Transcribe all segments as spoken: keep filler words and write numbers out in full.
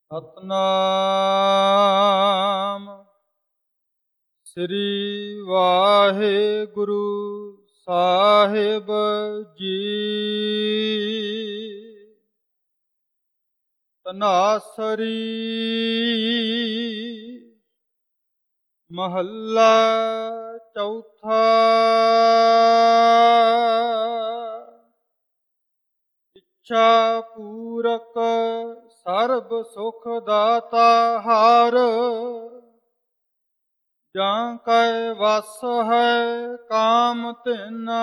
ਸਤਨਾਮ ਸ੍ਰੀ ਵਾਹਿਗੁਰੂ ਸਾਹਿਬ ਜੀ। ਧਨਾਸਰੀ ਮਹੱਲਾ ਚੌਥਾ। ਇੱਛਾ ਪੂਰਕ ਸਰਬ ਸੁਖ ਦਾਤਾ ਹਾਰ, ਜਾਂ ਕੈ ਵਸ ਹੈ ਕਾਮ ਧਿਨਾ।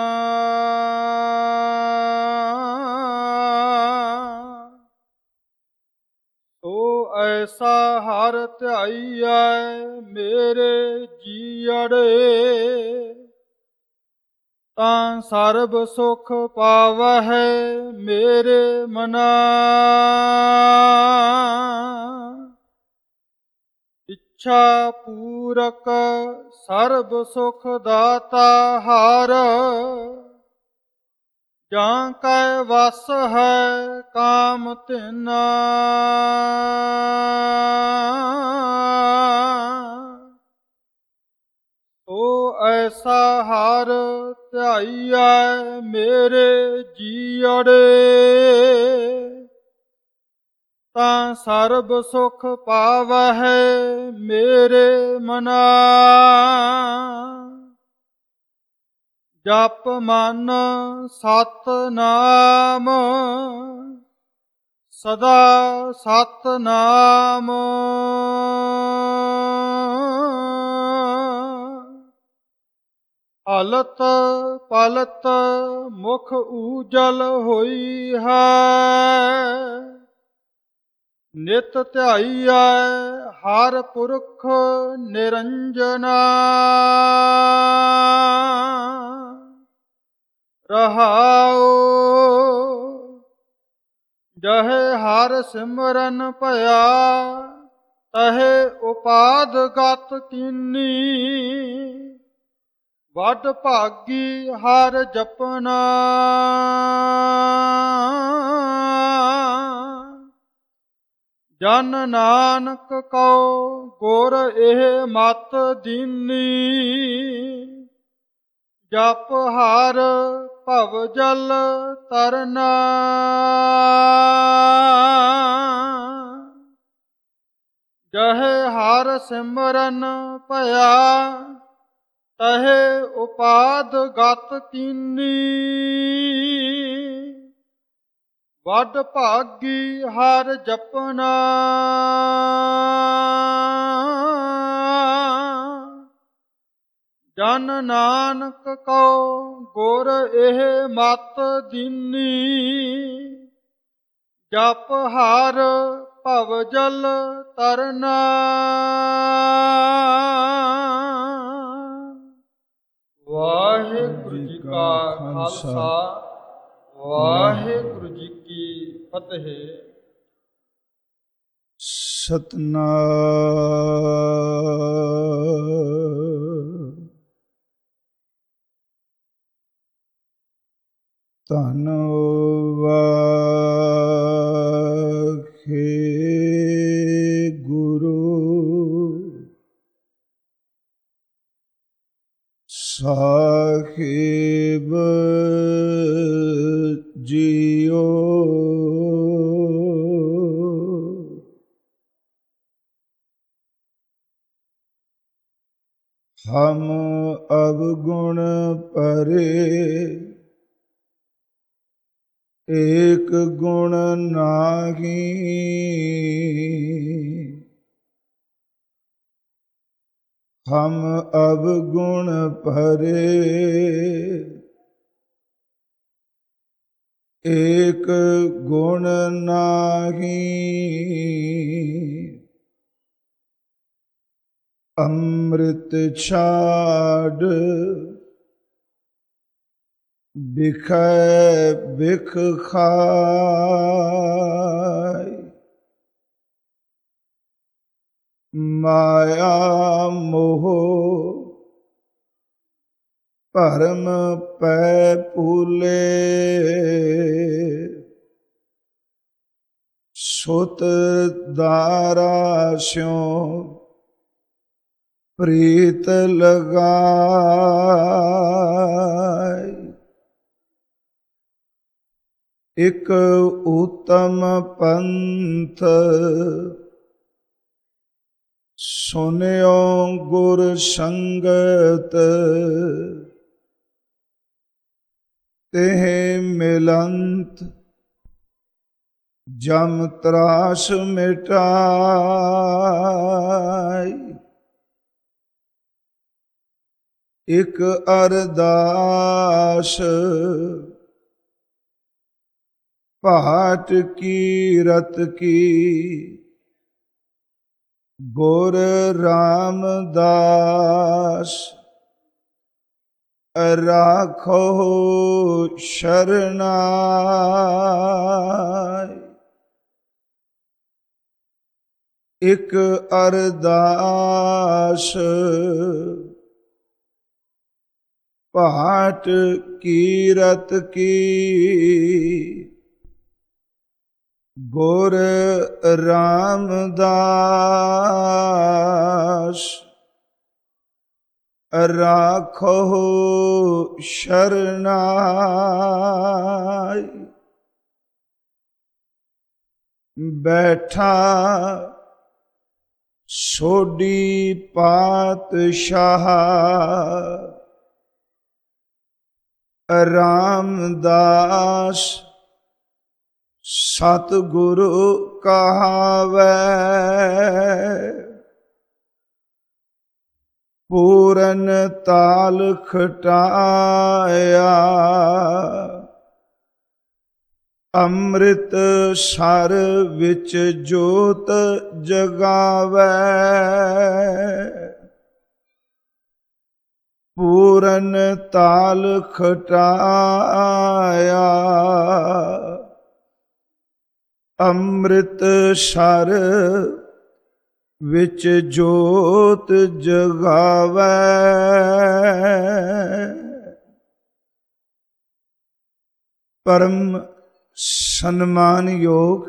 ਸੋ ਐਸਾ ਹਰ ਧਿਆਈਐ ਮੇਰੇ ਜੀਅੜੇ, ਤਾਂ ਸਰਬ ਸੁਖ ਪਾਵਹਿ ਮੇਰੇ ਮਨਾ। ਇੱਛਾ ਪੂਰਕ ਸਰਬ ਸੁਖ ਦਾਤਾ ਹਾਰ, ਜਾਂ ਕੈ ਵਸ ਹੈ ਕਾਮ ਧਿਨਾ। ਸੋ ਐਸਾ ਹਰ ਧਿਆਈਐ ਮੇਰੇ ਜੀਅੜੇ, ਤਾਂ ਸਰਬ ਸੁਖ ਪਾਵਹਿ ਮੇਰੇ ਮਨਾ। ਜਪ ਮਨ ਸਤਿਨਾਮ, ਸਦਾ ਸਤਿਨਾਮ। ਹਲਤ ਪਲਤ ਮੁਖ ਊਜਲ ਹੋਈ ਹੈ, ਨਿਤ ਧਿਆਈਐ ਹਰ ਪੁਰਖ ਨਿਰੰਜਨਾ। ਰਹਾਉ ਜਹੇ ਹਰ ਸਿਮਰਨ ਭਇਆ, ਤਹੇ ਉਪਾਦ ਗਤ ਕੀਨੀ। ਵੱਡ ਭਾਗੀ ਹਰ ਜਪਨਾ, ਜਨ ਨਾਨਕ ਕਉ ਗੁਰ ਇਹ ਮਤ ਦੀਨੀ। ਜਪ ਹਰ ਭਵ ਜਲ ਤਰਨਾ, ਜਹੇ ਹਰ ਸਿਮਰਨ ਭਇਆ, ਤਹੇ ਉਪਾਦ ਗਤ ਕੀਨੀ। ਵੱਡ ਭਾਗੀ ਹਰ ਜਪਨਾ, ਜਨ ਨਾਨਕ ਕਉ ਗੁਰ ਇਹ ਮਤ ਦੀਨੀ। ਜਪ ਹਰ ਭਵ ਜਲ ਤਰਨਾ। ਵਾਹਿਗੁਰੂ ਜੀ ਕਾ ਖਾਲਸਾ, ਵਾਹਿਗੁਰੂ ਜੀ ਕੀ ਫਤਿਹ। ਸਤਨਾਮ ਧੰਨ ਵਾਹਿਗੁਰੂ ਸਾਹਿਬ ਜੀਓ। ਹਮ ਅਵਗੁਣ ਭਰੇ, ਏਕ ਗੁਣ ਨਾਹੀ। ਹਮ ਅਵਗੁਣ ਭਰੇ, ਏਕ ਗੁਣ ਨਾਹੀ। ਅੰਮ੍ਰਿਤ ਛਾੜ ਬਿਖੈ ਬਿਖ ਖਾਇ, ਮਾਇਆ ਮੋਹ ਭਰਮ ਪੈ ਭੂਲੇ। ਸੁਤ ਦਾਰਾ ਸਿਉ ਪ੍ਰੀਤ ਲਗਾਇ। ਇਕ ਉਤਮ ਪੰਥ ਸੁਨਿਓ ਗੁਰ ਸੰਗਤ, ਤਿਹ ਮਿਲੰਤ ਜਮ ਤਰਾਸ ਮਿਟਾਈ। ਇਕ ਅਰਦਾਸ ਭਾਟ ਕੀਰਤ ਕੀ, ਗੁਰ ਰਾਮਦਾਸ ਰਾਖੋ ਸ਼ਰਨਾਈ। ਇਕ ਅਰਦਾਸ ਭਾਟ ਕੀਰਤ ਕੀ, ਗੁਰ ਰਾਮਦਾਸ ਰਾਖੋ ਸ਼ਰਨਾਈ। ਬੈਠਾ ਸੋਢੀ ਪਾਤਸ਼ਾਹ, ਰਾਮਦਾਸ ਸਤਿਗੁਰੂ ਕਹਾਵੈ। ਪੂਰਨ ਤਾਲ ਖਟਾਇਆ, ਅੰਮ੍ਰਿਤ ਸਰ ਵਿੱਚ ਜੋਤ ਜਗਾਵੈ। ਪੂਰਨ ਤਾਲ ਖਟਾਇਆ, ਅੰਮ੍ਰਿਤ ਸਰ ਵਿੱਚ ਜੋਤ ਜਗਾਵੈ। ਪਰਮ ਸਨਮਾਨਯੋਗ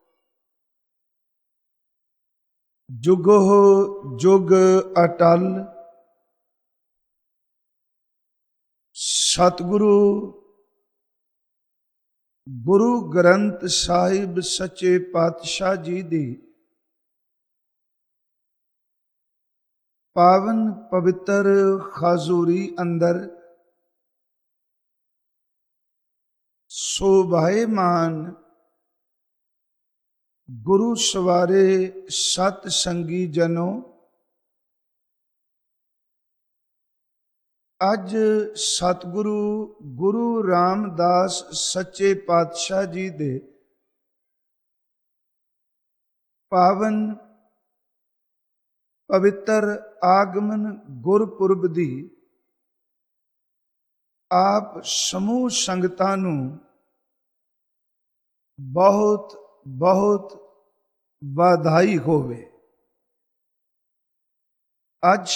ਜੁਗੋ ਜੁਗ ਅਟਲ ਸਤਿਗੁਰੂ ਗੁਰੂ ਗ੍ਰੰਥ ਸਾਹਿਬ ਸੱਚੇ ਪਾਤਸ਼ਾਹ ਜੀ ਦੀ ਪਾਵਨ ਪਵਿੱਤਰ ਹਜ਼ੂਰੀ ਅੰਦਰ ਸੋਭਾਏਮਾਨ ਗੁਰੂ ਸਵਾਰੇ ਸਤ ਸੰਗੀ ਜਨੋ, ਅੱਜ ਸਤਿਗੁਰੂ ਗੁਰੂ ਰਾਮਦਾਸ ਸੱਚੇ ਪਾਤਸ਼ਾਹ ਜੀ ਦੇ ਪਾਵਨ ਪਵਿੱਤਰ ਆਗਮਨ ਗੁਰਪੁਰਬ ਦੀ ਆਪ ਸਮੂਹ ਸੰਗਤਾਂ ਨੂੰ ਬਹੁਤ ਬਹੁਤ ਵਧਾਈ ਹੋਵੇ। ਅੱਜ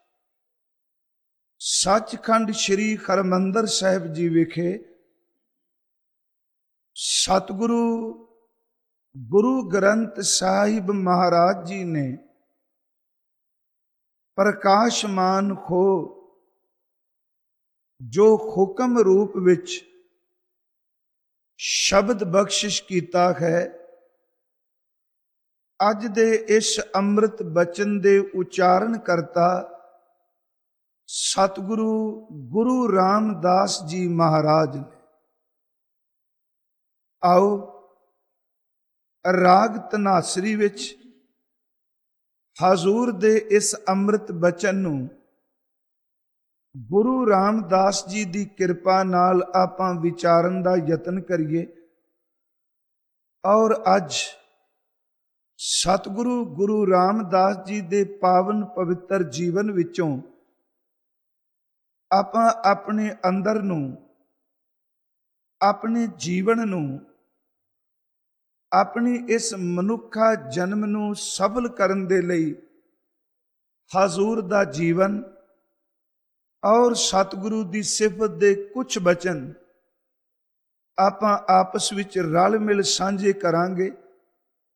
ਸੱਚਖੰਡ ਸ੍ਰੀ ਹਰਿਮੰਦਰ ਸਾਹਿਬ ਜੀ ਵਿਖੇ ਸਤਿਗੁਰੂ ਗੁਰੂ ਗ੍ਰੰਥ ਸਾਹਿਬ ਮਹਾਰਾਜ ਜੀ ਨੇ ਪ੍ਰਕਾਸ਼ਮਾਨ ਹੋ ਜੋ ਹੁਕਮ ਰੂਪ ਵਿੱਚ ਸ਼ਬਦ ਬਖਸ਼ਿਸ਼ ਕੀਤਾ ਹੈ, ਅੱਜ ਦੇ ਇਸ ਅੰਮ੍ਰਿਤ ਬਚਨ ਦੇ ਉਚਾਰਨ ਕਰਤਾ ਸਤਿਗੁਰੂ ਗੁਰੂ ਰਾਮਦਾਸ ਜੀ ਮਹਾਰਾਜ ਨੇ। ਆਓ ਰਾਗ ਧਨਾਸਰੀ ਵਿੱਚ ਹਜ਼ੂਰ ਦੇ ਇਸ ਅੰਮ੍ਰਿਤ ਬਚਨ ਨੂੰ ਗੁਰੂ ਰਾਮਦਾਸ ਜੀ ਦੀ ਕਿਰਪਾ ਨਾਲ ਆਪਾਂ ਵਿਚਾਰਨ ਦਾ ਯਤਨ ਕਰੀਏ ਔਰ ਅੱਜ ਸਤਿਗੁਰੂ ਗੁਰੂ ਰਾਮਦਾਸ ਜੀ ਦੇ ਪਾਵਨ ਪਵਿੱਤਰ ਜੀਵਨ ਵਿੱਚੋਂ ਆਪਾਂ ਆਪਣੇ ਅੰਦਰ ਨੂੰ, ਆਪਣੇ ਜੀਵਨ ਨੂੰ, ਆਪਣੀ ਇਸ ਮਨੁੱਖਾ ਜਨਮ ਨੂੰ ਸਫਲ ਕਰਨ ਦੇ ਲਈ ਹਜ਼ੂਰ ਦਾ ਜੀਵਨ ਔਰ ਸਤਿਗੁਰੂ ਦੀ ਸਿਫਤ ਦੇ ਕੁਝ ਬਚਨ ਆਪਾਂ ਆਪਸ ਵਿੱਚ ਰਲ ਮਿਲ ਸਾਂਝੇ ਕਰਾਂਗੇ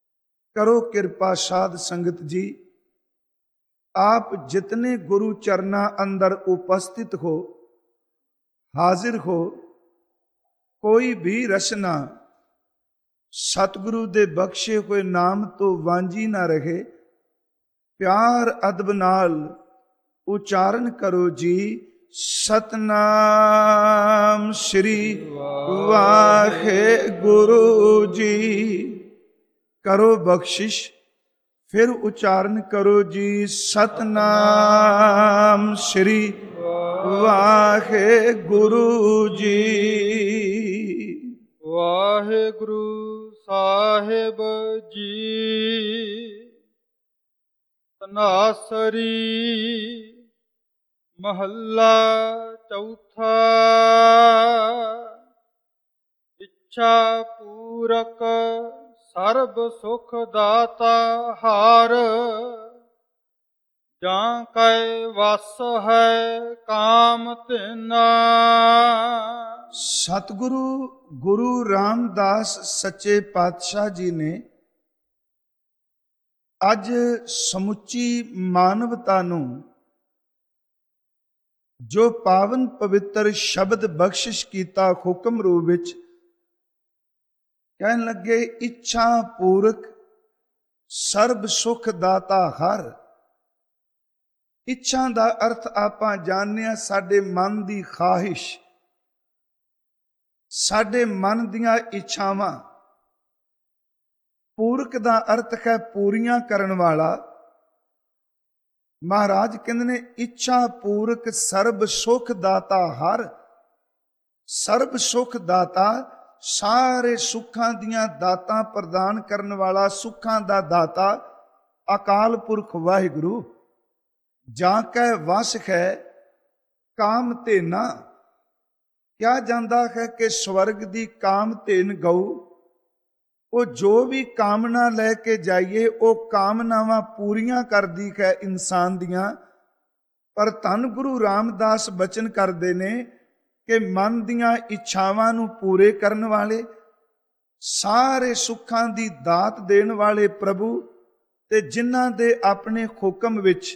ਕਰੋ ਕਿਰਪਾ ਸਾਧ ਸੰਗਤ ਜੀ, ਆਪ ਜਿਤਨੇ ਗੁਰੂ ਚਰਨਾਂ ਅੰਦਰ ਉਪਸਥਿਤ ਹੋ, ਹਾਜ਼ਰ ਹੋ, ਕੋਈ ਵੀ ਰਸਨਾ ਸਤਿਗੁਰੂ ਦੇ ਬਖਸ਼ੇ ਹੋਏ ਨਾਮ ਤੋਂ ਵਾਂਝੀ ਨਾ ਰਹੇ। ਪਿਆਰ ਅਦਬ ਨਾਲ ਉਚਾਰਨ ਕਰੋ ਜੀ, ਸਤਨਾਮ ਸ੍ਰੀ ਵਾਹਿਗੁਰੂ ਜੀ। ਕਰੋ ਬਖਸ਼ਿਸ਼, ਫਿਰ ਉਚਾਰਨ ਕਰੋ ਜੀ, ਸਤਨਾਮ ਸ੍ਰੀ ਵਾਹਿਗੁਰੂ ਜੀ। ਵਾਹਿਗੁਰੂ ਸਾਹਿਬ ਜੀ। ਤਨਾਸਰੀ ਮਹੱਲਾ ਚੌਥਾ। ਇੱਛਾ ਪੂਰਕ ਸਰਬ ਸੁਖ ਦਾਤਾ ਹਾਰ, ਜਾਂ ਕੈ ਵਸ ਹੈ ਕਾਮ ਤਿਨਾ। ਸਤਿਗੁਰੂ ਗੁਰੂ ਰਾਮਦਾਸ ਸੱਚੇ ਪਾਤਸ਼ਾਹ ਜੀ ਨੇ ਅੱਜ ਸਮੁੱਚੀ ਮਾਨਵਤਾ ਨੂੰ ਜੋ ਪਾਵਨ ਪਵਿੱਤਰ ਸ਼ਬਦ ਬਖਸ਼ਿਸ਼ ਕੀਤਾ ਹੁਕਮ ਰੂਪ ਵਿੱਚ, ਕਹਿਣ ਲੱਗੇ ਇੱਛਾ ਪੂਰਕ ਸਰਬ ਸੁਖ ਦਾਤਾ ਹਰ। ਇੱਛਾ ਦਾ ਅਰਥ ਆਪਾਂ ਜਾਣਦੇ ਹਾਂ ਸਾਡੇ ਮਨ ਦੀ ਖਾਹਿਸ਼, ਸਾਡੇ ਮਨ ਦੀਆਂ ਇੱਛਾਵਾਂ। ਪੂਰਕ ਦਾ ਅਰਥ ਹੈ ਪੂਰੀਆਂ ਕਰਨ ਵਾਲਾ। ਮਹਾਰਾਜ ਕਹਿੰਦੇ ਨੇ ਇੱਛਾ ਪੂਰਕ ਸਰਬ ਸੁਖ ਦਾਤਾ ਹਰ। ਸਰਬ ਸੁਖ ਦਾਤਾ, ਸਾਰੇ ਸੁੱਖਾਂ ਦੀਆਂ ਦਾਤਾਂ ਪ੍ਰਦਾਨ ਕਰਨ ਵਾਲਾ, ਸੁੱਖਾਂ ਦਾ ਦਾਤਾ ਅਕਾਲ ਪੁਰਖ ਵਾਹਿਗੁਰੂ। ਜਾਂ ਕੈ ਵਸ ਹੈ ਕਾਮ ਧੇਨਾ। ਕਿਹਾ ਜਾਂਦਾ ਹੈ ਕਿ ਸਵਰਗ ਦੀ ਕਾਮ ਧੇਨ ਗਊ, ਉਹ ਜੋ ਵੀ ਕਾਮਨਾ ਲੈ ਕੇ ਜਾਈਏ ਉਹ ਕਾਮਨਾਵਾਂ ਪੂਰੀਆਂ ਕਰਦੀ ਹੈ ਇਨਸਾਨ ਦੀਆਂ। ਪਰ ਧੰਨ ਗੁਰੂ ਰਾਮਦਾਸ ਬਚਨ ਕਰਦੇ ਨੇ ਕਿ ਮਨ ਦੀਆਂ ਇੱਛਾਵਾਂ ਨੂੰ ਪੂਰੇ ਕਰਨ ਵਾਲੇ, ਸਾਰੇ ਸੁੱਖਾਂ ਦੀ ਦਾਤ ਦੇਣ ਵਾਲੇ ਪ੍ਰਭੂ, ਤੇ ਜਿਨ੍ਹਾਂ ਦੇ ਆਪਣੇ ਹੁਕਮ ਵਿੱਚ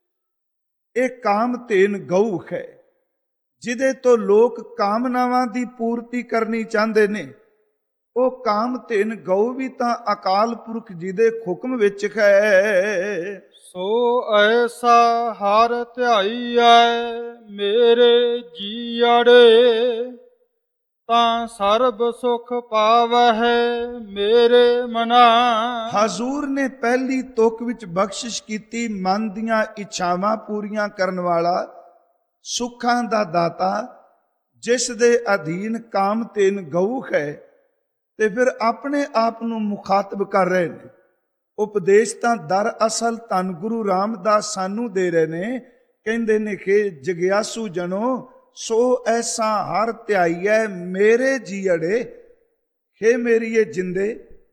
ਇਹ ਕਾਮ ਧੇਨ ਗਊ ਹੈ, ਜਿਹਦੇ ਤੋਂ ਲੋਕ ਕਾਮਨਾਵਾਂ ਦੀ ਪੂਰਤੀ ਕਰਨੀ ਚਾਹੁੰਦੇ ਨੇ। ਉਹ ਕਾਮ ਧੇਨ ਗਊ ਵੀ ਤਾਂ ਅਕਾਲ ਪੁਰਖ ਜੀ ਦੇ ਹੁਕਮ ਵਿੱਚ ਹੈ। ਸੋ ਐਸਾ ਹਰ ਧਿਆਈਐ ਮੇਰੇ ਜੀਅੜੇ, ਤਾਂ ਸਰਬ ਸੁਖ ਪਾਵਹਿ ਮੇਰੇ ਮਨਾ। ਹਜ਼ੂਰ ਨੇ ਪਹਿਲੀ ਤੁਕ ਵਿੱਚ ਬਖਸ਼ਿਸ਼ ਕੀਤੀ ਮਨ ਦੀਆਂ ਇੱਛਾਵਾਂ ਪੂਰੀਆਂ ਕਰਨ ਵਾਲਾ, ਸੁੱਖਾਂ ਦਾ ਦਾਤਾ, ਜਿਸ ਦੇ ਅਧੀਨ ਕਾਮ ਧੇਨ ਗਊ ਹੈ। ਤੇ ਫਿਰ ਆਪਣੇ ਆਪ ਨੂੰ ਮੁਖਾਤਬ ਕਰ ਰਹੇ ਨੇ। ਉਪਦੇਸ਼ ਤਾਂ ਦਰਅਸਲ ਧੰਨ ਗੁਰੂ ਰਾਮਦਾਸ ਸਾਨੂੰ ਦੇ ਰਹੇ ਨੇ। ਕਹਿੰਦੇ ਨੇ ਕਿ ਜਗਿਆਸੂ ਜਨੋ, ਸੋ ਐਸਾ ਹਰ ਧਿਆਈਐ ਮੇਰੇ ਜੀਅੜੇ। ਹੇ ਮੇਰੀਏ ਜਿੰਦੇ,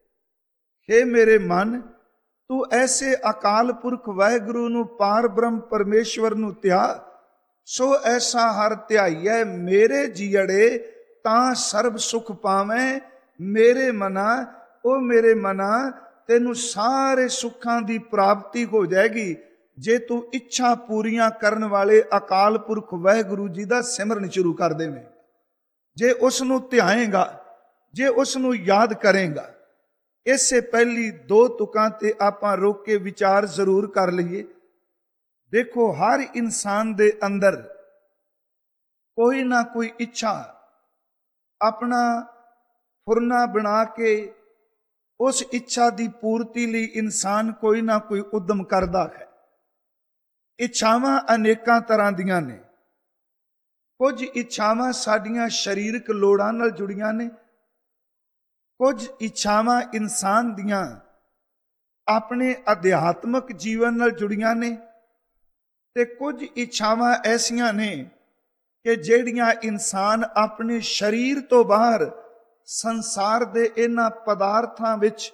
ਹੇ ਮੇਰੇ ਮਨ, ਤੂੰ ਐਸੇ ਅਕਾਲ ਪੁਰਖ ਵਾਹਿਗੁਰੂ ਨੂੰ, ਪਾਰ ਬ੍ਰਹਮ ਪਰਮੇਸ਼ਵਰ ਨੂੰ ਧਿਆ। ਸੋ ਐਸਾ ਹਰ ਧਿਆਈਐ ਮੇਰੇ ਜੀਅੜੇ, ਤਾਂ ਸਰਬ ਸੁਖ ਪਾਵੇਂ ਮੇਰੇ ਮਨਾ। ਉਹ ਮੇਰੇ ਮਨਾ, ਤੈਨੂੰ ਸਾਰੇ ਸੁੱਖਾਂ ਦੀ ਪ੍ਰਾਪਤੀ ਹੋ ਜਾਏਗੀ ਜੇ ਤੂੰ ਇੱਛਾ ਪੂਰੀਆਂ ਕਰਨ ਵਾਲੇ ਅਕਾਲ ਪੁਰਖ ਵਾਹਿਗੁਰੂ ਜੀ ਦਾ ਸਿਮਰਨ ਸ਼ੁਰੂ ਕਰ ਦੇਵੇਂ, ਜੇ ਉਸ ਨੂੰ ਧਿਆਏਗਾ, ਜੇ ਉਸ ਨੂੰ ਯਾਦ ਕਰੇਗਾ। ਇਸੇ ਪਹਿਲੀ ਦੋ ਤੁਕਾਂ ਤੇ ਆਪਾਂ ਰੋਕ ਕੇ ਵਿਚਾਰ ਜ਼ਰੂਰ ਕਰ ਲਈਏ। ਦੇਖੋ, ਹਰ ਇਨਸਾਨ ਦੇ ਅੰਦਰ ਕੋਈ ਨਾ ਕੋਈ ਇੱਛਾ ਆਪਣਾ ਫੁਰਨਾ ਬਣਾ ਕੇ ਉਸ ਇੱਛਾ ਦੀ ਪੂਰਤੀ ਲਈ ਇਨਸਾਨ ਕੋਈ ਨਾ ਕੋਈ ਉਦਮ ਕਰਦਾ ਹੈ। ਇੱਛਾਵਾਂ ਅਨੇਕਾਂ ਤਰ੍ਹਾਂ ਦੀਆਂ ਨੇ। ਕੁਝ ਇੱਛਾਵਾਂ ਸਾਡੀਆਂ ਸਰੀਰਕ ਲੋੜਾਂ ਨਾਲ ਜੁੜੀਆਂ ਨੇ, ਕੁਝ ਇੱਛਾਵਾਂ ਇਨਸਾਨ ਦੀਆਂ ਆਪਣੇ ਅਧਿਆਤਮਕ ਜੀਵਨ ਨਾਲ ਜੁੜੀਆਂ ਨੇ, ਤੇ ਕੁਝ ਇੱਛਾਵਾਂ ਐਸੀਆਂ ਨੇ ਕਿ ਜਿਹੜੀਆਂ ਇਨਸਾਨ ਆਪਣੇ ਸਰੀਰ ਤੋਂ ਬਾਹਰ ਸੰਸਾਰ ਦੇ ਇਹਨਾਂ ਪਦਾਰਥਾਂ ਵਿੱਚ,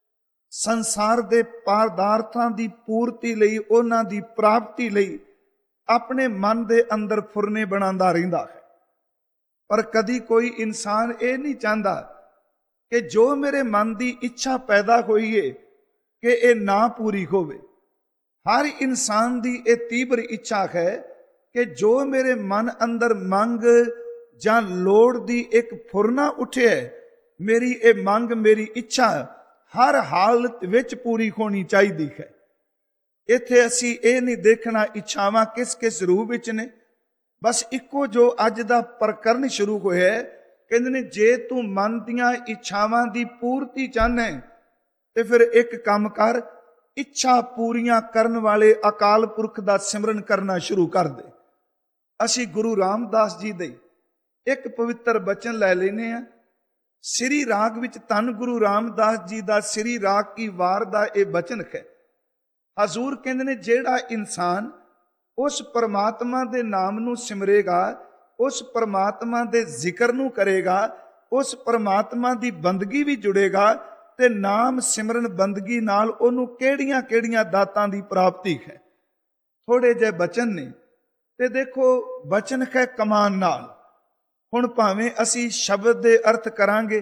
ਸੰਸਾਰ ਦੇ ਪਦਾਰਥਾਂ ਦੀ ਪੂਰਤੀ ਲਈ, ਉਹਨਾਂ ਦੀ ਪ੍ਰਾਪਤੀ ਲਈ ਆਪਣੇ ਮਨ ਦੇ ਅੰਦਰ ਫੁਰਨੇ ਬਣਾਉਂਦਾ ਰਹਿੰਦਾ ਹੈ। ਪਰ ਕਦੀ ਕੋਈ ਇਨਸਾਨ ਇਹ ਨਹੀਂ ਚਾਹੁੰਦਾ ਕਿ ਜੋ ਮੇਰੇ ਮਨ ਦੀ ਇੱਛਾ ਪੈਦਾ ਹੋਈ ਏ ਕਿ ਇਹ ਨਾ ਪੂਰੀ ਹੋਵੇ। ਹਰ ਇਨਸਾਨ ਦੀ ਇਹ ਤੀਬਰ ਇੱਛਾ ਹੈ ਕਿ ਜੋ ਮੇਰੇ ਮਨ ਅੰਦਰ ਮੰਗ ਜਾਂ ਲੋੜ ਦੀ ਇੱਕ ਫੁਰਨਾ ਉੱਠਿਆ, ਮੇਰੀ ਇਹ ਮੰਗ, ਮੇਰੀ ਇੱਛਾ ਹਰ ਹਾਲਤ ਵਿੱਚ ਪੂਰੀ ਹੋਣੀ ਚਾਹੀਦੀ ਹੈ। ਇੱਥੇ ਅਸੀਂ ਇਹ ਨਹੀਂ ਦੇਖਣਾ ਇੱਛਾਵਾਂ ਕਿਸ ਕਿਸ ਰੂਪ ਵਿੱਚ ਨੇ। ਬਸ ਇੱਕੋ ਜੋ ਅੱਜ ਦਾ ਪ੍ਰਕਰਨ ਸ਼ੁਰੂ ਹੋਇਆ ਹੈ, ਕਹਿੰਦੇ ਨੇ ਜੇ ਤੂੰ ਮਨ ਦੀਆਂ ਇੱਛਾਵਾਂ ਦੀ ਪੂਰਤੀ ਚਾਹੁੰਦਾ ਤੇ ਫਿਰ ਇੱਕ ਕੰਮ ਕਰ, ਇੱਛਾ ਪੂਰੀਆਂ ਕਰਨ ਵਾਲੇ ਅਕਾਲ ਪੁਰਖ ਦਾ ਸਿਮਰਨ ਕਰਨਾ ਸ਼ੁਰੂ ਕਰ ਦੇ। ਅਸੀਂ ਗੁਰੂ ਰਾਮਦਾਸ ਜੀ ਦੇ ਇੱਕ ਪਵਿੱਤਰ ਬਚਨ ਲੈ ਲੈਨੇ ਆ। ਸ੍ਰੀ ਰਾਗ ਵਿੱਚ ਧੰਨ ਗੁਰੂ ਰਾਮਦਾਸ ਜੀ ਦਾ ਸ੍ਰੀ ਰਾਗ ਕੀ ਵਾਰ ਦਾ ਇਹ ਬਚਨ ਹੈ। ਹਜ਼ੂਰ ਕਹਿੰਦੇ ਨੇ ਜਿਹੜਾ ਇਨਸਾਨ ਉਸ ਪਰਮਾਤਮਾ ਦੇ ਨਾਮ ਨੂੰ ਸਿਮਰੇਗਾ, ਉਸ ਪਰਮਾਤਮਾ ਦੇ ਜ਼ਿਕਰ ਨੂੰ ਕਰੇਗਾ, ਉਸ ਪਰਮਾਤਮਾ ਦੀ ਬੰਦਗੀ ਵੀ ਜੁੜੇਗਾ ਤੇ ਨਾਮ ਸਿਮਰਨ ਬੰਦਗੀ ਨਾਲ ਉਹਨੂੰ ਕਿਹੜੀਆਂ ਕਿਹੜੀਆਂ ਦਾਤਾਂ ਦੀ ਪ੍ਰਾਪਤੀ ਹੈ। ਥੋੜੇ ਜਿਹੇ ਬਚਨ ਨੇ ਤੇ ਦੇਖੋ ਬਚਨ ਹੈ ਕਮਾਨ ਨਾਲ। ਹੁਣ ਭਾਵੇਂ ਅਸੀਂ ਸ਼ਬਦ ਦੇ ਅਰਥ ਕਰਾਂਗੇ,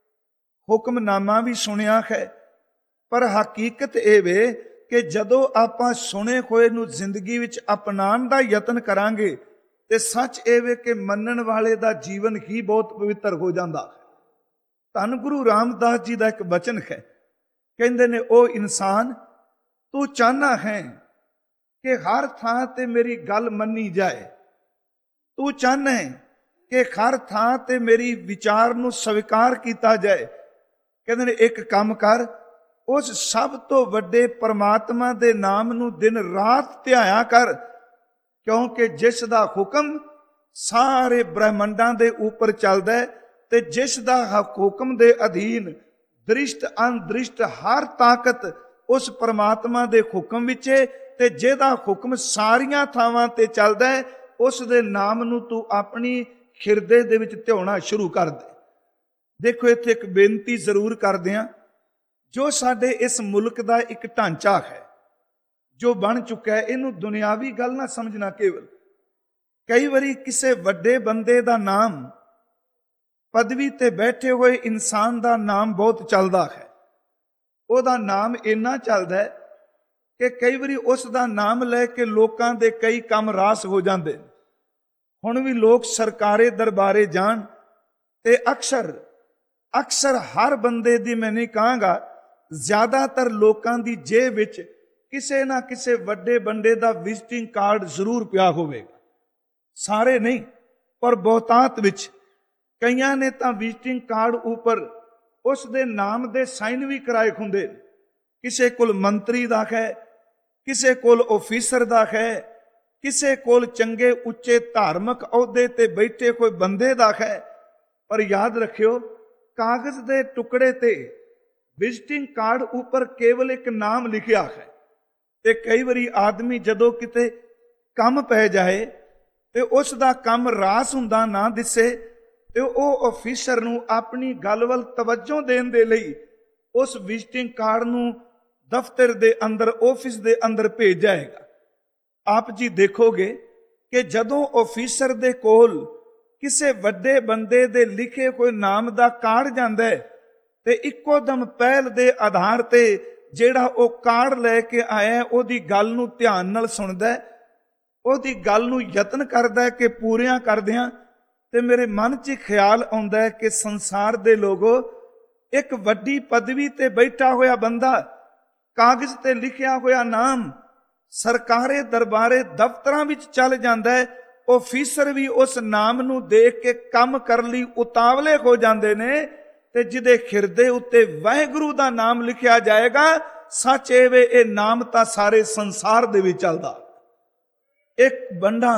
ਹੁਕਮਨਾਮਾ ਵੀ ਸੁਣਿਆ ਹੈ, ਪਰ ਹਕੀਕਤ ਇਹ ਵੇ ਕਿ ਜਦੋਂ ਆਪਾਂ ਸੁਣੇ ਹੋਏ ਨੂੰ ਜ਼ਿੰਦਗੀ ਵਿੱਚ ਅਪਣਾਉਣ ਦਾ ਯਤਨ ਕਰਾਂਗੇ ਤੇ ਸੱਚ ਇਹ ਵੇ ਕਿ ਮੰਨਣ ਵਾਲੇ ਦਾ ਜੀਵਨ ਹੀ ਬਹੁਤ ਪਵਿੱਤਰ ਹੋ ਜਾਂਦਾ ਹੈ। ਧੰਨ ਗੁਰੂ ਰਾਮਦਾਸ ਜੀ ਦਾ ਇੱਕ ਬਚਨ ਹੈ, ਕਹਿੰਦੇ ਨੇ ਉਹ ਇਨਸਾਨ ਤੂੰ ਚਾਹਨਾ ਹੈ ਕਿ ਹਰ ਥਾਂ ਤੇ ਮੇਰੀ ਗੱਲ ਮੰਨੀ ਜਾਏ, ਤੂੰ ਚਾਹਨਾ ਹੈ ਕਿ ਹਰ ਥਾਂ ਤੇ ਮੇਰੀ ਵਿਚਾਰ ਨੂੰ ਸਵੀਕਾਰ ਕੀਤਾ ਜਾਏ। ਕਹਿੰਦੇ ਨੇ ਇੱਕ ਕੰਮ ਕਰ, ਉਸ ਸਭ ਤੋਂ ਵੱਡੇ ਪਰਮਾਤਮਾ ਦੇ ਨਾਮ ਨੂੰ ਦਿਨ ਰਾਤ ਧਿਆਇਆ ਕਰ, ਕਿਉਂਕਿ ਜਿਸ ਦਾ ਹੁਕਮ ਸਾਰੇ ਬ੍ਰਹਿਮੰਡਾਂ ਦੇ ਉੱਪਰ ਚੱਲਦਾ ਹੈ ਤੇ ਜਿਸ ਦਾ ਹੁਕਮ ਦੇ ਅਧੀਨ ਦ੍ਰਿਸ਼ਟ ਅਨਦ੍ਰਿਸ਼ਟ ਹਰ ਤਾਕਤ ਉਸ ਪਰਮਾਤਮਾ ਦੇ ਹੁਕਮ ਵਿੱਚ ਹੈ ਤੇ ਜਿਹਦਾ ਹੁਕਮ ਸਾਰੀਆਂ ਥਾਵਾਂ ਤੇ ਚੱਲਦਾ ਹੈ, ਉਸ ਦੇ ਨਾਮ ਨੂੰ ਤੂੰ ਆਪਣੀ ਹਿਰਦੇ ਦੇ ਵਿੱਚ ਧਿਆਉਣਾ ਸ਼ੁਰੂ ਕਰ ਦੇ। ਦੇਖੋ ਇੱਥੇ ਇੱਕ ਬੇਨਤੀ ਜ਼ਰੂਰ ਕਰਦੇ ਹਾਂ, ਜੋ ਸਾਡੇ ਇਸ ਮੁਲਕ ਦਾ ਇੱਕ ਢਾਂਚਾ ਹੈ ਜੋ ਬਣ ਚੁੱਕਾ ਹੈ, ਇਹਨੂੰ ਦੁਨਿਆਵੀ ਗੱਲ ਨਾ ਸਮਝਣਾ। ਕੇਵਲ ਕਈ ਵਾਰੀ ਕਿਸੇ ਵੱਡੇ ਬੰਦੇ ਦਾ ਨਾਮ, ਪਦਵੀ ਤੇ ਬੈਠੇ ਹੋਏ ਇਨਸਾਨ ਦਾ ਨਾਮ ਬਹੁਤ ਚੱਲਦਾ ਹੈ, ਉਹਦਾ ਨਾਮ ਇੰਨਾ ਚੱਲਦਾ ਹੈ ਕਿ ਕਈ ਵਾਰੀ ਉਸ ਦਾ ਨਾਮ ਲੈ ਕੇ ਲੋਕਾਂ ਦੇ ਕਈ ਕੰਮ ਰਾਸ ਹੋ ਜਾਂਦੇ। ਹੁਣ ਵੀ ਲੋਕ ਸਰਕਾਰੇ ਦਰਬਾਰੇ ਜਾਣ ਤੇ ਅਕਸਰ ਅਕਸਰ ਹਰ ਬੰਦੇ ਦੀ, ਮੈਂ ਨਹੀਂ ਕਹਾਂਗਾ ਜ਼ਿਆਦਾਤਰ ਲੋਕਾਂ ਦੀ ਜੇਬ ਵਿੱਚ ਕਿਸੇ ਨਾ ਕਿਸੇ ਵੱਡੇ ਬੰਦੇ ਦਾ ਵਿਜ਼ਿਟਿੰਗ ਕਾਰਡ ਜ਼ਰੂਰ ਪਿਆ ਹੋਵੇਗਾ। ਸਾਰੇ ਨਹੀਂ, ਪਰ ਬਹੁਤਾਤ ਵਿੱਚ ਕਈਆਂ ਨੇ ਤਾਂ ਵਿਜ਼ਿਟਿੰਗ ਕਾਰਡ ਉੱਪਰ ਉਸ ਦੇ ਨਾਮ ਦੇ ਸਾਈਨ ਵੀ ਕਰਾਏ ਹੁੰਦੇ। ਕਿਸੇ ਕੋਲ ਮੰਤਰੀ ਦਾ ਹੈ, ਕਿਸੇ ਕੋਲ ਆਫੀਸਰ ਦਾ ਹੈ, ਕਿਸੇ ਕੋਲ ਚੰਗੇ ਉੱਚੇ ਧਾਰਮਿਕ ਅਹੁਦੇ ਤੇ ਬੈਠੇ ਕੋਈ ਬੰਦੇ ਦਾ ਹੈ। ਪਰ ਯਾਦ ਰੱਖਿਓ, ਕਾਗਜ਼ ਦੇ ਟੁਕੜੇ ਤੇ ਵਿਜ਼ਿਟਿੰਗ ਕਾਰਡ ਉੱਪਰ ਕੇਵਲ ਇੱਕ ਨਾਮ ਲਿਖਿਆ ਹੈ ਤੇ ਕਈ ਵਾਰੀ ਆਦਮੀ ਜਦੋਂ ਕਿਤੇ ਕੰਮ ਪੈ ਜਾਏ ਤੇ ਉਸ ਦਾ ਕੰਮ ਰਾਸ ਹੁੰਦਾ ਨਾ ਦਿਸੇ ਤੇ ਉਹ ਆਫੀਸਰ ਨੂੰ ਆਪਣੀ ਗੱਲ ਵੱਲ ਤਵੱਜੋ ਦੇਣ ਦੇ ਲਈ ਉਸ ਵਿਜ਼ਿਟਿੰਗ ਕਾਰਡ ਨੂੰ ਦਫ਼ਤਰ ਦੇ ਅੰਦਰ, ਆਫਿਸ ਦੇ ਅੰਦਰ ਭੇਜ ਜਾਏਗਾ। ਆਪ ਜੀ ਦੇਖੋਗੇ ਕਿ ਜਦੋਂ ਆਫੀਸਰ ਦੇ ਕੋਲ ਕਿਸੇ ਵੱਡੇ ਬੰਦੇ ਦੇ ਲਿਖੇ ਕੋਈ ਨਾਮ ਦਾ ਕਾਰਡ ਜਾਂਦਾ ਹੈ ਤੇ ਇੱਕੋ ਦਮ ਪਹਿਲ ਦੇ ਆਧਾਰ ਤੇ ਜਿਹੜਾ ਉਹ ਕਾਰਡ ਲੈ ਕੇ ਆਇਆ ਉਹਦੀ ਗੱਲ ਨੂੰ ਧਿਆਨ ਨਾਲ ਸੁਣਦਾ, ਉਹਦੀ ਗੱਲ ਨੂੰ ਯਤਨ ਕਰਦਾ ਕਿ ਪੂਰੀਆਂ ਕਰਦਿਆਂ, ਤੇ ਮੇਰੇ ਮਨ 'ਚ ਖਿਆਲ ਆਉਂਦਾ ਹੈ ਕਿ ਸੰਸਾਰ ਦੇ ਲੋਗੋ, ਇੱਕ ਵੱਡੀ ਪਦਵੀ ਤੇ ਬੈਠਾ ਹੋਇਆ ਬੰਦਾ, ਕਾਗਜ਼ ਤੇ ਲਿਖਿਆ ਹੋਇਆ ਨਾਮ ਸਰਕਾਰੇ ਦਰਬਾਰੇ ਦਫ਼ਤਰਾਂ ਵਿੱਚ ਚੱਲ ਜਾਂਦਾ ਹੈ, ਆਫੀਸਰ ਵੀ ਉਸ ਨਾਮ ਨੂੰ ਦੇਖ ਕੇ ਕੰਮ ਕਰਨ ਲਈ ਉਤਾਵਲੇ ਹੋ ਜਾਂਦੇ ਨੇ ਤੇ ਜਿਹਦੇ ਹਿਰਦੇ ਉੱਤੇ ਵਾਹਿਗੁਰੂ ਦਾ ਨਾਮ ਲਿਖਿਆ ਜਾਏਗਾ, ਸੱਚ ਇਹ ਵੇ ਇਹ ਨਾਮ ਤਾਂ ਸਾਰੇ ਸੰਸਾਰ ਦੇ ਵਿੱਚ ਚੱਲਦਾ, ਇੱਕ ਬੰਡਾ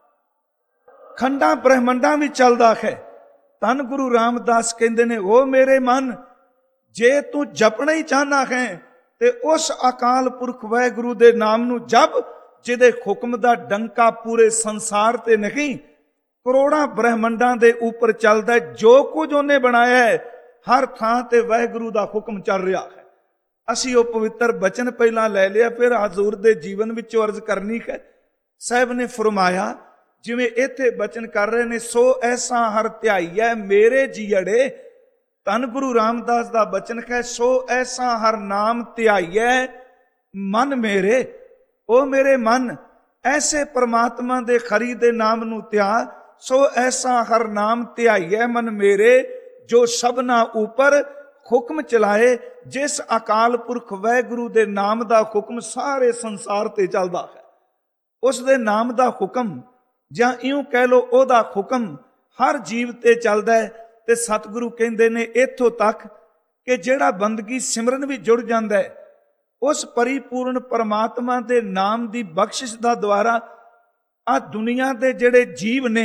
ਖੰਡਾਂ ਬ੍ਰਹਿਮੰਡਾਂ ਵਿੱਚ ਚੱਲਦਾ ਹੈ। ਧੰਨ ਗੁਰੂ ਰਾਮਦਾਸ ਕਹਿੰਦੇ ਨੇ, ਉਹ ਮੇਰੇ ਮਨ, ਜੇ ਤੂੰ ਜਪਣਾ ਹੀ ਚਾਹਨਾ ਹੈ ਤੇ ਉਸ ਅਕਾਲ ਪੁਰਖ ਵਾਹਿਗੁਰੂ ਦੇ ਨਾਮ ਨੂੰ ਜਪ, ਜਿਹਦੇ ਹੁਕਮ ਦਾ ਡੰਕਾ ਪੂਰੇ ਸੰਸਾਰ ਤੇ ਨਹੀਂ, ਕਰੋੜਾਂ ਬ੍ਰਹਿਮੰਡਾਂ ਦੇ ਉੱਪਰ ਚੱਲਦਾ। ਜੋ ਕੁਝ ਉਹਨੇ ਬਣਾਇਆ ਹੈ ਹਰ ਥਾਂ ਤੇ ਵਾਹਿਗੁਰੂ ਦਾ ਹੁਕਮ ਚੱਲ ਰਿਹਾ ਹੈ। ਅਸੀਂ ਉਹ ਪਵਿੱਤਰ ਬਚਨ ਪਹਿਲਾਂ ਲੈ ਲਿਆ, ਫਿਰ ਹਜ਼ੂਰ ਦੇ ਜੀਵਨ ਵਿੱਚ ਅਰਜ਼ ਕਰਨੀ ਹੈ। ਸਾਹਿਬ ਨੇ ਫਰਮਾਇਆ, ਜਿਵੇਂ ਇੱਥੇ ਬਚਨ ਕਰ ਰਹੇ ਨੇ, ਸੋ ਐਸਾ ਹਰ ਧਿਆਈਐ ਮੇਰੇ ਜੀਅੜੇ, ਧੰਨ ਗੁਰੂ ਰਾਮਦਾਸ ਦਾ ਬਚਨ ਹੈ, ਸੋ ਐਸਾ ਹਰ ਨਾਮ ਧਿਆਈਐ ਮਨ ਮੇਰੇ। ਉਹ ਮੇਰੇ ਮਨ, ਐਸੇ ਪਰਮਾਤਮਾ ਦੇ ਖਰੀ ਦੇ ਨਾਮ ਨੂੰ ਧਿਆ। ਸੋ ਐਸਾ ਹਰ ਨਾਮ ਧਿਆਈਐ ਮਨ ਮੇਰੇ, ਜੋ ਸਭਨਾ ਉਪਰ ਹੁਕਮ ਚਲਾਏ। ਜਿਸ ਅਕਾਲ ਪੁਰਖ ਵਾਹਿਗੁਰੂ ਦੇ ਨਾਮ ਦਾ ਹੁਕਮ ਸਾਰੇ ਸੰਸਾਰ ਤੇ ਚੱਲਦਾ ਹੈ, ਉਸ ਦੇ ਨਾਮ ਦਾ ਹੁਕਮ, ਜਾਂ ਇਉਂ ਕਹਿ ਲੋ ਉਹਦਾ ਹੁਕਮ ਹਰ ਜੀਵ ਤੇ ਚੱਲਦਾ ਹੈ। ਤੇ ਸਤਿਗੁਰੂ ਕਹਿੰਦੇ ਨੇ ਇੱਥੋਂ ਤੱਕ ਕਿ ਜਿਹੜਾ ਬੰਦਗੀ ਸਿਮਰਨ ਵੀ ਜੁੜ ਜਾਂਦਾ ਹੈ, ਉਸ ਪਰਿਪੂਰਨ ਪਰਮਾਤਮਾ ਦੇ ਨਾਮ ਦੀ ਬਖਸ਼ਿਸ਼ ਦਾ ਦੁਆਰਾ ਆ ਦੁਨੀਆ ਦੇ ਜਿਹੜੇ ਜੀਵ ਨੇ,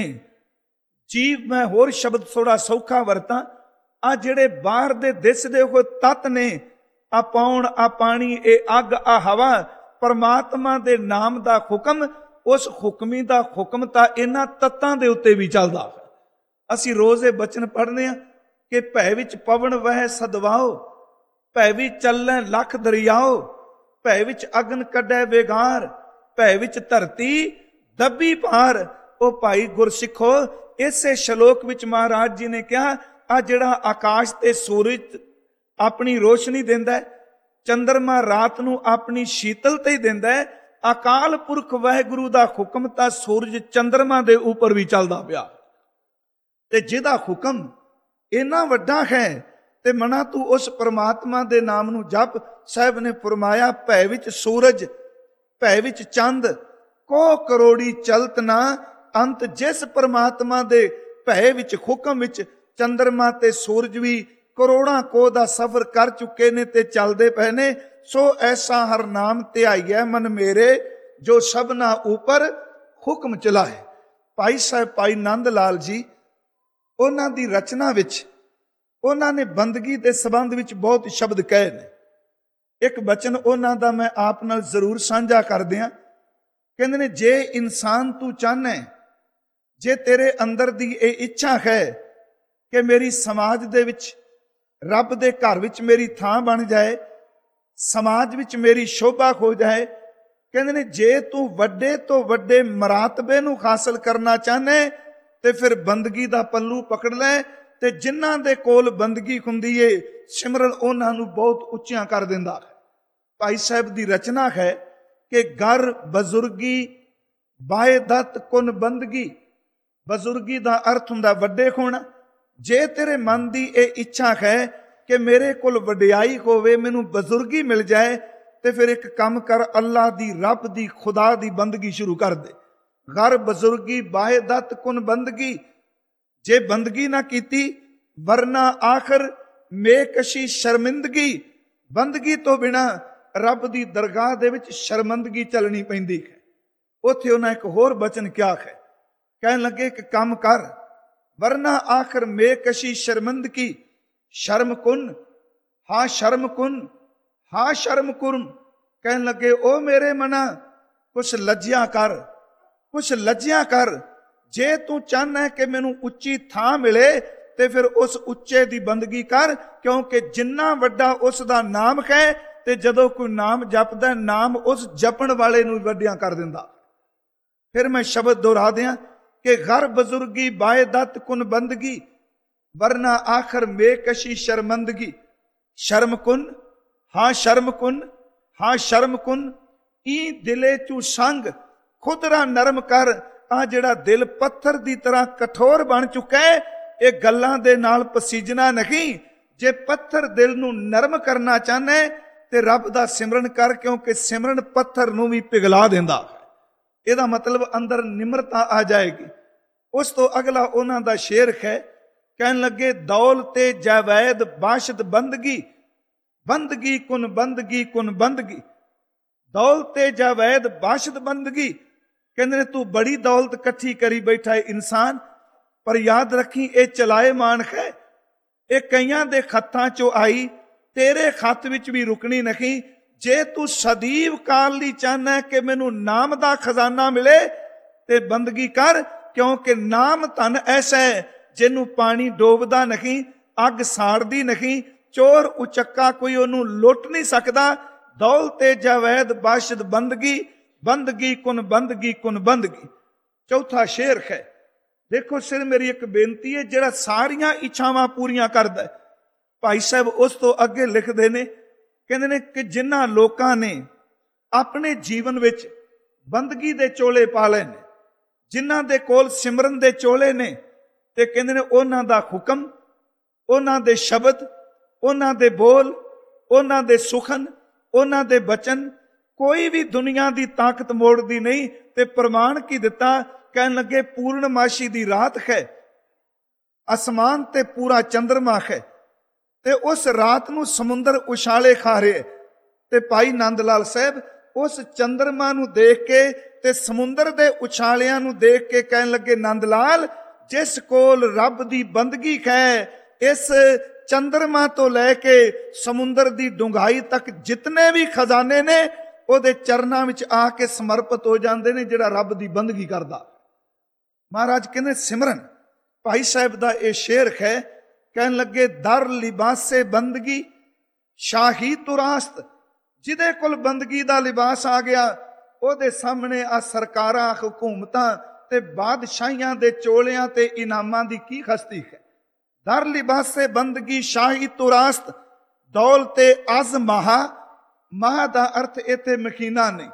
ਜੀਵ ਮੈਂ ਹੋਰ ਸ਼ਬਦ ਥੋੜਾ ਸੌਖਾ ਵਰਤਾਂ, ਆ ਜਿਹੜੇ ਬਾਹਰ ਦੇ ਦਿਸਦੇ ਹੋਏ ਤੱਤ ਨੇ, ਆ ਪੌਣ, ਆ ਪਾਣੀ, ਇਹ ਅੱਗ, ਆ ਹਵਾ, ਪਰਮਾਤਮਾ ਦੇ ਨਾਮ ਦਾ ਹੁਕਮ, ਉਸ ਹੁਕਮੀ ਦਾ ਹੁਕਮ ਤਾਂ ਇਹਨਾਂ ਤੱਤਾਂ ਦੇ ਉੱਤੇ ਵੀ ਚੱਲਦਾ ਹੈ। ਅਸੀਂ ਰੋਜ਼ ਇਹ ਬਚਨ ਪੜ੍ਹਦੇ ਹਾਂ ਕਿ ਭੈ ਵਿੱਚ ਪਵਨ ਵਹਿ ਸਦਵਾਓ, ਭੈ ਵਿੱਚ ਚੱਲੈ ਲੱਖ ਦਰਿਆਓ, ਭੈ ਵਿੱਚ ਅਗਨ ਕੱਢੈ ਵੇਗਾਰ, ਭੈ ਵਿੱਚ ਧਰਤੀ ਦੱਬੀ ਪਾਰ। ਉਹ ਭਾਈ ਗੁਰਸਿੱਖੋ, ਇਸੇ ਸ਼ਲੋਕ ਵਿੱਚ ਮਹਾਰਾਜ ਜੀ ਨੇ ਕਿਹਾ, ਆ ਜਿਹੜਾ ਆਕਾਸ਼ ਤੇ ਸੂਰਜ ਆਪਣੀ ਰੋਸ਼ਨੀ ਦਿੰਦਾ ਹੈ, ਚੰਦਰਮਾ ਰਾਤ ਨੂੰ ਆਪਣੀ ਸ਼ੀਤਲਤਾ ਹੀ ਦਿੰਦਾ ਹੈ, ਅਕਾਲ ਪੁਰਖ ਵਾਹਿਗੁਰੂ ਦਾ ਹੁਕਮ ਤਾਂ ਸੂਰਜ ਚੰਦਰਮਾ ਦੇ ਉੱਪਰ ਵੀ ਚੱਲਦਾ ਪਿਆ। ਤੇ ਜਿਹਦਾ ਹੁਕਮ ਇੰਨਾ ਵੱਡਾ ਹੈ ਤੇ ਮਨਾ ਤੂੰ ਉਸ ਪਰਮਾਤਮਾ ਦੇ ਨਾਮ ਨੂੰ ਜਪ। ਸਾਹਿਬ ਨੇ ਫਰਮਾਇਆ, ਭੈ ਵਿੱਚ ਸੂਰਜ, ਭੈ ਵਿੱਚ ਚੰਦ, ਕੋ ਕਰੋੜੀ ਚਲਤ ਨਾ ਅੰਤ। ਜਿਸ ਪਰਮਾਤਮਾ ਦੇ ਭੈ ਵਿੱਚ, ਹੁਕਮ ਵਿੱਚ ਚੰਦਰਮਾ ਤੇ ਸੂਰਜ ਵੀ ਕਰੋੜਾਂ ਕੋ ਦਾ ਸਫ਼ਰ ਕਰ ਚੁੱਕੇ ਨੇ ਤੇ ਚੱਲਦੇ ਪਏ ਨੇ। ਸੋ ਐਸਾ ਹਰ ਨਾਮ ਧਿਆਈਐ ਮਨ ਮੇਰੇ, ਜੋ ਸਭਨਾ ਉਪਰ ਹੁਕਮ ਚਲਾਏ। ਭਾਈ ਸਾਹਿਬ ਭਾਈ ਨੰਦ ਲਾਲ ਜੀ, ਉਹਨਾਂ ਦੀ ਰਚਨਾ ਵਿੱਚ ਉਹਨਾਂ ਨੇ ਬੰਦਗੀ ਦੇ ਸੰਬੰਧ ਵਿੱਚ ਬਹੁਤ ਸ਼ਬਦ ਕਹੇ ਨੇ। ਇੱਕ ਬਚਨ ਉਹਨਾਂ ਦਾ ਮੈਂ ਆਪ ਨਾਲ ਜ਼ਰੂਰ ਸਾਂਝਾ ਕਰ ਦਿਆਂ। ਕਹਿੰਦੇ ਨੇ, ਜੇ ਇਨਸਾਨ ਤੂੰ ਚਾਹਨਾ, ਜੇ ਤੇਰੇ ਅੰਦਰ ਦੀ ਇਹ ਇੱਛਾ ਹੈ ਕਿ ਮੇਰੀ ਸਮਾਜ ਦੇ ਵਿੱਚ, ਰੱਬ ਦੇ ਘਰ ਵਿੱਚ ਮੇਰੀ ਥਾਂ ਬਣ ਜਾਏ, ਸਮਾਜ ਵਿੱਚ ਮੇਰੀ ਸ਼ੋਭਾ ਹੋ ਜਾਏ, ਕਹਿੰਦੇ ਨੇ ਜੇ ਤੂੰ ਵੱਡੇ ਤੋਂ ਵੱਡੇ ਮਰਾਤਬੇ ਨੂੰ ਹਾਸਲ ਕਰਨਾ ਚਾਹਨਾ ਤੇ ਫਿਰ ਬੰਦਗੀ ਦਾ ਪੱਲੂ ਪਕੜ ਲੈ। ਤੇ ਜਿਨ੍ਹਾਂ ਦੇ ਕੋਲ ਬੰਦਗੀ ਹੁੰਦੀ ਏ, ਸਿਮਰਨ ਉਹਨਾਂ ਨੂੰ ਬਹੁਤ ਉੱਚਿਆਂ ਕਰ ਦਿੰਦਾ ਹੈ। ਭਾਈ ਸਾਹਿਬ ਦੀ ਰਚਨਾ ਹੈ ਕਿ ਗਰ ਬਜ਼ੁਰਗੀ ਬਾਇਦਤ ਕੁਨ ਬੰਦਗੀ। ਬਜ਼ੁਰਗੀ ਦਾ ਅਰਥ ਹੁੰਦਾ ਵੱਡੇ ਹੋਣਾ। ਜੇ ਤੇਰੇ ਮਨ ਦੀ ਇਹ ਇੱਛਾ ਹੈ ਕਿ ਮੇਰੇ ਕੋਲ ਵਡਿਆਈ ਹੋਵੇ, ਮੈਨੂੰ ਬਜ਼ੁਰਗੀ ਮਿਲ ਜਾਏ, ਤੇ ਫਿਰ ਇੱਕ ਕੰਮ ਕਰ, ਅੱਲਾ ਦੀ, ਰੱਬ ਦੀ, ਖੁਦਾ ਦੀ ਬੰਦਗੀ ਸ਼ੁਰੂ ਕਰ ਦੇ। ਗਰ ਬਜ਼ੁਰਗੀ ਬਾਇਦਤ ਕੁਨ ਬੰਦਗੀ। ਜੇ ਬੰਦਗੀ ਨਾ ਕੀਤੀ, ਵਰਨਾ ਆਖਰ ਮੇਕਸ਼ੀ ਸ਼ਰਮਿੰਦਗੀ। ਬੰਦਗੀ ਤੋਂ ਬਿਨਾ ਰੱਬ ਦੀ ਦਰਗਾਹ ਦੇ ਵਿੱਚ ਸ਼ਰਮਿੰਦਗੀ ਚੱਲਣੀ ਪੈਂਦੀ ਹੈ। ਉੱਥੇ ਉਹਨਾਂ ਇੱਕ ਹੋਰ ਬਚਨ ਕਿਹਾ ਹੈ, ਕਹਿਣ ਲੱਗੇ ਕਿ ਕੰਮ ਕਰ, ਵਰਨਾ ਆਖਰ ਮੇਕਸ਼ੀ ਸ਼ਰਮਿੰਦਗੀ। ਸ਼ਰਮ ਕੁਨ, ਹਾਂ ਸ਼ਰਮ ਕੁਨ, ਹਾਂ ਸ਼ਰਮ ਕੁਨ। ਕਹਿਣ ਲੱਗੇ, ਉਹ ਮੇਰੇ ਮਨਾ ਕੁਛ ਲੱਜਿਆ ਕਰ, ਕੁਛ ਲੱਜਿਆ ਕਰ। ਜੇ ਤੂੰ ਚਾਹਨਾ ਹੈ ਕਿ ਮੈਨੂੰ ਉੱਚੀ ਥਾਂ ਮਿਲੇ ਤੇ ਫਿਰ ਉਸ ਉੱਚੇ ਦੀ ਬੰਦਗੀ ਕਰ, ਕਿਉਂਕਿ ਜਿੰਨਾ ਵੱਡਾ ਉਸ ਦਾ ਨਾਮ ਹੈ, ਤੇ ਜਦੋਂ ਕੋਈ ਨਾਮ ਜਪਦਾ, ਨਾਮ ਉਸ ਜਪਣ ਵਾਲੇ ਨੂੰ ਵੱਡਿਆਂ ਕਰ ਦਿੰਦਾ। ਫਿਰ ਮੈਂ ਸ਼ਬਦ ਦੁਹਰਾ ਦਿਆਂ ਕਿ ਗਰ ਬਜ਼ੁਰਗੀ ਬਾਇਦਤ ਕੁਨ ਬੰਦਗੀ, ਵਰਨਾ ਆਖਰ ਮੇਕਸ਼ੀ ਸ਼ਰਮੰਦਗੀ। ਸ਼ਰਮ ਕੁਨ, ਹਾਂ ਸ਼ਰਮ ਕੁਨ, ਹਾਂ ਸ਼ਰਮ ਕੁਨ। ਈ ਦਿਲੇ ਚੂ ਸੰਗ ਖੁਦਰਾ ਨਰਮ ਕਰ। ਆ ਜਿਹੜਾ ਦਿਲ ਪੱਥਰ ਦੀ ਤਰ੍ਹਾਂ ਕਠੋਰ ਬਣ ਚੁੱਕਾ ਹੈ, ਇਹ ਗੱਲਾਂ ਦੇ ਨਾਲ ਪਸੀਜਣਾ ਨਹੀਂ। ਜੇ ਪੱਥਰ ਦਿਲ ਨੂੰ ਨਰਮ ਕਰਨਾ ਚਾਹਨਾ ਤੇ ਰੱਬ ਦਾ ਸਿਮਰਨ ਕਰ, ਕਿਉਂਕਿ ਸਿਮਰਨ ਪੱਥਰ ਨੂੰ ਵੀ ਪਿਘਲਾ ਦਿੰਦਾ। ਇਹਦਾ ਮਤਲਬ ਅੰਦਰ ਨਿਮਰਤਾ ਆ ਜਾਏਗੀ। ਉਸ ਤੋਂ ਅਗਲਾ ਉਹਨਾਂ ਦਾ ਸ਼ੇਰ ਹੈ, ਕਹਿਣ ਲੱਗੇ, ਦੌਲ ਤੇ ਜਾਵੈਦ ਬਾਸ਼ਦ ਬੰਦਗੀ, ਬੰਦਗੀ ਕੁਨ ਬੰਦਗੀ ਕੁਨ ਬੰਦਗੀ। ਦੌਲ ਤੇ ਜਾਵੈਦ ਬਾਸ਼ਦ ਬੰਦਗੀ। ਕਹਿੰਦੇ ਨੇ ਤੂੰ ਬੜੀ ਦੌਲਤ ਇਕੱਠੀ ਕਰੀ ਬੈਠਾ ਹੈ ਇਨਸਾਨ, ਪਰ ਯਾਦ ਰੱਖੀ ਇਹ ਚਲਾਏ ਮਾਨ ਹੈ, ਇਹ ਕਈਆਂ ਦੇ ਖੱਤਾਂ ਚੋਂ ਆਈ, ਤੇਰੇ ਖੱਤ ਵਿੱਚ ਵੀ ਰੁਕਣੀ ਨਹੀਂ। ਜੇ ਤੂੰ ਸਦੀਵ ਕਾਲ ਲਈ ਚਾਹਨਾ ਕਿ ਮੈਨੂੰ ਨਾਮ ਦਾ ਖਜ਼ਾਨਾ ਮਿਲੇ ਤੇ ਬੰਦਗੀ ਕਰ, ਕਿਉਂਕਿ ਨਾਮ ਧਨ ਐਸਾ ਹੈ ਜਿਹਨੂੰ ਪਾਣੀ ਡੋਬਦਾ ਨਹੀਂ, ਅੱਗ ਸਾੜਦੀ ਨਹੀਂ, ਚੋਰ ਉਚੱਕਾ ਕੋਈ ਉਹਨੂੰ ਲੁੱਟ ਨਹੀਂ ਸਕਦਾ। ਦੌਲ ਤੇ ਜਾਵੈਦ ਬਾਸ਼ਦ ਬੰਦਗੀ, ਬੰਦਗੀ ਕੁਨ ਬੰਦਗੀ ਕੁਨ ਬੰਦਗੀ। ਚੌਥਾ ਸ਼ੇਰ ਹੈ, ਦੇਖੋ ਸਿਰ ਮੇਰੀ ਇੱਕ ਬੇਨਤੀ ਹੈ, ਜਿਹੜਾ ਸਾਰੀਆਂ ਇੱਛਾਵਾਂ ਪੂਰੀਆਂ ਕਰਦਾ ਹੈ, ਭਾਈ ਸਾਹਿਬ ਉਸ ਤੋਂ ਅੱਗੇ ਲਿਖਦੇ ਨੇ, ਕਹਿੰਦੇ ਨੇ ਕਿ ਜਿਨ੍ਹਾਂ ਲੋਕਾਂ ਨੇ ਆਪਣੇ ਜੀਵਨ ਵਿੱਚ ਬੰਦਗੀ ਦੇ ਚੋਲੇ ਪਾ ਲਏ ਨੇ, ਜਿਨ੍ਹਾਂ ਦੇ ਕੋਲ ਸਿਮਰਨ ਦੇ ਚੋਲੇ ਨੇ, ਤੇ ਕਹਿੰਦੇ ਨੇ ਉਹਨਾਂ ਦਾ ਹੁਕਮ, ਉਹਨਾਂ ਦੇ ਸ਼ਬਦ, ਉਹਨਾਂ ਦੇ ਬੋਲ, ਉਹਨਾਂ ਦੇ ਸੁਖਨ, ਉਹਨਾਂ ਦੇ ਬਚਨ ਕੋਈ ਵੀ ਦੁਨੀਆ ਦੀ ਤਾਕਤ ਮੋੜਦੀ ਨਹੀਂ। ਤੇ ਪ੍ਰਮਾਣ ਕੀ ਦਿੱਤਾ? ਕਹਿਣ ਲੱਗੇ ਪੂਰਨਮਾਸ਼ੀ ਦੀ ਰਾਤ ਹੈ, ਅਸਮਾਨ ਤੇ ਪੂਰਾ ਚੰਦਰਮਾ ਹੈ, ਤੇ ਉਸ ਰਾਤ ਨੂੰ ਸਮੁੰਦਰ ਉਛਾਲੇ ਖਾ ਰਿਹਾ। ਤੇ ਭਾਈ ਨੰਦ ਲਾਲ ਸਾਹਿਬ ਉਸ ਚੰਦਰਮਾ ਨੂੰ ਦੇਖ ਕੇ ਤੇ ਸਮੁੰਦਰ ਦੇ ਉਛਾਲਿਆਂ ਨੂੰ ਦੇਖ ਕੇ ਕਹਿਣ ਲੱਗੇ, ਨੰਦ ਲਾਲ ਜਿਸ ਕੋਲ ਰੱਬ ਦੀ ਬੰਦਗੀ ਹੈ, ਇਸ ਚੰਦਰਮਾ ਤੋਂ ਲੈ ਕੇ ਸਮੁੰਦਰ ਦੀ ਡੂੰਘਾਈ ਤੱਕ ਜਿਤਨੇ ਵੀ ਖਜ਼ਾਨੇ ਨੇ ਉਹਦੇ ਚਰਨਾਂ ਵਿੱਚ ਆ ਕੇ ਸਮਰਪਿਤ ਹੋ ਜਾਂਦੇ ਨੇ, ਜਿਹੜਾ ਰੱਬ ਦੀ ਬੰਦਗੀ ਕਰਦਾ। ਮਹਾਰਾਜ ਕਹਿੰਦੇ ਸਿਮਰਨ। ਭਾਈ ਸਾਹਿਬ ਦਾ ਇਹ ਸ਼ੇਰ ਹੈ, ਕਹਿਣ ਲੱਗੇ ਦਰ ਲਿਬਾਸੇ ਬੰਦਗੀ ਸ਼ਾਹੀ ਤੁਰਾਸਤ। ਜਿਹਦੇ ਕੋਲ ਬੰਦਗੀ ਦਾ ਲਿਬਾਸ ਆ ਗਿਆ, ਉਹਦੇ ਸਾਹਮਣੇ ਆ ਸਰਕਾਰਾਂ, ਹਕੂਮਤਾਂ ਤੇ ਬਾਦਸ਼ਾਹੀਆਂ ਦੇ ਚੋਲਿਆਂ ਤੇ ਇਨਾਮਾਂ ਦੀ ਕੀ ਹਸਤੀ ਹੈ। ਦਰ ਲਿਬਾਸੇ ਬੰਦਗੀ ਸ਼ਾਹੀ ਤੁਰਾਸਤ ਦੌਲਤੇ ਅਜ਼ ਮਹਾ। ਮਹਾ ਦਾ ਅਰਥ ਇੱਥੇ ਮਖੀਨਾ ਨਹੀਂ,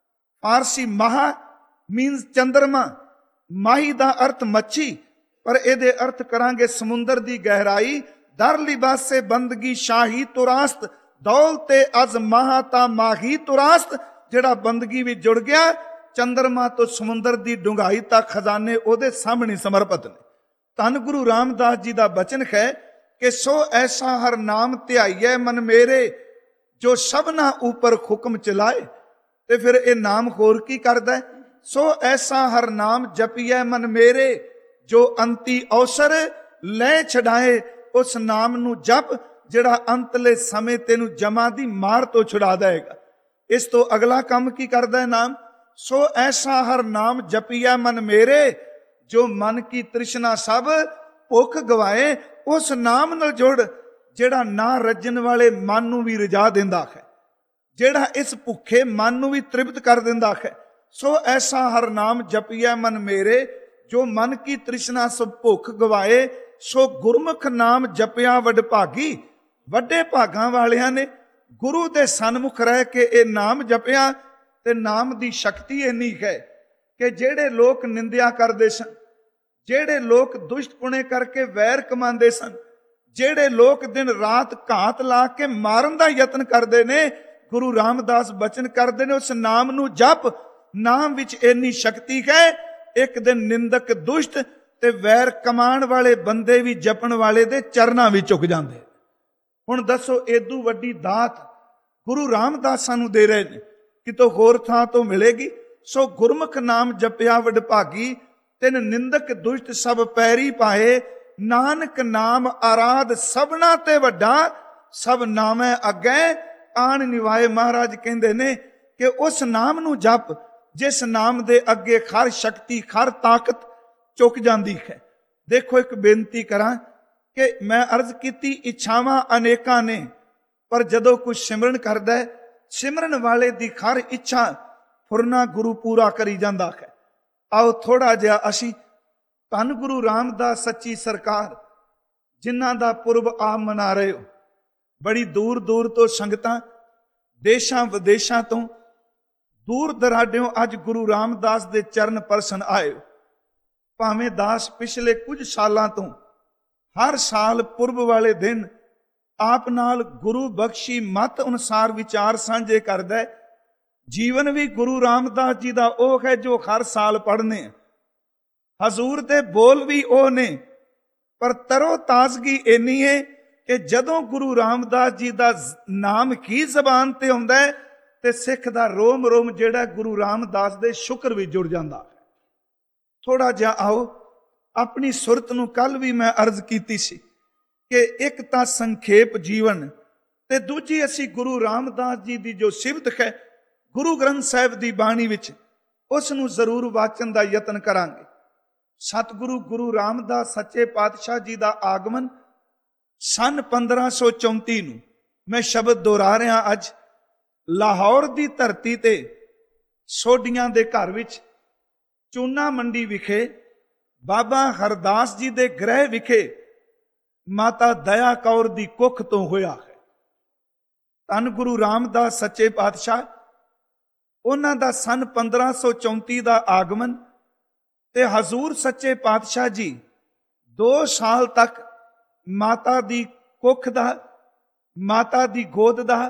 ਫਾਰਸੀ ਮਹਾ ਮੀਨਸ ਚੰਦਰਮਾ, ਮਾਹੀ ਦਾ ਅਰਥ ਮੱਛੀ, ਪਰ ਇਹਦੇ ਅਰਥ ਕਰਾਂਗੇ ਸਮੁੰਦਰ ਦੀ ਗਹਿਰਾਈ। ਦਰ ਲਿਬਾਸੇ ਬੰਦਗੀ ਸ਼ਾਹੀ ਤੁਰਾਸਤ ਦੌਲਤੇ ਅਜ਼ ਮਹਾ ਤਾ ਮਾਹੀ ਤੁਰਾਸਤ। ਜਿਹੜਾ ਬੰਦਗੀ ਵਿੱਚ ਜੁੜ ਗਿਆ, ਚੰਦਰਮਾ ਤੋਂ ਸਮੁੰਦਰ ਦੀ ਡੂੰਘਾਈ ਤੱਕ ਖਜ਼ਾਨੇ ਉਹਦੇ ਸਾਹਮਣੇ ਸਮਰਪਿਤ ਨੇ। ਧੰਨ ਗੁਰੂ ਰਾਮਦਾਸ ਜੀ ਦਾ ਬਚਨ ਹੈ ਕਿ ਸੋ ਐਸਾ ਹਰ ਨਾਮ ਧਿਆਈਐ ਮਨ ਮੇਰੇ, ਜੋ ਸਭਨਾ ਉੱਪਰ ਹੁਕਮ ਚਲਾਏ। ਤੇ ਫਿਰ ਇਹ ਨਾਮ ਹੋਰ ਕੀ ਕਰਦਾ? ਸੋ ਐਸਾ ਹਰ ਨਾਮ ਜਪੀਐ ਮਨ ਮੇਰੇ, ਜੋ ਅੰਤੀ ਅਵਸਰ ਲੈ ਛਡਾਏ। ਉਸ ਨਾਮ ਨੂੰ ਜਪ ਜਿਹੜਾ ਅੰਤਲੇ ਸਮੇਂ ਤੈਨੂੰ ਜਮਾਂ ਦੀ ਮਾਰ ਤੋਂ ਛੁਡਾ ਦੇਗਾ। ਇਸ ਤੋਂ ਅਗਲਾ ਕੰਮ ਕੀ ਕਰਦਾ ਹੈ ਨਾਮ? ਸੋ ਐਸਾ ਹਰ ਨਾਮ ਜਪੀਐ ਮਨ ਮੇਰੇ, ਜੋ ਮਨ ਕੀ ਤ੍ਰਿਸ਼ਨਾ ਸਭ ਭੁੱਖ ਗਵਾਏ। ਉਸ ਨਾਮ ਨਾਲ ਜੁੜ ਜਿਹੜਾ ਨਾ ਰੱਜਣ ਵਾਲੇ ਮਨ ਨੂੰ ਵੀ ਰਜਾ ਦਿੰਦਾ ਹੈ, ਜਿਹੜਾ ਇਸ ਭੁੱਖੇ ਮਨ ਨੂੰ ਵੀ ਤ੍ਰਿਪਤ ਕਰ ਦਿੰਦਾ ਹੈ। ਸੋ ਐਸਾ ਹਰ ਨਾਮ ਜਪੀਐ ਮਨ ਮੇਰੇ, ਜੋ ਮਨ ਕੀ ਤ੍ਰਿਸ਼ਨਾ ਸਭ ਭੁੱਖ ਗਵਾਏ। ਸੋ ਗੁਰਮੁਖ ਨਾਮ ਜਪਿਆ ਵਡਭਾਗੀ। ਵੱਡੇ ਭਾਗਾਂ ਵਾਲਿਆਂ ਨੇ ਗੁਰੂ ਦੇ ਸਨਮੁਖ ਰਹਿ ਕੇ ਇਹ ਨਾਮ ਜਪਿਆ। ਤੇ ਨਾਮ ਦੀ ਸ਼ਕਤੀ ਇੰਨੀ ਹੈ ਕਿ ਜਿਹੜੇ ਲੋਕ ਨਿੰਦਿਆ ਕਰਦੇ ਸਨ, ਜਿਹੜੇ ਲੋਕ ਦੁਸ਼ਟ ਪੁਣੇ ਕਰਕੇ ਵੈਰ ਕਮਾਉਂਦੇ ਸਨ, ਜਿਹੜੇ ਲੋਕ ਦਿਨ ਰਾਤ ਘਾਤ ਲਾ ਕੇ ਮਾਰਨ ਦਾ ਯਤਨ ਕਰਦੇ ਨੇ, ਗੁਰੂ ਰਾਮਦਾਸ ਬਚਨ ਕਰਦੇ ਨੇ ਉਸ ਨਾਮ ਨੂੰ ਜਪ। ਨਾਮ ਵਿੱਚ ਇੰਨੀ ਸ਼ਕਤੀ ਹੈ, ਇੱਕ ਦਿਨ ਨਿੰਦਕ ਦੁਸ਼ਟ ਤੇ ਵੈਰ ਕਮਾਉਣ ਵਾਲੇ ਬੰਦੇ ਵੀ ਜਪਣ ਵਾਲੇ ਦੇ ਚਰਨਾਂ ਵਿੱਚ ਝੁਕ ਜਾਂਦੇ। ਹੁਣ ਦੱਸੋ ਏਦੂ ਵੱਡੀ ਦਾਤ ਗੁਰੂ ਰਾਮਦਾਸ ਸਾਨੂੰ ਦੇ ਰਹੇ ਨੇ, ਕਿਤੋਂ ਹੋਰ ਥਾਂ ਤੋਂ ਮਿਲੇਗੀ? ਸੋ ਗੁਰਮੁਖ ਨਾਮ ਜਪਿਆ ਵਡਭਾਗੀ, ਤਿਨ ਨਿੰਦਕ ਦੁਸ਼ਟ ਸਭ ਪੈਰੀ ਪਾਏ। ਨਾਨਕ ਨਾਮ ਆਰਾਧ ਸਭਨਾ ਤੇ ਵੱਡਾ, ਸਭ ਨਾਮੈ ਅੱਗੇ ਆਣ ਨਿਵਾਏ। ਮਹਾਰਾਜ ਕਹਿੰਦੇ ਨੇ ਕਿ ਉਸ ਨਾਮ ਨੂੰ ਜਪ ਜਿਸ ਨਾਮ ਦੇ ਅੱਗੇ ਹਰ ਸ਼ਕਤੀ, ਹਰ ਤਾਕਤ ਝੁਕ ਜਾਂਦੀ ਹੈ। ਦੇਖੋ ਇੱਕ ਬੇਨਤੀ ਕਰਾਂ ਕਿ ਮੈਂ ਅਰਜ਼ ਕੀਤੀ ਇੱਛਾਵਾਂ ਅਨੇਕਾਂ ਨੇ, ਪਰ ਜਦੋਂ ਕੋਈ ਸਿਮਰਨ ਕਰਦਾ ਹੈ, ਸਿਮਰਨ ਵਾਲੇ ਦੀ ਹਰ ਇੱਛਾ ਫੁਰਨਾ ਗੁਰੂ ਪੂਰਾ ਕਰੀ ਜਾਂਦਾ ਹੈ। ਆਓ ਥੋੜਾ ਜਿਹਾ ਅਸੀਂ ਧੰਨ ਗੁਰੂ ਰਾਮਦਾਸ ਸੱਚੀ ਸਰਕਾਰ, ਜਿਨ੍ਹਾਂ ਦਾ ਪੁਰਬ ਆਪ ਮਨਾ ਰਹੇ ਹੋ, ਬੜੀ ਦੂਰ ਦੂਰ ਤੋਂ ਸੰਗਤਾਂ, ਦੇਸ਼ਾਂ ਵਿਦੇਸ਼ਾਂ ਤੋਂ, ਦੂਰ ਦਰਾਡਿਓਂ ਅੱਜ ਗੁਰੂ ਰਾਮਦਾਸ ਦੇ ਚਰਨ ਪਰਸਨ ਆਏ ਹੋ। ਭਾਵੇਂ ਦਾਸ ਪਿਛਲੇ ਕੁਝ ਸਾਲਾਂ ਤੋਂ ਹਰ ਸਾਲ ਪੁਰਬ ਵਾਲੇ ਦਿਨ ਆਪ ਨਾਲ ਗੁਰੂ ਬਖਸ਼ੀ ਮਤ ਅਨੁਸਾਰ ਵਿਚਾਰ ਸਾਂਝੇ ਕਰਦਾ ਹੈ। ਜੀਵਨ ਵੀ ਗੁਰੂ ਰਾਮਦਾਸ ਜੀ ਦਾ ਉਹ ਹੈ ਜੋ ਹਰ ਸਾਲ ਪੜ੍ਹਨੇ। ਹਜ਼ੂਰ ਦੇ ਬੋਲ ਵੀ ਉਹ ਨੇ, ਪਰ ਤਰੋ ਤਾਜ਼ਗੀ ਇੰਨੀ ਹੈ ਕਿ ਜਦੋਂ ਗੁਰੂ ਰਾਮਦਾਸ ਜੀ ਦਾ ਨਾਮ ਹੀ ਜ਼ਬਾਨ ਤੇ ਆਉਂਦਾ ਹੈ ਤੇ ਸਿੱਖ ਦਾ ਰੋਮ ਰੋਮ ਜਿਹੜਾ ਗੁਰੂ ਰਾਮਦਾਸ ਦੇ ਸ਼ੁਕਰ ਵਿੱਚ ਜੁੜ ਜਾਂਦਾ। ਥੋੜਾ ਜਿਹਾ ਆਓ ਆਪਣੀ ਸੁਰਤ ਨੂੰ, ਕੱਲ ਵੀ ਮੈਂ ਅਰਜ਼ ਕੀਤੀ ਸੀ ਕਿ ਇੱਕ ਤਾਂ ਸੰਖੇਪ ਜੀਵਨ ਤੇ ਦੂਜੀ ਅਸੀਂ ਗੁਰੂ ਰਾਮਦਾਸ ਜੀ ਦੀ ਜੋ ਸਿਫਤ ਹੈ ਗੁਰੂ ਗ੍ਰੰਥ ਸਾਹਿਬ ਦੀ ਬਾਣੀ ਵਿੱਚ, ਉਸ ਨੂੰ ਜ਼ਰੂਰ ਵਾਚਣ ਦਾ ਯਤਨ ਕਰਾਂਗੇ। ਸਤਿਗੁਰੂ ਗੁਰੂ ਰਾਮਦਾਸ ਸੱਚੇ ਪਾਤਸ਼ਾਹ ਜੀ ਦਾ ਆਗਮਨ ਸਨ ਪੰਦਰਾਂ ਸੌ ਚੌਂਤੀ ਨੂੰ, ਮੈਂ ਸ਼ਬਦ ਦੁਹਰਾ ਰਿਹਾ ਅੱਜ, ਲਾਹੌਰ ਦੀ ਧਰਤੀ ਤੇ ਸੋਢੀਆਂ ਦੇ ਘਰ ਵਿੱਚ ਚੂਨਾ ਮੰਡੀ ਵਿਖੇ ਬਾਬਾ ਹਰਦਾਸ ਜੀ ਦੇ ਗ੍ਰਹਿ ਵਿਖੇ ਮਾਤਾ ਦਇਆ ਕੌਰ ਦੀ ਕੁੱਖ ਤੋਂ ਹੋਇਆ ਹੈ। ਧੰਨ ਗੁਰੂ ਰਾਮਦਾਸ ਸੱਚੇ ਪਾਤਸ਼ਾਹ, ਉਹਨਾਂ ਦਾ ਸਨ ਪੰਦਰਾਂ ਸੌ ਚੌਂਤੀ ਦਾ ਆਗਮਨ ਤੇ ਹਜ਼ੂਰ ਸੱਚੇ ਪਾਤਸ਼ਾਹ ਜੀ ਦੋ ਸਾਲ ਤੱਕ ਮਾਤਾ ਦੀ ਕੁੱਖ ਦਾ, ਮਾਤਾ ਦੀ ਗੋਦ ਦਾ,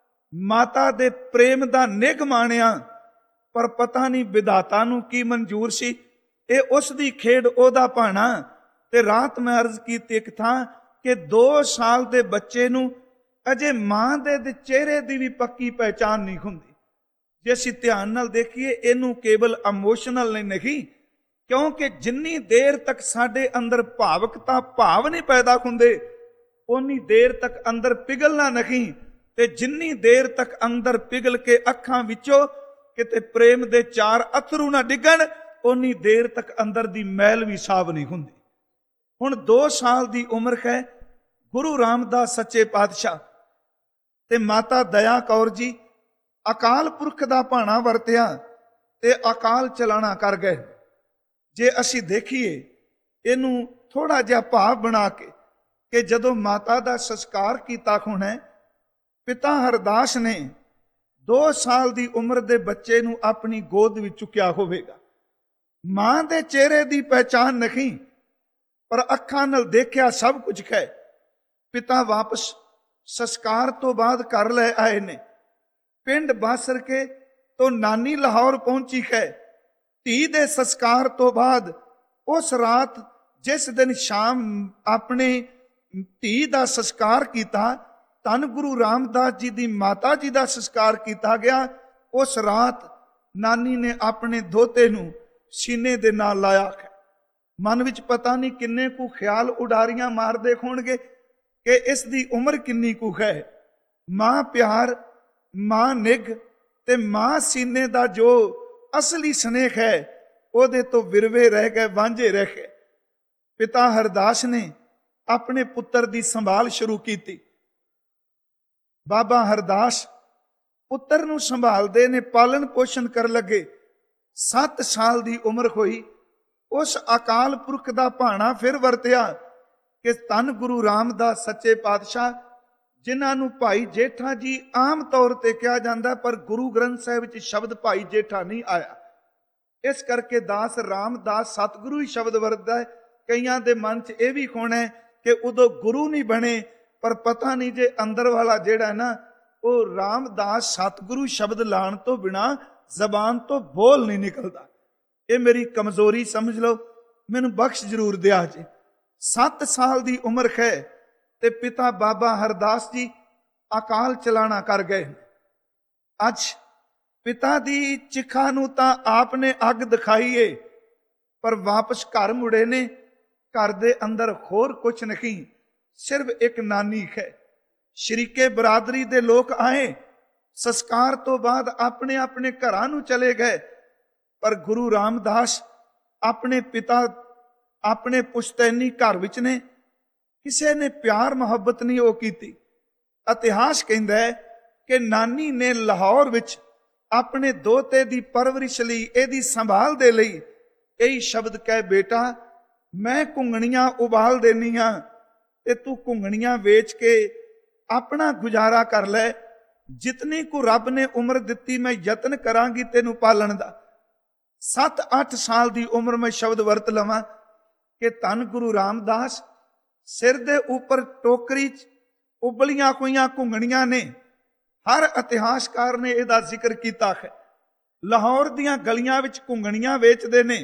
ਮਾਤਾ ਦੇ ਪ੍ਰੇਮ ਦਾ ਨਿੱਘ ਮਾਣਿਆ। ਪਰ ਪਤਾ ਨਹੀਂ ਵਿਧਾਤਾ ਨੂੰ ਕੀ ਮਨਜ਼ੂਰ ਸੀ, ਇਹ ਉਸ ਦੀ ਖੇਡ, ਉਹਦਾ ਭਾਣਾ। ਤੇ ਰਾਤ ਮੈਂ ਅਰਜ਼ ਕੀਤੀ ਇੱਕ ਥਾਂ ਕਿ ਦੋ ਸਾਲ ਦੇ ਬੱਚੇ ਨੂੰ ਅਜੇ ਮਾਂ ਦੇ ਚਿਹਰੇ ਦੀ ਵੀ ਪੱਕੀ ਪਹਿਚਾਨ ਨਹੀਂ ਹੁੰਦੀ। ਜੇ ਅਸੀਂ ਧਿਆਨ ਨਾਲ ਦੇਖੀਏ, ਇਹਨੂੰ ਕੇਵਲ ਇਮੋਸ਼ਨਲ ਨਹੀਂ, ਕਿਉਂਕਿ ਜਿੰਨੀ ਦੇਰ ਤੱਕ ਸਾਡੇ ਅੰਦਰ ਭਾਵਕਤਾ ਭਾਵ ਨਹੀਂ ਪੈਦਾ ਹੁੰਦੇ, ਉਨੀ ਦੇਰ ਤੱਕ ਅੰਦਰ ਪਿਘਲਣਾ ਨਹੀਂ। ਤੇ ਜਿੰਨੀ ਦੇਰ ਤੱਕ ਅੰਦਰ ਪਿਘਲ ਕੇ ਅੱਖਾਂ ਵਿੱਚੋਂ ਕਿਤੇ ਪ੍ਰੇਮ ਦੇ ਚਾਰ ਅਥਰੂ ਨਾ ਡਿੱਗਣ, ਉਨੀ ਦੇਰ ਤੱਕ ਅੰਦਰ ਦੀ ਮੈਲ ਵੀ ਸਾਫ਼ ਨਹੀਂ ਹੁੰਦੀ। ਹੁਣ ਦੋ ਸਾਲ ਦੀ ਉਮਰ ਹੈ। ਗੁਰੂ ਰਾਮਦਾਸ ਸੱਚੇ ਪਾਤਸ਼ਾਹ ਤੇ ਮਾਤਾ ਦਇਆ ਕੌਰ ਜੀ ਅਕਾਲ ਪੁਰਖ ਦਾ ਭਾਣਾ ਵਰਤਿਆ ਤੇ ਅਕਾਲ ਚਲਾਣਾ ਕਰ ਗਏ। ਜੇ ਅਸੀਂ ਦੇਖੀਏ ਇਹਨੂੰ ਥੋੜਾ ਜਿਹਾ ਭਾਵ ਬਣਾ ਕੇ ਕਿ ਜਦੋਂ ਮਾਤਾ ਦਾ ਸੰਸਕਾਰ ਕੀਤਾ ਹੋਣਾ, ਪਿਤਾ ਹਰਦਾਸ ਨੇ ਦੋ ਸਾਲ ਦੀ ਉਮਰ ਦੇ ਬੱਚੇ ਨੂੰ ਆਪਣੀ ਗੋਦ ਵਿੱਚ ਚੁੱਕਿਆ ਹੋਵੇਗਾ। ਮਾਂ ਦੇ ਚਿਹਰੇ ਦੀ ਪਹਿਚਾਨ ਨਹੀਂ, ਪਰ ਅੱਖਾਂ ਨਾਲ ਦੇਖਿਆ ਸਭ ਕੁਝ ਹੈ। ਪਿਤਾ ਵਾਪਸ ਸੰਸਕਾਰ ਤੋਂ ਬਾਅਦ ਘਰ ਲੈ ਆਏ ਨੇ। ਪਿੰਡ ਬਾਸਰ ਕੇ ਤੋਂ ਨਾਨੀ ਲਾਹੌਰ ਪਹੁੰਚੀ ਹੈ। ਧੀ ਦੇ ਸੰਸਕਾਰ ਤੋਂ ਬਾਅਦ ਉਸ ਰਾਤ ਜਿਸ ਦਿਨ ਸ਼ਾਮ ਆਪਣੇ ਧੀ ਦਾ ਸੰਸਕਾਰ ਕੀਤਾ, ਧੰਨ ਗੁਰੂ ਰਾਮਦਾਸ ਜੀ ਦੀ ਮਾਤਾ ਜੀ ਦਾ ਸੰਸਕਾਰ ਕੀਤਾ ਗਿਆ, ਉਸ ਰਾਤ ਨਾਨੀ ਨੇ ਆਪਣੇ ਦੋਤੇ ਨੂੰ ਸੀਨੇ ਦੇ ਨਾਲ ਲਾਇਆ ਹੈ। ਮਨ ਵਿੱਚ ਪਤਾ ਨਹੀਂ ਕਿੰਨੇ ਕੁ ਖਿਆਲ ਉਡਾਰੀਆਂ ਮਾਰਦੇ ਹੋਣਗੇ ਕਿ ਇਸ ਦੀ ਉਮਰ ਕਿੰਨੀ ਕੁ ਹੈ। ਮਾਂ ਪਿਆਰ, ਮਾਂ ਨਿੱਘ ਤੇ ਮਾਂ ਸੀਨੇ ਦਾ ਜੋ ਅਸਲੀ ਸਨੇਹ ਹੈ, ਉਹਦੇ ਤੋਂ ਵਿਰਵੇ ਰਹਿ ਗਏ, ਵਾਂਝੇ ਰਹਿ ਗਏ। ਪਿਤਾ ਹਰਦਾਸ ਨੇ ਆਪਣੇ ਪੁੱਤਰ ਦੀ ਸੰਭਾਲ ਸ਼ੁਰੂ ਕੀਤੀ। ਬਾਬਾ ਹਰਦਾਸ ਪੁੱਤਰ ਨੂੰ ਸੰਭਾਲਦੇ ਨੇ, ਪਾਲਣ ਪੋਸ਼ਣ ਕਰਨ ਲੱਗੇ। ਸੱਤ ਸਾਲ ਦੀ ਉਮਰ ਹੋਈ। ਉਸ ਅਕਾਲ ਪੁਰਖ ਦਾ ਭਾਣਾ ਫਿਰ ਵਰਤਿਆ ਕਿ ਧੰਨ ਗੁਰੂ ਰਾਮਦਾਸ ਸੱਚੇ ਪਾਤਸ਼ਾਹ, ਜਿਨ੍ਹਾਂ ਨੂੰ ਭਾਈ ਜੇਠਾ ਜੀ ਆਮ ਤੌਰ ਤੇ ਕਿਹਾ ਜਾਂਦਾ, ਪਰ ਗੁਰੂ ਗ੍ਰੰਥ ਸਾਹਿਬ ਵਿੱਚ ਸ਼ਬਦ ਭਾਈ ਜੇਠਾ ਨਹੀਂ ਆਇਆ। ਇਸ ਕਰਕੇ ਦਾਸ ਰਾਮਦਾਸ ਸਤਿਗੁਰੂ ਹੀ ਸ਼ਬਦ ਵਰਤਦਾ ਹੈ। ਕਈਆਂ ਦੇ ਮਨ 'ਚ ਇਹ ਵੀ ਹੋਣਾ ਕਿ ਉਦੋਂ ਗੁਰੂ ਨਹੀਂ ਬਣੇ, ਪਰ ਪਤਾ ਨਹੀਂ ਜੇ ਅੰਦਰ ਵਾਲਾ ਜਿਹੜਾ ਨਾ, ਉਹ ਰਾਮਦਾਸ ਸਤਿਗੁਰੂ ਸ਼ਬਦ ਲਾਣ ਤੋਂ ਬਿਨਾ ਜ਼ਬਾਨ ਤੋਂ ਬੋਲ ਨਹੀਂ ਨਿਕਲਦਾ। ਇਹ ਮੇਰੀ ਕਮਜ਼ੋਰੀ ਸਮਝ ਲਓ, ਮੈਨੂੰ ਬਖਸ਼ ਜ਼ਰੂਰ ਦਿਆ ਜੇ। ਸੱਤ ਸਾਲ ਦੀ ਉਮਰ ਹੈ ਤੇ ਪਿਤਾ ਬਾਬਾ ਹਰਦਾਸ ਜੀ ਅਕਾਲ ਚਲਾਣਾ ਕਰ ਗਏ। ਅੱਜ ਪਿਤਾ ਦੀ ਚਿਖਾ ਨੂੰ ਤਾਂ ਆਪ ਨੇ ਅੱਗ ਦਿਖਾਈਏ, ਪਰ ਵਾਪਸ ਘਰ ਮੁੜੇ ਨੇ। ਘਰ ਦੇ ਅੰਦਰ ਹੋਰ ਕੁਛ ਨਹੀਂ, ਸਿਰਫ ਇੱਕ ਨਾਨੀ ਹੈ। ਸ਼ਰੀਕੇ ਬਰਾਦਰੀ ਦੇ ਲੋਕ ਆਏ, ਸੰਸਕਾਰ ਤੋਂ ਬਾਅਦ ਆਪਣੇ ਆਪਣੇ ਘਰਾਂ ਨੂੰ ਚਲੇ ਗਏ। ਪਰ ਗੁਰੂ ਰਾਮਦਾਸ ਆਪਣੇ ਪਿਤਾ, ਆਪਣੇ ਪੁਸ਼ਤੈਨੀ ਘਰ ਵਿੱਚ ਨੇ। ਕਿਸੇ ਨੇ ਪਿਆਰ ਮੁਹੱਬਤ ਨਹੀਂ ਉਹ ਕੀਤੀ। ਇਤਿਹਾਸ ਕਹਿੰਦਾ ਹੈ ਕਿ ਨਾਨੀ ਨੇ ਲਾਹੌਰ ਵਿੱਚ ਆਪਣੇ ਦੋਤੇ ਦੀ ਪਰਵਰਿਸ਼ ਲਈ, ਇਹਦੀ ਸੰਭਾਲ ਦੇ ਲਈ ਇਹੀ ਸ਼ਬਦ ਕਹੇ, ਬੇਟਾ ਮੈਂ ਘੁੰਗਣੀਆਂ ਉਬਾਲ ਦੇਣੀ ਆ ਤੇ ਤੂੰ ਘੁੰਗਣੀਆਂ ਵੇਚ ਕੇ ਆਪਣਾ ਗੁਜ਼ਾਰਾ ਕਰ ਲੈ। ਜਿਤਨੀ ਕੁ ਰੱਬ ਨੇ ਉਮਰ ਦਿੱਤੀ, ਮੈਂ ਯਤਨ ਕਰਾਂਗੀ ਤੈਨੂੰ ਪਾਲਣ ਦਾ। ਸੱਤ ਅੱਠ ਸਾਲ ਦੀ ਉਮਰ ਮੈਂ ਸ਼ਬਦ ਵਰਤ ਲਵਾਂ ਕਿ ਧੰਨ ਗੁਰੂ ਰਾਮਦਾਸ ਸਿਰ ਦੇ ਉੱਪਰ ਟੋਕਰੀ 'ਚ ਉਬਲੀਆਂ ਹੋਈਆਂ ਘੁੰਗਣੀਆਂ ਨੇ। ਹਰ ਇਤਿਹਾਸਕਾਰ ਨੇ ਇਹਦਾ ਜ਼ਿਕਰ ਕੀਤਾ ਹੈ। ਲਾਹੌਰ ਦੀਆਂ ਗਲੀਆਂ ਵਿੱਚ ਘੁੰਗਣੀਆਂ ਵੇਚਦੇ ਨੇ।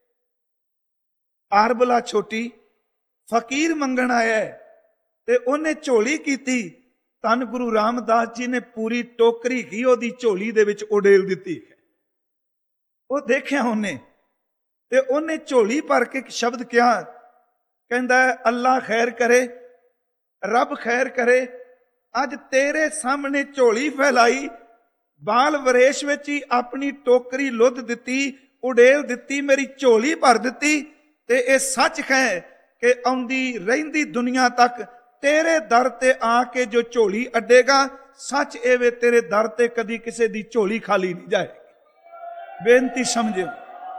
ਆਰਬਲਾ ਛੋਟੀ ਫਕੀਰ ਮੰਗਣ ਆਇਆ ਤੇ ਉਹਨੇ ਝੋਲੀ ਕੀਤੀ। ਧੰਨ ਗੁਰੂ ਰਾਮਦਾਸ ਜੀ ਨੇ ਪੂਰੀ ਟੋਕਰੀ ਹੀ ਉਹਦੀ ਝੋਲੀ ਦੇ ਵਿੱਚ ਉਡੇਲ ਦਿੱਤੀ। ਉਹ ਦੇਖਿਆ ਉਹਨੇ ਤੇ ਉਹਨੇ ਝੋਲੀ ਭਰ ਕੇ ਇੱਕ ਸ਼ਬਦ ਕਿਹਾ, ਕਹਿੰਦਾ ਅੱਲਾ ਖੈਰ ਕਰੇ, ਰੱਬ ਖੈਰ ਕਰੇ। ਅੱਜ ਤੇਰੇ ਸਾਹਮਣੇ ਝੋਲੀ ਫੈਲਾਈ, ਬਾਲ ਵਰੇਸ਼ ਵਿੱਚ ਹੀ ਆਪਣੀ ਟੋਕਰੀ ਲੁੱਧ ਦਿੱਤੀ, ਉਡੇਲ ਦਿੱਤੀ, ਮੇਰੀ ਝੋਲੀ ਭਰ ਦਿੱਤੀ। ਤੇ ਇਹ ਸੱਚ ਹੈ ਕਿ ਆਉਂਦੀ ਰਹਿੰਦੀ ਦੁਨੀਆ ਤੱਕ ਤੇਰੇ ਦਰ ਤੇ ਆ ਕੇ ਜੋ ਝੋਲੀ ਅੱਡੇਗਾ, ਸੱਚ ਇਹ ਵੇ ਤੇਰੇ ਦਰ ਤੇ ਕਦੀ ਕਿਸੇ ਦੀ ਝੋਲੀ ਖਾਲੀ ਨਹੀਂ ਜਾਏਗੀ। ਬੇਨਤੀ ਸਮਝਿਓ।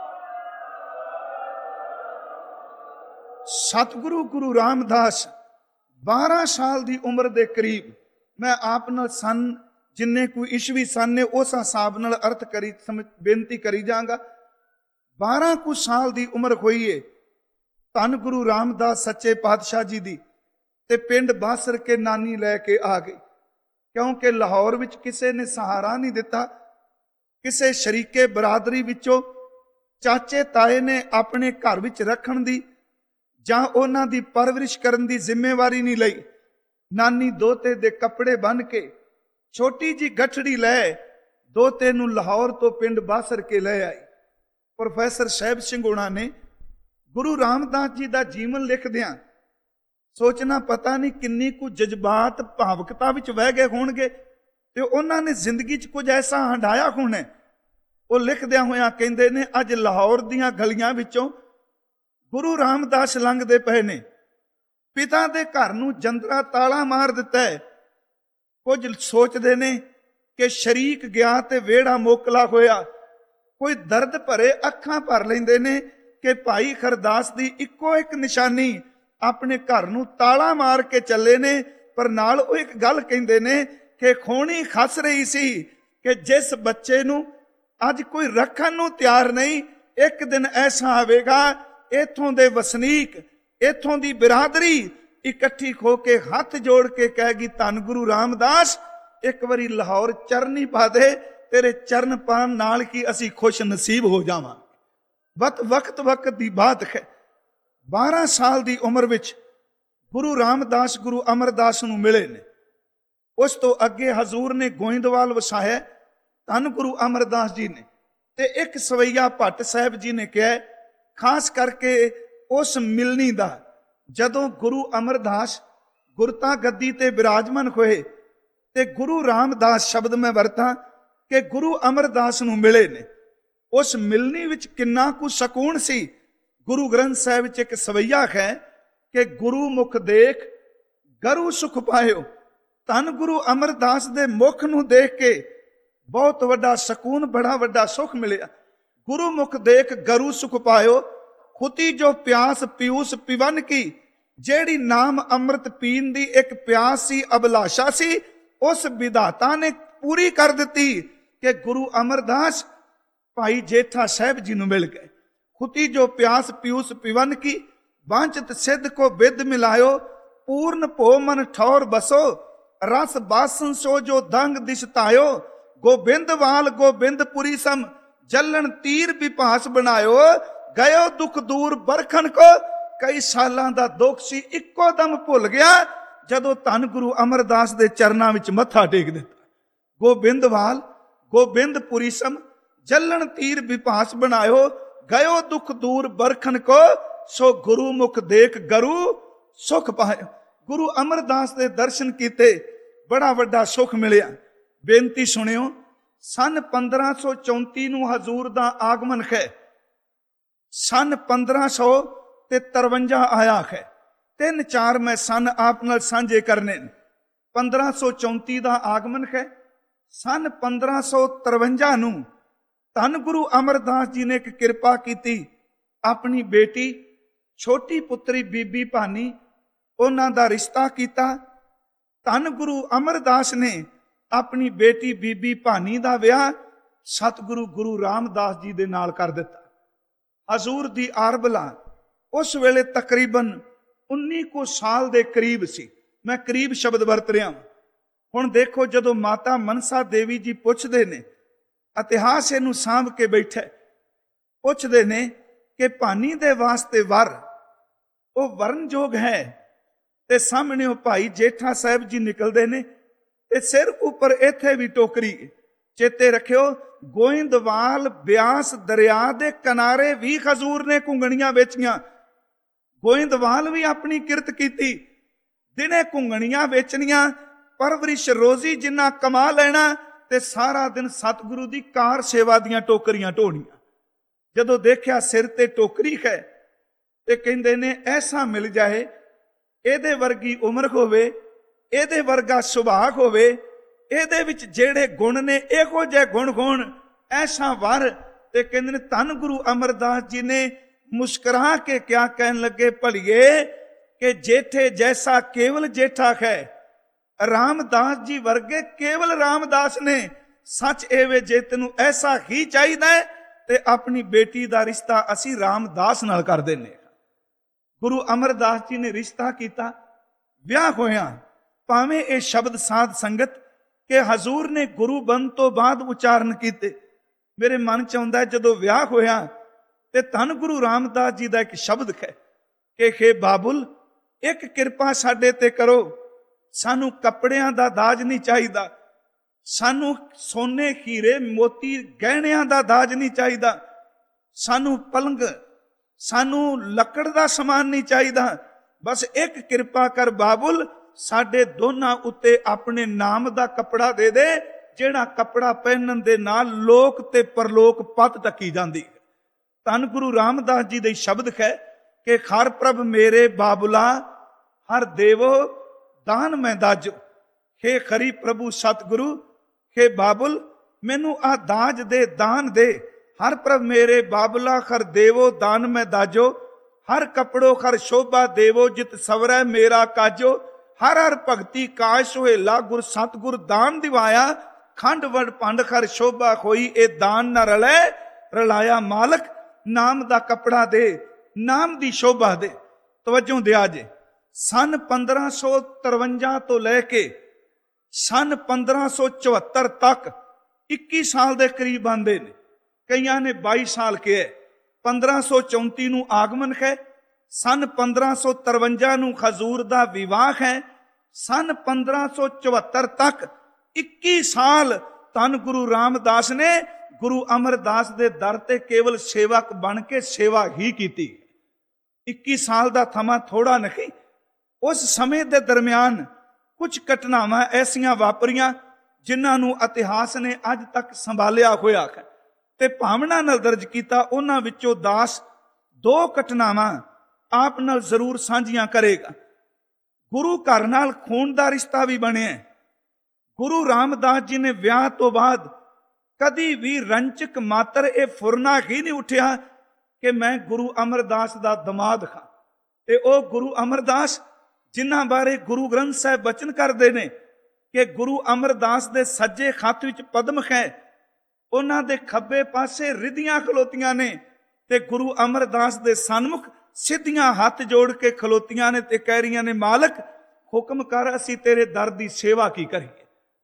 ਸਤਿਗੁਰੂ ਗੁਰੂ ਰਾਮਦਾਸ ਬਾਰਾਂ ਸਾਲ ਦੀ ਉਮਰ ਦੇ ਕਰੀਬ, ਮੈਂ ਆਪ ਨਾਲ ਸੰਨ ਜਿੰਨੇ ਕੋਈ ਈਸਵੀ ਸੰਨ ਨੇ ਉਸ ਹਿਸਾਬ ਨਾਲ ਅਰਥ ਕਰੀ ਬੇਨਤੀ ਕਰੀ ਜਾਵਾਂਗਾ। ਬਾਰਾਂ ਕੁ ਸਾਲ ਦੀ ਉਮਰ ਹੋਈ ਏ, ਧੰਨ ਗੁਰੂ ਰਾਮਦਾਸ ਸੱਚੇ ਪਾਤਸ਼ਾਹ ਜੀ ਦੀ, ਤੇ ਪਿੰਡ ਬਾਸਰ ਕੇ ਨਾਨੀ ਲੈ ਕੇ ਆ ਗਈ, ਕਿਉਂਕਿ ਲਾਹੌਰ ਵਿੱਚ ਕਿਸੇ ਨੇ ਸਹਾਰਾ ਨਹੀਂ ਦਿੱਤਾ। ਕਿਸੇ ਸ਼ਰੀਕੇ ਬਰਾਦਰੀ ਵਿੱਚੋਂ ਚਾਚੇ ਤਾਏ ਨੇ ਆਪਣੇ ਘਰ ਵਿੱਚ ਰੱਖਣ ਦੀ ਜਾਂ ਉਹਨਾਂ ਦੀ ਪਰਵਰਿਸ਼ ਕਰਨ ਦੀ ਜ਼ਿੰਮੇਵਾਰੀ ਨਹੀਂ ਲਈ। ਨਾਨੀ ਦੋਤੇ ਦੇ ਕੱਪੜੇ ਬੰਨ੍ਹ ਕੇ ਛੋਟੀ ਜੀ ਗਠੜੀ ਲੈ ਦੋਤੇ ਨੂੰ ਲਾਹੌਰ ਤੋਂ ਪਿੰਡ ਬਾਸਰ ਕੇ ਲੈ ਆਈ। ਪ੍ਰੋਫੈਸਰ ਸਾਹਿਬ ਸਿੰਘ ਹੋਣਾ ਨੇ ਗੁਰੂ ਰਾਮਦਾਸ ਜੀ ਦਾ ਜੀਵਨ ਲਿਖਦਿਆਂ ਸੋਚਣਾ ਪਤਾ ਨਹੀਂ ਕਿੰਨੀ ਕੁ ਜਜ਼ਬਾਤ ਭਾਵਕਤਾ ਵਿੱਚ ਵਹਿ ਗਏ ਹੋਣਗੇ, ਤੇ ਉਹਨਾਂ ਨੇ ਜ਼ਿੰਦਗੀ 'ਚ ਕੁਝ ਐਸਾ ਹੰਡਾਇਆ ਹੋਣਾ। ਉਹ ਲਿਖਦਿਆਂ ਹੋਇਆਂ ਕਹਿੰਦੇ ਨੇ, ਅੱਜ ਲਾਹੌਰ ਦੀਆਂ ਗਲੀਆਂ ਵਿੱਚੋਂ ਗੁਰੂ ਰਾਮਦਾਸ ਲੰਘਦੇ ਪਏ ਨੇ, ਪਿਤਾ ਦੇ ਘਰ ਨੂੰ ਜੰਦਰਾ ਤਾਲਾ ਮਾਰ ਦਿੱਤਾ ਹੈ। ਕੁਝ ਸੋਚਦੇ ਨੇ ਕਿ ਸ਼ਰੀਕ ਗਿਆ ਤੇ ਵਿਹੜਾ ਮੋਕਲਾ ਹੋਇਆ। ਕੋਈ ਦਰਦ ਭਰੇ ਅੱਖਾਂ ਭਰ ਲੈਂਦੇ ਨੇ ਕਿ ਭਾਈ ਖਰਦਾਸ ਦੀ ਇੱਕੋ ਇੱਕ ਨਿਸ਼ਾਨੀ ਆਪਣੇ ਘਰ ਨੂੰ ਤਾਲਾ ਮਾਰ ਕੇ ਚੱਲੇ ਨੇ। ਪਰ ਨਾਲ ਉਹ ਇੱਕ ਗੱਲ ਕਹਿੰਦੇ ਨੇ ਕਿ ਖੋਣੀ ਖਸ ਰਹੀ ਸੀ ਕਿ ਜਿਸ ਬੱਚੇ ਨੂੰ ਅੱਜ ਕੋਈ ਰੱਖਣ ਨੂੰ ਤਿਆਰ ਨਹੀਂ, ਇੱਕ ਦਿਨ ਐਸਾ ਆਵੇਗਾ ਇੱਥੋਂ ਦੇ ਵਸਨੀਕ, ਇੱਥੋਂ ਦੀ ਬਿਰਾਦਰੀ ਇਕੱਠੀ ਹੋ ਕੇ ਹੱਥ ਜੋੜ ਕੇ ਕਹੇਗੀ, ਧੰਨ ਗੁਰੂ ਰਾਮਦਾਸ ਇੱਕ ਵਾਰੀ ਲਾਹੌਰ ਚਰਨੀ ਪਾ ਦੇ, ਤੇਰੇ ਚਰਨ ਪਾਣ ਨਾਲ ਕੀ ਅਸੀਂ ਖੁਸ਼ ਨਸੀਬ ਹੋ ਜਾਵਾਂ। ਵਕਤ ਵਕਤ ਵਕਤ ਦੀ ਬਾਤ ਹੈ। ਬਾਰਾਂ ਸਾਲ ਦੀ ਉਮਰ ਵਿੱਚ ਗੁਰੂ ਰਾਮਦਾਸ ਗੁਰੂ ਅਮਰਦਾਸ ਨੂੰ ਮਿਲੇ ਨੇ। ਉਸ ਤੋਂ ਅੱਗੇ ਹਜ਼ੂਰ ਨੇ ਗੋਇੰਦਵਾਲ ਵਸਾਇਆ, ਧੰਨ ਗੁਰੂ ਅਮਰਦਾਸ ਜੀ ਨੇ। ਤੇ ਇੱਕ ਸਵਈਆ ਭੱਟ ਸਾਹਿਬ ਜੀ ਨੇ ਕਿਹਾ, ਖਾਸ ਕਰਕੇ ਉਸ ਮਿਲਣੀ ਦਾ, ਜਦੋਂ ਗੁਰੂ ਅਮਰਦਾਸ ਗੁਰਤਾ ਗੱਦੀ ਤੇ ਬਿਰਾਜਮਾਨ ਹੋਏ ਤੇ ਗੁਰੂ ਰਾਮਦਾਸ ਸ਼ਬਦ ਮੈਂ ਵਰਤਾਂ ਕਿ ਗੁਰੂ ਅਮਰਦਾਸ ਨੂੰ ਮਿਲੇ ਨੇ, ਉਸ ਮਿਲਣੀ ਵਿੱਚ ਕਿੰਨਾ ਕੁ ਸਕੂਨ ਸੀ। ਗੁਰੂ ਗ੍ਰੰਥ ਸਾਹਿਬ ਵਿੱਚ ਇੱਕ ਸਵਈਆ ਹੈ ਕਿ ਗੁਰੂ ਮੁਖ ਦੇਖ ਗਰੂ ਸੁਖ ਪਾਇਓ। ਧੰਨ ਗੁਰੂ ਅਮਰਦਾਸ ਦੇ ਮੁਖ ਨੂੰ ਦੇਖ ਕੇ ਬਹੁਤ ਵੱਡਾ ਸਕੂਨ, ਬੜਾ ਵੱਡਾ ਸੁਖ ਮਿਲਿਆ। ਗੁਰੂ ਮੁਖ ਦੇਖ ਗਰੂ ਸੁਖ ਪਾਇਓ, ਖੁਤੀ ਜੋ ਪਿਆਸ ਪਿਊਸ ਪਿਵਨ ਕੀ। ਜਿਹੜੀ ਨਾਮ ਅੰਮ੍ਰਿਤ ਪੀਣ ਦੀ ਇੱਕ ਪਿਆਸ ਸੀ, ਅਭਿਲਾਸ਼ਾ ਸੀ, ਉਸ ਵਿਧਾਤਾ ਨੇ ਪੂਰੀ ਕਰ ਦਿੱਤੀ ਕਿ ਗੁਰੂ ਅਮਰਦਾਸ ਭਾਈ ਜੇਠਾ ਸਾਹਿਬ ਜੀ ਨੂੰ ਮਿਲ ਗਏ। ਖੁਤੀ ਜੋ ਪਿਆਸ ਪਿਊਸ ਪਿਵਨ ਕੀ, ਵਾਂਚਤ ਸਿੱਧ ਕੋ ਵਿਦ ਮਿਲਾਇਓ। ਪੂਰਨ ਭੋ ਮਨ ਠੌਰ ਬਸੋ, ਰਸ ਬਾਸਨ ਸੋ ਜੋ ਦੰਗ ਦਿਸ਼ਤਾਇਓ। ਗੋਬਿੰਦਵਾਲ ਗੋਬਿੰਦਪੁਰੀ ਸਮ, ਜਲਣ ਤੀਰ ਵਿਭਾਸ ਬਣਾਇਓ। ਗਇਓ ਦੁੱਖ ਦੂਰ ਬਰਖਣ ਕੋ, ਕਈ ਸਾਲਾਂ ਦਾ ਦੁੱਖ ਸੀ ਇੱਕੋ ਦਮ ਭੁੱਲ ਗਿਆ ਜਦੋਂ ਧੰਨ ਗੁਰੂ ਅਮਰਦਾਸ ਦੇ ਚਰਨਾਂ ਵਿੱਚ ਮੱਥਾ ਟੇਕ ਦਿੱਤਾ। ਗੋਬਿੰਦਵਾਲ ਗੋਬਿੰਦਪੁਰੀ ਸਮ, ਜਲਣ ਤੀਰ ਵਿਭਾਸ ਬਣਾਇਓ। ਗਇਓ ਦੁੱਖ ਦੂਰ ਬਰਖਣ ਕੋ, ਸੋ ਗੁਰੂ ਮੁਖ ਦੇਖ ਗਰੂ ਸੁਖ ਪਾਇਓ। ਗੁਰੂ ਅਮਰਦਾਸ ਦੇ ਦਰਸ਼ਨ ਕੀਤੇ, ਬੜਾ ਵੱਡਾ ਸੁਖ ਮਿਲਿਆ। ਬੇਨਤੀ ਸੁਣਿਓ, ਸਨ ਪੰਦਰਾਂ ਸੌ ਚੌਂਤੀ ਨੂੰ ਹਜ਼ੂਰ ਦਾ ਆਗਮਨ ਹੈ। ਸਨ ਪੰਦਰਾਂ ਸੌ ਤੇ ਤਰਵੰਜਾ ਆਇਆ ਹੈ। ਤਿੰਨ ਚਾਰ ਮੈਂ ਸਨ ਆਪ ਨਾਲ ਸਾਂਝੇ ਕਰਨੇ ਨੇ। ਪੰਦਰਾਂ ਸੌ ਚੌਂਤੀ ਦਾ ਆਗਮਨ ਹੈ। ਸਨ ਪੰਦਰਾਂ ਸੌ ਤਰਵੰਜਾ ਨੂੰ ਧੰਨ ਗੁਰੂ ਅਮਰਦਾਸ ਜੀ ਨੇ ਇੱਕ ਕਿਰਪਾ ਕੀਤੀ। ਆਪਣੀ ਬੇਟੀ ਛੋਟੀ ਪੁੱਤਰੀ ਬੀਬੀ ਭਾਨੀ, ਉਹਨਾਂ ਦਾ ਰਿਸ਼ਤਾ ਕੀਤਾ। ਧੰਨ ਗੁਰੂ ਅਮਰਦਾਸ ਨੇ ਆਪਣੀ ਬੇਟੀ ਬੀਬੀ ਭਾਨੀ ਦਾ ਵਿਆਹ ਸਤਿਗੁਰੂ ਗੁਰੂ ਰਾਮਦਾਸ ਜੀ ਦੇ ਨਾਲ ਕਰ ਦਿੱਤਾ। ਹਜ਼ੂਰ ਦੀ ਆਰਬਲਾ ਉਸ ਵੇਲੇ ਤਕਰੀਬਨ ਉੱਨੀ ਕੁ ਸਾਲ ਦੇ ਕਰੀਬ ਸੀ। ਮੈਂ ਕਰੀਬ ਸ਼ਬਦ ਵਰਤ ਰਿਹਾ। ਹੁਣ ਦੇਖੋ, ਜਦੋਂ ਮਾਤਾ ਮਨਸਾ ਦੇਵੀ ਜੀ ਪੁੱਛਦੇ ਨੇ, ਇਤਿਹਾਸ ਇਹਨੂੰ ਸਾਂਭ ਕੇ ਬੈਠਾ, ਪੁੱਛਦੇ ਨੇ ਕਿ ਭਾਨੀ ਦੇ ਵਾਸਤੇ ਵਰ ਉਹ ਵਰਨਯੋਗ ਹੈ, ਤੇ ਸਾਹਮਣੇ ਉਹ ਭਾਈ ਜੇਠਾ ਸਾਹਿਬ ਜੀ ਨਿਕਲਦੇ ਨੇ ਤੇ ਸਿਰ ਉੱਪਰ ਇੱਥੇ ਵੀ ਟੋਕਰੀ। ਚੇਤੇ ਰੱਖਿਓ, ਗੋਇੰਦਵਾਲ ਬਿਆਸ ਦਰਿਆ ਦੇ ਕਿਨਾਰੇ ਵੀ ਹਜ਼ੂਰ ਨੇ ਘੁੰਗਣੀਆਂ ਵੇਚੀਆਂ। ਗੋਇੰਦਵਾਲ ਵੀ ਆਪਣੀ ਕਿਰਤ ਕੀਤੀ, ਦਿਨੇ ਘੁੰਗਣੀਆਂ ਵੇਚਣੀਆਂ, ਪਰਵਰਿਸ਼ ਰੋਜ਼ੀ ਜਿੰਨਾ ਕਮਾ ਲੈਣਾ, ਤੇ ਸਾਰਾ ਦਿਨ ਸਤਿਗੁਰੂ ਦੀ ਕਾਰ ਸੇਵਾ ਦੀਆਂ ਟੋਕਰੀਆਂ ਢੋਣੀਆਂ। ਜਦੋਂ ਦੇਖਿਆ ਸਿਰ ਤੇ ਟੋਕਰੀ ਹੈ ਤੇ ਕਹਿੰਦੇ ਨੇ ਐਸਾ ਮਿਲ ਜਾਏ, ਇਹਦੇ ਵਰਗੀ ਉਮਰ ਹੋਵੇ, ਇਹਦੇ ਵਰਗਾ ਸੁਭਾਅ ਹੋਵੇ, ਇਹਦੇ ਵਿੱਚ ਜਿਹੜੇ ਗੁਣ ਨੇ ਇਹੋ ਜਿਹੇ ਗੁਣ ਹੋਣ, ਐਸਾ ਵਰ। ਤੇ ਕਹਿੰਦੇ ਨੇ ਧੰਨ ਗੁਰੂ ਅਮਰਦਾਸ ਜੀ ਨੇ ਮੁਸਕਰਾ ਕੇ ਕਿਆ ਕਹਿਣ ਲੱਗੇ, ਭਲੀਏ ਕਿ ਜੇਠੇ ਜੈਸਾ ਕੇਵਲ ਜੇਠਾ ਹੈ। ਰਾਮਦਾਸ ਜੀ ਵਰਗੇ ਕੇਵਲ ਰਾਮਦਾਸ ਨੇ। ਸੱਚ ਇਹ ਵੇ ਜੇ ਤੈਨੂੰ ਐਸਾ ਹੀ ਚਾਹੀਦਾ ਹੈ ਤੇ ਆਪਣੀ ਬੇਟੀ ਦਾ ਰਿਸ਼ਤਾ ਅਸੀਂ ਰਾਮਦਾਸ ਨਾਲ ਕਰ ਦਿੰਦੇ ਹਾਂ। ਗੁਰੂ ਅਮਰਦਾਸ ਜੀ ਨੇ ਰਿਸ਼ਤਾ ਕੀਤਾ। ਵਿਆਹ ਹੋਇਆ, ਭਾਵੇਂ ਇਹ ਸ਼ਬਦ ਸਾਧ ਸੰਗਤ ਕਿ ਹਜ਼ੂਰ ਨੇ ਗੁਰੂ ਬਣ ਤੋਂ ਬਾਅਦ ਉਚਾਰਨ ਕੀਤੇ। ਮੇਰੇ ਮਨ ਚ ਆਉਂਦਾ ਜਦੋਂ ਵਿਆਹ ਹੋਇਆ ਤੇ ਧੰਨ ਗੁਰੂ ਰਾਮਦਾਸ ਜੀ ਦਾ ਇੱਕ ਸ਼ਬਦ ਹੈ ਕਿ ਹੇ ਬਾਬੁਲ, ਇੱਕ ਕਿਰਪਾ ਸਾਡੇ ਤੇ ਕਰੋ, ਸਾਨੂੰ ਕੱਪੜਿਆਂ ਦਾ ਦਾਜ ਨਹੀਂ ਚਾਹੀਦਾ, ਸਾਨੂੰ ਸੋਨੇ ਹੀਰੇ ਮੋਤੀ ਗਹਿਣਿਆਂ ਦਾ ਦਾਜ ਨਹੀਂ ਚਾਹੀਦਾ, ਸਾਨੂੰ ਪਲੰਗ, ਸਾਨੂੰ ਲੱਕੜ ਦਾ ਸਮਾਨ ਨਹੀਂ ਚਾਹੀਦਾ, ਬਸ ਇੱਕ ਕਿਰਪਾ ਕਰ ਬਾਬੁਲ, ਸਾਡੇ ਦੋਨਾਂ ਉੱਤੇ ਆਪਣੇ ਨਾਮ ਦਾ ਕੱਪੜਾ ਦੇ ਦੇ, ਜਿਹੜਾ ਕੱਪੜਾ ਪਹਿਨਣ ਦੇ ਨਾਲ ਲੋਕ ਤੇ ਪਰਲੋਕ ਪੱਤ ਟੱਕੀ ਜਾਂਦੀ। ਧੰਨ ਗੁਰੂ ਰਾਮਦਾਸ ਜੀ ਦੇ ਸ਼ਬਦ ਹੈ ਕਿ ਹਰ ਪ੍ਰਭ ਮੇਰੇ ਬਾਬੁਲਾ ਹਰ ਦੇਵੋ ਦਾਨ ਮੈਂ ਦਾਜੋ। ਹੇ ਖਰੀ ਪ੍ਰਭੂ ਸਤਿਗੁਰੂ, ਹੇ ਬਾਬੁਲ ਮੈਨੂੰ ਆ ਦਾਜ ਦੇ, ਦਾਨ ਦੇ। ਹਰ ਪ੍ਰਭ ਮੇਰੇ ਬਾਬੁਲਾ ਹਰ ਦੇਵੋ ਦਾਨ ਮੈਂ ਦਾਜੋ। ਹਰ ਕਪੜੋ ਹਰ ਸ਼ੋਭਾ ਦੇਵੋ ਜਿਤ ਸਵਰੈ ਮੇਰਾ ਕਾਜੋ। ਹਰ ਹਰ ਭਗਤੀ ਕਾਸ਼ ਸੁਹੇਲਾ ਗੁਰ ਸਤਿਗੁਰ ਦਾਨ ਦਿਵਾਇਆ। ਖੰਡ ਵਡ ਭੰਡ ਹਰ ਸ਼ੋਭਾ ਹੋਈ ਇਹ ਦਾਨ ਨਾ ਰਲੇ ਰਲਾਇਆ। ਮਾਲਕ ਨਾਮ ਦਾ ਕਪੜਾ ਦੇ, ਨਾਮ ਦੀ ਸ਼ੋਭਾ ਦੇ। ਤਵੱਜੋ ਦਿਆ ਜੇ, ਸਨ ਪੰਦਰਾਂ ਸੌ ਤਰਵੰਜਾ ਤੋਂ ਲੈ ਕੇ ਸਨ ਪੰਦਰਾਂ ਸੌ ਚੁਹੱਤਰ ਤੱਕ ਇੱਕੀ ਸਾਲ ਦੇ ਕਰੀਬ ਆਂਦੇ ਨੇ। ਕਈਆਂ ਨੇ ਬਾਈ ਸਾਲ ਕਿਹਾ। ਪੰਦਰਾਂ ਸੌ ਚੌਂਤੀ ਨੂੰ ਆਗਮਨ ਹੈ। ਸਨ ਪੰਦਰਾਂ ਸੌ ਤਰਵੰਜਾ ਨੂੰ ਹਜ਼ੂਰ ਦਾ ਵਿਵਾਹ ਹੈ। ਸਨ ਪੰਦਰਾਂ ਸੌ ਚੁਹੱਤਰ ਤੱਕ ਇੱਕੀ ਸਾਲ ਧੰਨ ਗੁਰੂ ਰਾਮਦਾਸ ਨੇ ਗੁਰੂ ਅਮਰਦਾਸ ਦੇ ਦਰ ਤੇ ਕੇਵਲ ਸੇਵਕ ਬਣ ਕੇ ਸੇਵਾ ਹੀ ਕੀਤੀ। ਇੱਕੀ ਸਾਲ ਦਾ ਸਮਾਂ ਥੋੜਾ ਨਹੀਂ। ਉਸ ਸਮੇਂ ਦੇ ਦਰਮਿਆਨ ਕੁਝ ਘਟਨਾਵਾਂ ਐਸੀਆਂ ਵਾਪਰੀਆਂ ਜਿਨ੍ਹਾਂ ਨੂੰ ਇਤਿਹਾਸ ਨੇ ਅੱਜ ਤੱਕ ਸੰਭਾਲਿਆ ਹੋਇਆ ਹੈ ਤੇ ਭਾਵਨਾ ਨਾਲ ਦਰਜ ਕੀਤਾ। ਉਹਨਾਂ ਵਿੱਚੋਂ ਦਾਸ ਦੋ ਘਟਨਾਵਾਂ ਆਪ ਨਾਲ ਜ਼ਰੂਰ ਸਾਂਝੀਆਂ ਕਰੇਗਾ। ਗੁਰੂ ਘਰ ਨਾਲ ਖੂਨ ਦਾ ਰਿਸ਼ਤਾ ਵੀ ਬਣਿਆ। ਗੁਰੂ ਰਾਮਦਾਸ ਜੀ ਨੇ ਵਿਆਹ ਤੋਂ ਬਾਅਦ ਕਦੀ ਵੀ ਰੰਚਕ ਮਾਤਰ ਇਹ ਫੁਰਨਾ ਹੀ ਨਹੀਂ ਉੱਠਿਆ ਕਿ ਮੈਂ ਗੁਰੂ ਅਮਰਦਾਸ ਦਾ ਦਮਾਦ ਹਾਂ। ਤੇ ਉਹ ਗੁਰੂ ਅਮਰਦਾਸ ਜਿਨ੍ਹਾਂ ਬਾਰੇ ਗੁਰੂ ਗ੍ਰੰਥ ਸਾਹਿਬ ਬਚਨ ਕਰਦੇ ਨੇ ਕਿ ਗੁਰੂ ਅਮਰਦਾਸ ਦੇ ਸੱਜੇ ਹੱਥ ਵਿੱਚ ਪਦਮ ਹੈ, ਉਹਨਾਂ ਦੇ ਖੱਬੇ ਪਾਸੇ ਰਿੱਧੀਆਂ ਖਲੋਤੀਆਂ ਨੇ ਤੇ ਗੁਰੂ ਅਮਰਦਾਸ ਦੇ ਸਨਮੁਖ ਸਿੱਧੀਆਂ ਹੱਥ ਜੋੜ ਕੇ ਖਲੋਤੀਆਂ ਨੇ ਤੇ ਕਹਿ ਰਹੀਆਂ ਨੇ, ਮਾਲਕ ਹੁਕਮ ਕਰ, ਅਸੀਂ ਤੇਰੇ ਦਰ ਦੀ ਸੇਵਾ ਕੀ ਕਰੀਏ।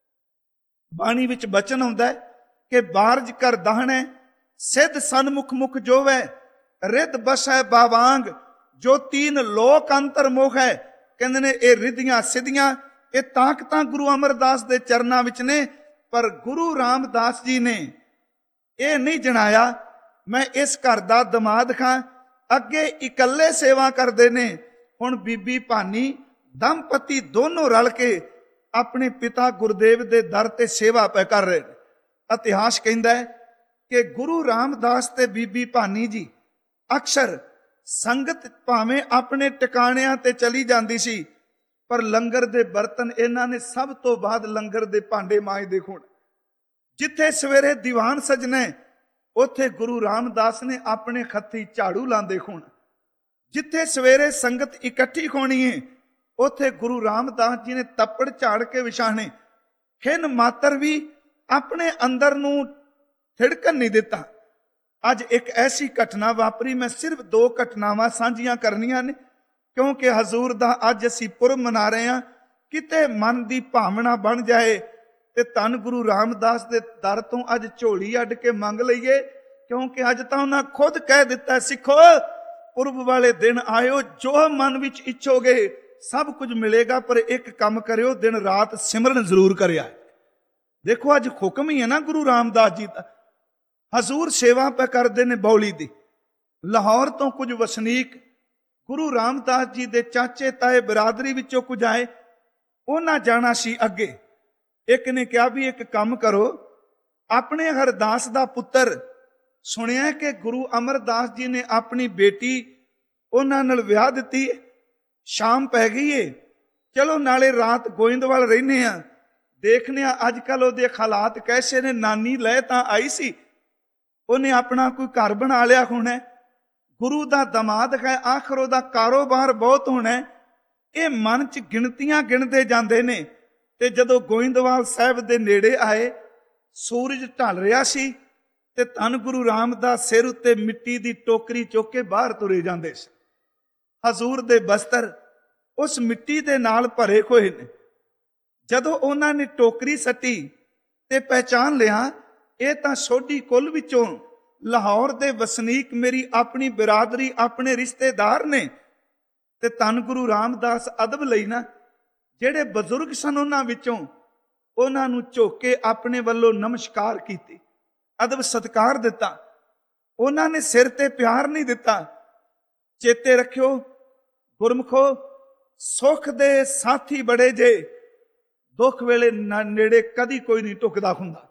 ਬਾਣੀ ਵਿੱਚ ਬਚਨ ਆਉਂਦਾ ਹੈ ਕਿ ਬਾਰਜ ਕਰ ਦਾਹਣੈ ਸਿੱਧ ਸਨਮੁਖ ਮੁਖ ਜੋਵੈ। ਰਿੱਧ ਬਸੈ ਬਾਵਾਂਗ ਜੋ ਤੀਨ ਲੋਕ ਅੰਤਰ ਮੋਹ ਹੈ। ਕਹਿੰਦੇ ਨੇ ਇਹ ਰਿੱਧੀਆਂ ਸਿੱਧੀਆਂ ਇਹ ਤਾਕਤਾਂ ਗੁਰੂ ਅਮਰਦਾਸ ਦੇ ਚਰਨਾਂ ਵਿੱਚ ਨੇ। ਪਰ ਗੁਰੂ ਰਾਮਦਾਸ ਜੀ ਨੇ ਇਹ ਨਹੀਂ ਜਣਾਇਆ ਮੈਂ ਇਸ ਘਰ ਦਾ ਦਮਾਦ ਖਾਂ। ਅੱਗੇ ਇਕੱਲੇ ਸੇਵਾ ਕਰਦੇ ਨੇ। ਹੁਣ ਬੀਬੀ ਭਾਨੀ ਦੰਪਤੀ ਦੋਨੋਂ ਰਲ ਕੇ ਆਪਣੇ ਪਿਤਾ ਗੁਰਦੇਵ ਦੇ ਦਰ ਤੇ ਸੇਵਾ ਪੈ ਕਰ ਰਹੇ ਨੇ। ਇਤਿਹਾਸ ਕਹਿੰਦਾ ਹੈ ਕਿ ਗੁਰੂ ਰਾਮਦਾਸ ਤੇ ਬੀਬੀ ਭਾਨੀ ਜੀ ਅਕਸਰ ਸੰਗਤ ਭਾਵੇਂ ਆਪਣੇ ਟਿਕਾਣਿਆਂ ਤੇ ਚਲੀ ਜਾਂਦੀ ਸੀ, ਪਰ ਲੰਗਰ ਦੇ ਬਰਤਨ ਇਹਨਾਂ ਨੇ ਸਭ ਤੋਂ ਬਾਅਦ ਲੰਗਰ ਦੇ ਭਾਂਡੇ ਮਾਂਜਦੇ ਹੋਣ। ਜਿੱਥੇ ਸਵੇਰੇ ਦੀਵਾਨ ਸਜਣੇ ਉੱਥੇ ਗੁਰੂ ਰਾਮਦਾਸ ਨੇ ਆਪਣੇ ਖੱਤੀ ਝਾੜੂ ਲਾਉਂਦੇ ਹੋਣ। ਜਿੱਥੇ ਸਵੇਰੇ ਸੰਗਤ ਇਕੱਠੀ ਹੋਣੀ ਹੈ ਉੱਥੇ ਗੁਰੂ ਰਾਮਦਾਸ ਜੀ ਨੇ ਤੱਪੜ ਝਾੜ ਕੇ ਵਿਛਾਣੇ। ਖਿੰਨ ਮਾਤਰ ਵੀ ਆਪਣੇ ਅੰਦਰ ਨੂੰ ਥਿੜਕਣ ਨਹੀਂ ਦਿੱਤਾ। ਅੱਜ ਇੱਕ ਐਸੀ ਘਟਨਾ ਵਾਪਰੀ, ਮੈਂ ਸਿਰਫ ਦੋ ਘਟਨਾਵਾਂ ਸਾਂਝੀਆਂ ਕਰਨੀਆਂ ਨੇ ਕਿਉਂਕਿ ਹਜ਼ੂਰ ਦਾ ਅੱਜ ਅਸੀਂ ਪੁਰਬ ਮਨਾ ਰਹੇ ਹਾਂ। ਕਿਤੇ ਮਨ ਦੀ ਭਾਵਨਾ ਬਣ ਜਾਏ ਤੇ ਧੰਨ ਗੁਰੂ ਰਾਮਦਾਸ ਦੇ ਦਰ ਤੋਂ ਅੱਜ ਝੋਲੀ ਅੱਡ ਕੇ ਮੰਗ ਲਈਏ, ਕਿਉਂਕਿ ਅੱਜ ਤਾਂ ਉਹਨਾਂ ਖੁਦ ਕਹਿ ਦਿੱਤਾ, ਸਿੱਖੋ ਪੁਰਬ ਵਾਲੇ ਦਿਨ ਆਇਓ, ਜੋ ਮਨ ਵਿੱਚ ਇੱਛੋਗੇ ਸਭ ਕੁਝ ਮਿਲੇਗਾ, ਪਰ ਇੱਕ ਕੰਮ ਕਰਿਓ, ਦਿਨ ਰਾਤ ਸਿਮਰਨ ਜ਼ਰੂਰ ਕਰਿਆ। ਦੇਖੋ ਅੱਜ ਹੁਕਮ ਹੀ ਹੈ ਨਾ ਗੁਰੂ ਰਾਮਦਾਸ ਜੀ ਦਾ। ਹਜ਼ੂਰ ਸੇਵਾ ਪੈ ਕਰਦੇ ਨੇ ਬੌਲੀ ਦੀ। ਲਾਹੌਰ ਤੋਂ ਕੁਝ ਵਸਨੀਕ ਗੁਰੂ ਰਾਮਦਾਸ ਜੀ ਦੇ ਚਾਚੇ ਤਾਏ ਬਰਾਦਰੀ ਵਿੱਚੋਂ ਕੁਝ ਆਏ। ਉਹਨਾਂ ਜਾਣਾ ਸੀ ਅੱਗੇ। ਇੱਕ ਨੇ ਕਿਹਾ ਵੀ ਇੱਕ ਕੰਮ ਕਰੋ, ਆਪਣੇ ਹਰਦਾਸ ਦਾ ਪੁੱਤਰ ਸੁਣਿਆ ਕਿ ਗੁਰੂ ਅਮਰਦਾਸ ਜੀ ਨੇ ਆਪਣੀ ਬੇਟੀ ਉਹਨਾਂ ਨਾਲ ਵਿਆਹ ਦਿੱਤੀ। ਸ਼ਾਮ ਪੈ ਗਈ ਏ, ਚਲੋ ਨਾਲੇ ਰਾਤ ਗੋਇੰਦਵਾਲ ਰਹਿੰਦੇ ਆ, ਦੇਖਨੇ ਆ ਅੱਜ ਕੱਲ ਉਹਦੇ ਹਾਲਾਤ ਕੈਸੇ ਨੇ। ਨਾਨੀ ਲੈ ਤਾਂ ਆਈ ਸੀ, ਉਹਨੇ ਆਪਣਾ ਕੋਈ ਘਰ ਬਣਾ ਲਿਆ ਹੋਣਾ, ਗੁਰੂ ਦਾ ਦਮਾਦ ਹੈ, ਆਖਰ ਉਹਦਾ ਕਾਰੋਬਾਰ ਬਹੁਤ ਹੋਣਾ, ਇਹ ਮਨ 'ਚ ਗਿਣਤੀਆਂ ਗਿਣਦੇ ਜਾਂਦੇ ਨੇ। ਤੇ ਜਦੋਂ ਗੋਇੰਦਵਾਲ ਸਾਹਿਬ ਦੇ ਨੇੜੇ ਆਏ, ਸੂਰਜ ਢਲ ਰਿਹਾ ਸੀ ਤੇ ਧੰਨ ਗੁਰੂ ਰਾਮਦਾਸ ਸਿਰ ਉੱਤੇ ਮਿੱਟੀ ਦੀ ਟੋਕਰੀ ਚੁੱਕ ਕੇ ਬਾਹਰ ਤੁਰੇ ਜਾਂਦੇ ਸੀ। ਹਜ਼ੂਰ ਦੇ ਬਸਤਰ ਉਸ ਮਿੱਟੀ ਦੇ ਨਾਲ ਭਰੇ ਹੋਏ ਨੇ। ਜਦੋਂ ਉਹਨਾਂ ਨੇ ਟੋਕਰੀ ਸੱਟੀ ਤੇ ਪਹਿਚਾਨ ਲਿਆ, ਇਹ ਤਾਂ ਸੋਢੀ ਕੁੱਲ ਵਿੱਚੋਂ ਲਾਹੌਰ ਦੇ ਵਸਨੀਕ, ਮੇਰੀ ਆਪਣੀ ਬਿਰਾਦਰੀ, ਆਪਣੇ ਰਿਸ਼ਤੇਦਾਰ ਨੇ। ਤੇ ਧੰਨ ਗੁਰੂ ਰਾਮਦਾਸ ਅਦਬ ਲਈ ਨਾ ਜਿਹੜੇ ਬਜ਼ੁਰਗ ਸਨ ਉਹਨਾਂ ਵਿੱਚੋਂ, ਉਹਨਾਂ ਨੂੰ ਝੁਕ ਕੇ ਆਪਣੇ ਵੱਲੋਂ ਨਮਸਕਾਰ ਕੀਤੀ, ਅਦਬ ਸਤਿਕਾਰ ਦਿੱਤਾ। ਉਹਨਾਂ ਨੇ ਸਿਰ ਤੇ ਪਿਆਰ ਨਹੀਂ ਦਿੱਤਾ। ਚੇਤੇ ਰੱਖਿਓ ਗੁਰਮਖੋ, ਸੁੱਖ ਦੇ ਸਾਥੀ ਬੜੇ ਜੇ, ਦੁੱਖ ਵੇਲੇ ਨੇੜੇ ਕਦੀ ਕੋਈ ਨਹੀਂ ਢੁਕਦਾ ਹੁੰਦਾ।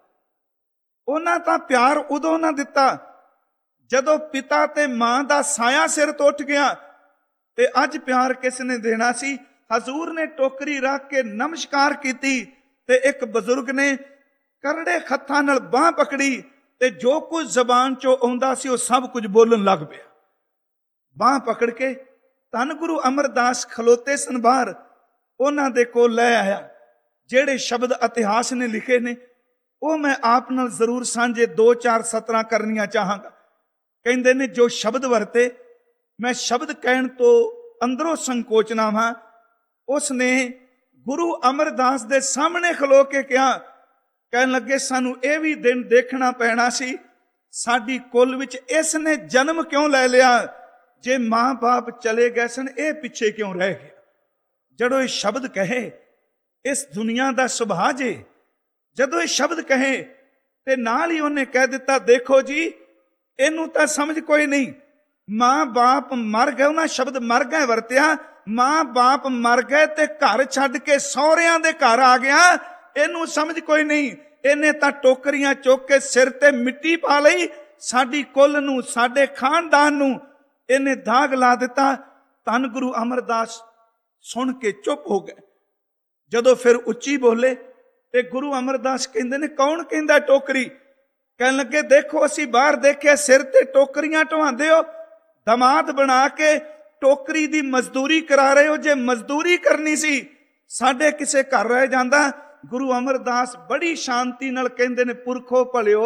ਉਹਨਾਂ ਤਾਂ ਪਿਆਰ ਉਦੋਂ ਨਾ ਦਿੱਤਾ ਜਦੋਂ ਪਿਤਾ ਤੇ ਮਾਂ ਦਾ ਸਾਇਆ ਸਿਰ ਤੋਂ ਉੱਠ ਗਿਆ। ਤੇ ਅੱਜ ਪਿਆਰ ਕਿਸ ਨੇ ਦੇਣਾ ਸੀ? ਹਜ਼ੂਰ ਨੇ ਟੋਕਰੀ ਰੱਖ ਕੇ ਨਮਸਕਾਰ ਕੀਤੀ ਤੇ ਇੱਕ ਬਜ਼ੁਰਗ ਨੇ ਕਰੜੇ ਹੱਥਾਂ ਨਾਲ ਬਾਹ ਪਕੜੀ ਤੇ ਜੋ ਕੁਝ ਜ਼ਬਾਨ ਚੋਂ ਆਉਂਦਾ ਸੀ ਉਹ ਸਭ ਕੁਝ ਬੋਲਣ ਲੱਗ ਪਿਆ। ਬਾਹ ਪਕੜ ਕੇ ਧੰਨ ਗੁਰੂ ਅਮਰਦਾਸ ਖਲੋਤੇ ਸਨ ਬਾਹਰ, ਉਹਨਾਂ ਦੇ ਕੋਲ ਲੈ ਆਇਆ। ਜਿਹੜੇ ਸ਼ਬਦ ਇਤਿਹਾਸ ਨੇ ਲਿਖੇ ਨੇ ਉਹ ਮੈਂ ਆਪ ਨਾਲ ਜ਼ਰੂਰ ਸਾਂਝੇ ਦੋ ਚਾਰ ਸਤਰਾਂ ਕਰਨੀਆਂ ਚਾਹਾਂਗਾ। ਕਹਿੰਦੇ ਨੇ ਜੋ ਸ਼ਬਦ ਵਰਤੇ, ਮੈਂ ਸ਼ਬਦ ਕਹਿਣ ਤੋਂ ਅੰਦਰੋਂ ਸੰਕੋਚਨਾ ਹਾਂ। ਉਸ ਨੇ ਗੁਰੂ ਅਮਰਦਾਸ ਦੇ ਸਾਹਮਣੇ ਖਲੋ ਕੇ ਕਿਹਾ, ਕਹਿਣ ਲੱਗੇ ਸਾਨੂੰ ਇਹ ਵੀ ਦਿਨ ਦੇਖਣਾ ਪੈਣਾ ਸੀ, ਸਾਡੀ ਕੁੱਲ ਵਿੱਚ ਇਸ ਨੇ ਜਨਮ ਕਿਉਂ ਲੈ ਲਿਆ? ਜੇ ਮਾਂ ਬਾਪ ਚਲੇ ਗਏ ਸਨ, ਇਹ ਪਿੱਛੇ ਕਿਉਂ ਰਹਿ ਗਿਆ? ਜਦੋਂ ਇਹ ਸ਼ਬਦ ਕਹੇ, ਇਸ ਦੁਨੀਆ ਦਾ ਸੁਭਾਅ ਜੇ, ਜਦੋਂ ਇਹ ਸ਼ਬਦ ਕਹੇ ਤੇ ਨਾਲ ਹੀ ਉਹਨੇ ਕਹਿ ਦਿੱਤਾ, ਦੇਖੋ ਜੀ ਇਹਨੂੰ ਤਾਂ ਸਮਝ ਕੋਈ ਨਹੀਂ, ਮਾਂ ਬਾਪ ਮਰ ਗਏ, ਉਹਨਾਂ ਸ਼ਬਦ ਮਰ ਗਏ ਵਰਤਿਆ। ਮਾਂ ਬਾਪ ਮਰ ਗਏ ਤੇ ਘਰ ਛੱਡ ਕੇ ਸਹੁਰਿਆਂ ਦੇ ਘਰ ਆ ਗਿਆ, ਇਹਨੂੰ ਸਮਝ ਕੋਈ ਨਹੀਂ। ਇਹਨੇ ਤਾਂ ਟੋਕਰੀਆਂ ਚੁੱਕ ਕੇ ਸਿਰ ਤੇ ਮਿੱਟੀ ਪਾ ਲਈ, ਸਾਡੀ ਕੁੱਲ ਨੂੰ, ਸਾਡੇ ਖਾਨਦਾਨ ਨੂੰ ਇਹਨੇ ਦਾਗ ਲਾ ਦਿੱਤਾ। ਧੰਨ ਗੁਰੂ ਅਮਰਦਾਸ ਸੁਣ ਕੇ ਚੁੱਪ ਹੋ ਗਏ। ਜਦੋਂ ਫਿਰ ਉੱਚੀ ਬੋਲੇ ਤੇ ਗੁਰੂ ਅਮਰਦਾਸ ਕਹਿੰਦੇ ਨੇ, ਕੌਣ ਕਹਿੰਦਾ ਟੋਕਰੀ? ਕਹਿਣ ਲੱਗੇ, ਦੇਖੋ ਅਸੀਂ ਬਾਹਰ ਦੇਖਿਆ ਸਿਰ ਤੇ ਟੋਕਰੀਆਂ ਢਵਾਉਂਦੇ ਹੋ, ਦਮਾਦ ਬਣਾ ਕੇ ਟੋਕਰੀ ਦੀ ਮਜ਼ਦੂਰੀ ਕਰਾ ਰਹੇ ਹੋ। ਜੇ ਮਜ਼ਦੂਰੀ ਕਰਨੀ ਸੀ ਸਾਡੇ ਕਿਸੇ ਘਰ ਰਹਿ ਜਾਂਦਾ। ਗੁਰੂ ਅਮਰਦਾਸ ਬੜੀ ਸ਼ਾਂਤੀ ਨਾਲ ਕਹਿੰਦੇ ਨੇ, ਪੁਰਖੋ ਭਲਿਓ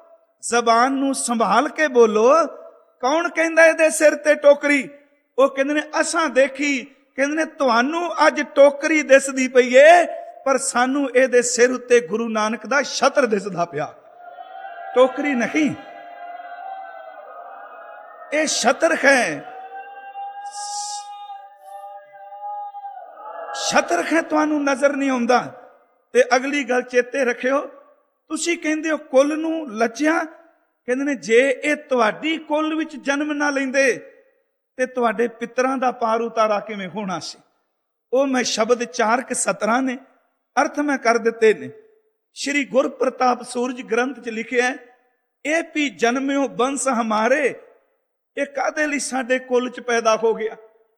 ਜ਼ਬਾਨ ਨੂੰ ਸੰਭਾਲ ਕੇ ਬੋਲੋ, ਕੌਣ ਕਹਿੰਦਾ ਇਹਦੇ ਸਿਰ ਤੇ ਟੋਕਰੀ? ਉਹ ਕਹਿੰਦੇ ਨੇ ਅਸਾਂ ਦੇਖੀ। ਕਹਿੰਦੇ ਨੇ ਤੁਹਾਨੂੰ ਅੱਜ ਟੋਕਰੀ ਦਿਸਦੀ ਪਈ ਏ, ਪਰ ਸਾਨੂੰ ਇਹਦੇ ਸਿਰ ਉੱਤੇ ਗੁਰੂ ਨਾਨਕ ਦਾ ਛਤਰ ਦਿਸਦਾ ਪਿਆ, ਟੋਕਰੀ ਨਹੀਂ। ਇਹ ਛਤਰ ਹੈ, ਛਤਰ ਹੈ, ਤੁਹਾਨੂੰ ਨਜ਼ਰ ਨਹੀਂ ਆਉਂਦਾ। ਤੇ ਅਗਲੀ ਗੱਲ ਚੇਤੇ ਰੱਖਿਓ, ਤੁਸੀਂ ਕਹਿੰਦੇ ਹੋ ਕੁੱਲ ਨੂੰ ਲੱਜਿਆ। ਕਹਿੰਦੇ ਨੇ ਜੇ ਇਹ ਤੁਹਾਡੀ ਕੁੱਲ ਵਿੱਚ ਜਨਮ ਨਾ ਲੈਂਦੇ ਤੇ ਤੁਹਾਡੇ ਪਿੱਤਰਾਂ ਦਾ ਪਾਰ ਉਤਾਰਾ ਕਿਵੇਂ ਹੋਣਾ ਸੀ? ਉਹ ਮੈਂ ਸ਼ਬਦ ਚਾਰ ਕ ਸਤਰਾਂ ਨੇ, ਅਰਥ ਮੈਂ ਕਰ ਦਿੱਤੇ ਨੇ। ਸ਼੍ਰੀ ਗੁਰਪ੍ਰਤਾਪ ਸੂਰਜ ਗ੍ਰੰਥ 'ਚ ਲਿਖਿਆ, ਇਹ ਵੀ ਜਨਮਿਓ ਬੰਸ ਹਮਾਰੇ, ਇਹ ਕਾਹਦੇ ਲਈ ਸਾਡੇ ਕੁੱਲ 'ਚ ਪੈਦਾ ਹੋ ਗਿਆ?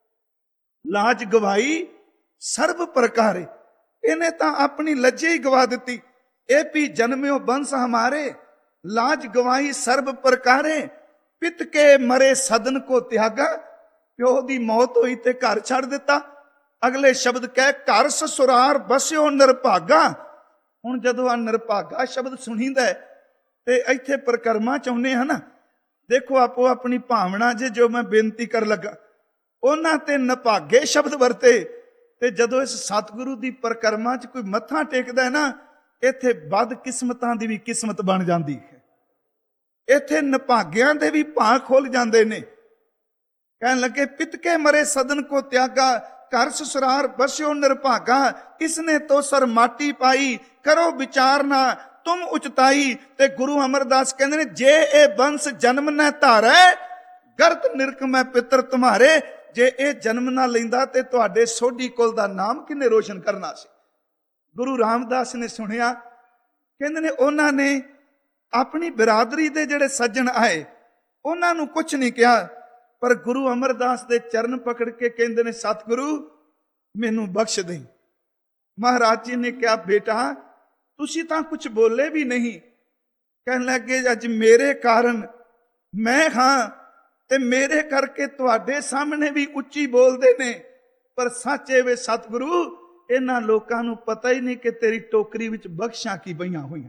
ਲਾਜ ਗਵਾਈ ਸਰਬ ਪ੍ਰਕਾਰੇ, ਇਹਨੇ ਤਾਂ ਆਪਣੀ ਲੱਜੇ ਹੀ ਗਵਾ ਦਿੱਤੀ। ਇਹ ਵੀ ਜਨਮਿਓ ਬੰਸ ਹਮਾਰੇ, ਲਾਜ ਗਵਾਈ ਸਰਬ ਪ੍ਰਕਾਰੇ, ਪਿਤ ਕੇ ਮਰੇ ਸਦਨ ਕੋ ਤਿਆਗਾ, ਪਿਓ ਦੀ ਮੌਤ ਹੋਈ ਤੇ ਘਰ ਛੱਡ ਦਿੱਤਾ। ਅਗਲੇ ਸ਼ਬਦ ਕਹਿ, ਘਰ ਸਸੁਰਾਰ ਬਸਿਓ ਨਿਰਭਾਗਾ। ਹੁਣ ਜਦੋਂ ਆ ਨਿਰਭਾਗਾ ਸ਼ਬਦ ਸੁਣੀਦਾ ਤੇ ਇੱਥੇ ਪ੍ਰਕਰਮਾ ਚਾਹੁੰਦੇ ਹਨ। ਦੇਖੋ ਆਪੋ ਆਪਣੀ ਭਾਵਨਾ ਜੇ ਜੋ ਮੈਂ ਬੇਨਤੀ ਕਰ ਲੱਗਾ, ਉਹਨਾਂ ਤੇ ਨਿਭਾਗੇ ਸ਼ਬਦ ਵਰਤੇ। ਤੇ ਜਦੋਂ ਇਸ ਸਤਿਗੁਰੂ ਦੀ ਪ੍ਰਕਰਮਾ 'ਚ ਕੋਈ ਮੱਥਾ ਟੇਕਦਾ ਹੈ ਨਾ, ਇੱਥੇ ਬਦ ਕਿਸਮਤਾਂ ਦੀ ਵੀ ਕਿਸਮਤ ਬਣ ਜਾਂਦੀ ਹੈ। ਇੱਥੇ ਨਿਭਾਗਿਆਂ ਦੇ ਵੀ ਭਾਅ ਖੁੱਲ ਜਾਂਦੇ ਨੇ। ਕਹਿਣ ਲੱਗੇ, ਪਿਤ ਕੇ ਮਰੇ ਸਦਨ ਕੋ ਤਿਆਗਾ, ਘਰ ਸਸੁਰਾਰ ਬਸਿਓ ਨਿਰਭਾਗਾ, ਕਿਸਨੇ ਤੋ ਸਰ ਮਾਟੀ ਪਾਈ, ਕਰੋ ਵਿਚਾਰ ਨਾ ਤੁਮ ਉਚਤਾਈ। ਤੇ ਗੁਰੂ ਅਮਰਦਾਸ ਕਹਿੰਦੇ ਨੇ, ਜੇ ਇਹ ਬੰਸ ਜਨਮ ਨਾ ਧਾਰੈ, ਗਰਤ ਨਿਰਕ ਮੈਂ ਪਿੱਤਰ ਤੁਮਾਰੇ। ਜੇ ਇਹ ਜਨਮ ਨਾ ਲੈਂਦਾ ਤੇ ਤੁਹਾਡੇ ਸੋਢੀ ਕੁਲ ਦਾ ਨਾਮ ਕਿੰਨੇ ਰੋਸ਼ਨ ਕਰਨਾ ਸੀ? ਗੁਰੂ ਰਾਮਦਾਸ ਨੇ ਸੁਣਿਆ। ਕਹਿੰਦੇ ਨੇ ਉਹਨਾਂ ਨੇ ਆਪਣੀ ਬਿਰਾਦਰੀ ਦੇ ਜਿਹੜੇ ਸੱਜਣ ਆਏ ਉਹਨਾਂ ਨੂੰ ਕੁਝ ਨਹੀਂ ਕਿਹਾ, ਪਰ ਗੁਰੂ ਅਮਰਦਾਸ ਦੇ ਚਰਨ ਪਕੜ ਕੇ ਕਹਿੰਦੇ ਨੇ, ਸਤਿਗੁਰੂ ਮੈਨੂੰ ਬਖਸ਼ ਦੇ। ਮਹਾਰਾਜ ਜੀ ਨੇ ਕਿਹਾ, ਬੇਟਾ ਤੁਸੀਂ ਤਾਂ ਕੁਝ ਬੋਲੇ ਵੀ ਨਹੀਂ। ਕਹਿਣ ਲੱਗੇ, ਅੱਜ ਮੇਰੇ ਕਾਰਨ ਮੈਂ ਹਾਂ ਤੇ ਮੇਰੇ ਕਰਕੇ ਤੁਹਾਡੇ ਸਾਹਮਣੇ ਵੀ ਉੱਚੀ ਬੋਲਦੇ ਨੇ। ਪਰ ਸੱਚੇ ਵੇ ਸਤਿਗੁਰੂ, ਇਹਨਾਂ ਲੋਕਾਂ ਨੂੰ ਪਤਾ ਹੀ ਨਹੀਂ ਕਿ ਤੇਰੀ ਟੋਕਰੀ ਵਿੱਚ ਬਖਸ਼ਾਂ ਕੀ ਪਈਆਂ ਹੋਈਆਂ,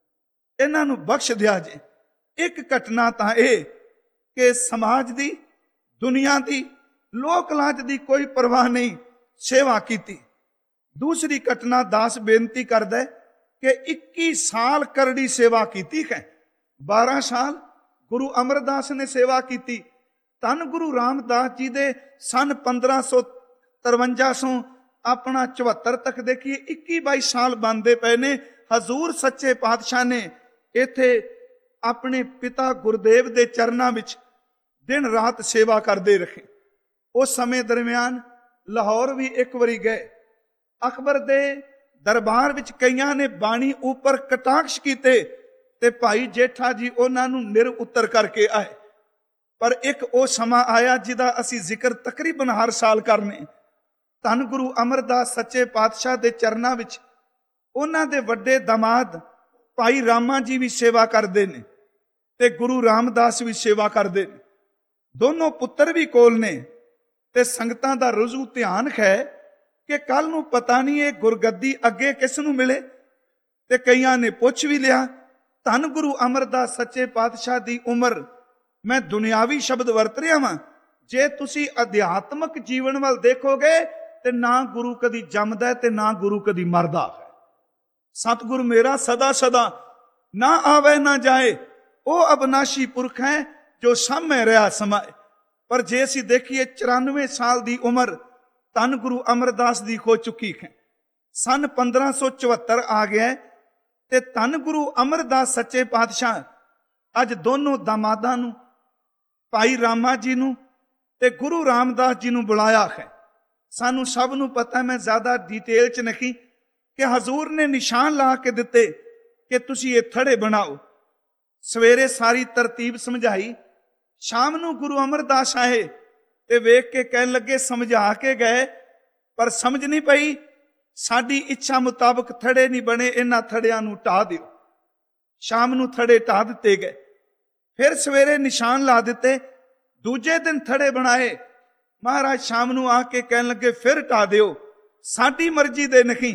ਇਹਨਾਂ ਨੂੰ ਬਖਸ਼ ਦਿਆ ਜੇ। ਇੱਕ ਘਟਨਾ ਤਾਂ ਇਹ ਕਿ ਸਮਾਜ ਦੀ, ਦੁਨੀਆ ਦੀ, ਲੋਕ ਲਾਜ ਦੀ ਕੋਈ ਪਰਵਾਹ ਨਹੀਂ, ਸੇਵਾ ਕੀਤੀ। ਦੂਸਰੀ ਘਟਨਾ ਦਾਸ ਬੇਨਤੀ ਕਰਦਾ ਕਿ ਇੱਕੀ ਸਾਲ ਕਰੜੀ ਸੇਵਾ ਕੀਤੀ ਹੈ। ਬਾਰਾਂ ਸਾਲ ਗੁਰੂ ਅਮਰਦਾਸ ਨੇ ਸੇਵਾ ਕੀਤੀ। ਧੰਨ ਗੁਰੂ ਰਾਮਦਾਸ ਜੀ ਦੇ ਸਨ ਪੰਦਰਾਂ ਸੌ ਤਰਵੰਜਾ ਸੌ ਆਪਣਾ ਚੁਹੱਤਰ ਤੱਕ ਦੇਖੀਏ, ਇੱਕੀ ਬਾਈ ਸਾਲ ਬਣਦੇ ਪਏ ਨੇ। ਹਜ਼ੂਰ ਸੱਚੇ ਪਾਤਸ਼ਾਹ ਨੇ ਇੱਥੇ ਆਪਣੇ ਪਿਤਾ ਗੁਰਦੇਵ ਦੇ ਚਰਨਾਂ ਵਿੱਚ ਦਿਨ ਰਾਤ ਸੇਵਾ ਕਰਦੇ ਰਹੇ। ਉਸ ਸਮੇਂ ਦਰਮਿਆਨ ਲਾਹੌਰ ਵੀ ਇੱਕ ਵਾਰੀ ਗਏ। ਅਕਬਰ ਦੇ ਦਰਬਾਰ ਵਿੱਚ ਕਈਆਂ ਨੇ ਬਾਣੀ ਉੱਪਰ ਕਟਾਕਸ਼ ਕੀਤੇ ਤੇ ਭਾਈ ਜੇਠਾ ਜੀ ਉਹਨਾਂ ਨੂੰ ਨਿਰ ਉੱਤਰ ਕਰਕੇ ਆਏ। ਪਰ ਇੱਕ ਉਹ ਸਮਾਂ ਆਇਆ ਜਿਹਦਾ ਅਸੀਂ ਜ਼ਿਕਰ ਤਕਰੀਬਨ ਹਰ ਸਾਲ ਕਰਨੇ। ਧੰਨ ਗੁਰੂ ਅਮਰਦਾਸ ਸੱਚੇ ਪਾਤਸ਼ਾਹ ਦੇ ਚਰਨਾਂ ਵਿੱਚ ਉਹਨਾਂ ਦੇ ਵੱਡੇ ਦਾਮਾਦ ਭਾਈ ਰਾਮਾ ਜੀ ਵੀ ਸੇਵਾ ਕਰਦੇ ਨੇ ਤੇ ਗੁਰੂ ਰਾਮਦਾਸ ਵੀ ਸੇਵਾ ਕਰਦੇ ਨੇ। ਦੋਨੋਂ ਪੁੱਤਰ ਵੀ ਕੋਲ ਨੇ ਤੇ ਸੰਗਤਾਂ ਦਾ ਰੁਝੂ ਧਿਆਨ ਹੈ ਕਿ ਕੱਲ ਨੂੰ ਪਤਾ ਨਹੀਂ ਇਹ ਗੁਰਗੱਦੀ ਅੱਗੇ ਕਿਸ ਨੂੰ ਮਿਲੇ। ਤੇ ਕਈਆਂ ਨੇ ਪੁੱਛ ਵੀ ਲਿਆ। ਧੰਨ ਗੁਰੂ ਅਮਰਦਾਸ ਸੱਚੇ ਪਾਤਸ਼ਾਹ ਦੀ ਉਮਰ, ਮੈਂ ਦੁਨਿਆਵੀ ਸ਼ਬਦ ਵਰਤ ਰਿਹਾ ਵਾਂ, ਜੇ ਤੁਸੀਂ ਅਧਿਆਤਮਕ ਜੀਵਨ ਵੱਲ ਦੇਖੋਗੇ ਤੇ ਨਾ ਗੁਰੂ ਕਦੀ ਜੰਮਦਾ ਤੇ ਨਾ ਗੁਰੂ ਕਦੀ ਮਰਦਾ ਹੈ। ਸਤਿਗੁਰ ਮੇਰਾ ਸਦਾ ਸਦਾ ਨਾ ਆਵੇ ਨਾ ਜਾਏ, ਉਹ ਅਬਨਾਸ਼ੀ ਪੁਰਖ ਹੈ ਜੋ ਸਾਹਮਣੇ ਰਿਹਾ ਸਮਾਏ। ਪਰ ਜੇ ਅਸੀਂ ਦੇਖੀਏ ਚੁਰਾਨਵੇਂ ਸਾਲ ਦੀ ਉਮਰ ਧੰਨ ਗੁਰੂ ਅਮਰਦਾਸ ਦੀ ਹੋ ਚੁੱਕੀ ਹੈ। ਸਨ ਪੰਦਰਾਂ ਸੌ ਚੁਹੱਤਰ ਆ ਗਿਆ ਤੇ ਧੰਨ ਗੁਰੂ ਅਮਰਦਾਸ ਸੱਚੇ ਪਾਤਸ਼ਾਹ ਅੱਜ ਦੋਨੋਂ ਦਾਮਾਦਾਂ ਨੂੰ, ਭਾਈ ਰਾਮਾ ਜੀ ਨੂੰ ਤੇ ਗੁਰੂ ਰਾਮਦਾਸ ਜੀ ਨੂੰ ਬੁਲਾਇਆ ਹੈ। ਸਾਨੂੰ ਸਭ ਨੂੰ ਪਤਾ, ਮੈਂ ਜ਼ਿਆਦਾ ਡਿਟੇਲ ਚ ਨਹੀਂ, ਕਿ ਹਜ਼ੂਰ ਨੇ ਨਿਸ਼ਾਨ ਲਾ ਕੇ ਦਿੱਤੇ ਕਿ ਤੁਸੀਂ ਇਹ ਥੜੇ ਬਣਾਓ। ਸਵੇਰੇ ਸਾਰੀ ਤਰਤੀਬ ਸਮਝਾਈ, ਸ਼ਾਮ ਨੂੰ ਗੁਰੂ ਅਮਰਦਾਸ ਆਏ ਤੇ ਵੇਖ ਕੇ ਕਹਿਣ ਲੱਗੇ, ਸਮਝਾ ਕੇ ਗਏ ਪਰ ਸਮਝ ਨਹੀਂ ਪਈ, ਸਾਡੀ ਇੱਛਾ ਮੁਤਾਬਕ ਥੜੇ ਨਹੀਂ ਬਣੇ, ਇਹਨਾਂ ਥੜਿਆਂ ਨੂੰ ਢਾਹ ਦਿਓ। ਸ਼ਾਮ ਨੂੰ ਥੜੇ ਢਾਹ ਦਿੱਤੇ ਗਏ। ਫਿਰ ਸਵੇਰੇ ਨਿਸ਼ਾਨ ਲਾ ਦਿੱਤੇ। ਦੂਜੇ ਦਿਨ ਥੜੇ ਬਣਾਏ। ਮਹਾਰਾਜ ਸ਼ਾਮ ਨੂੰ ਆ ਕੇ ਕਹਿਣ ਲੱਗੇ, ਫਿਰ ਢਾਹ ਦਿਓ, ਸਾਡੀ ਮਰਜ਼ੀ ਦੇ ਨਹੀਂ।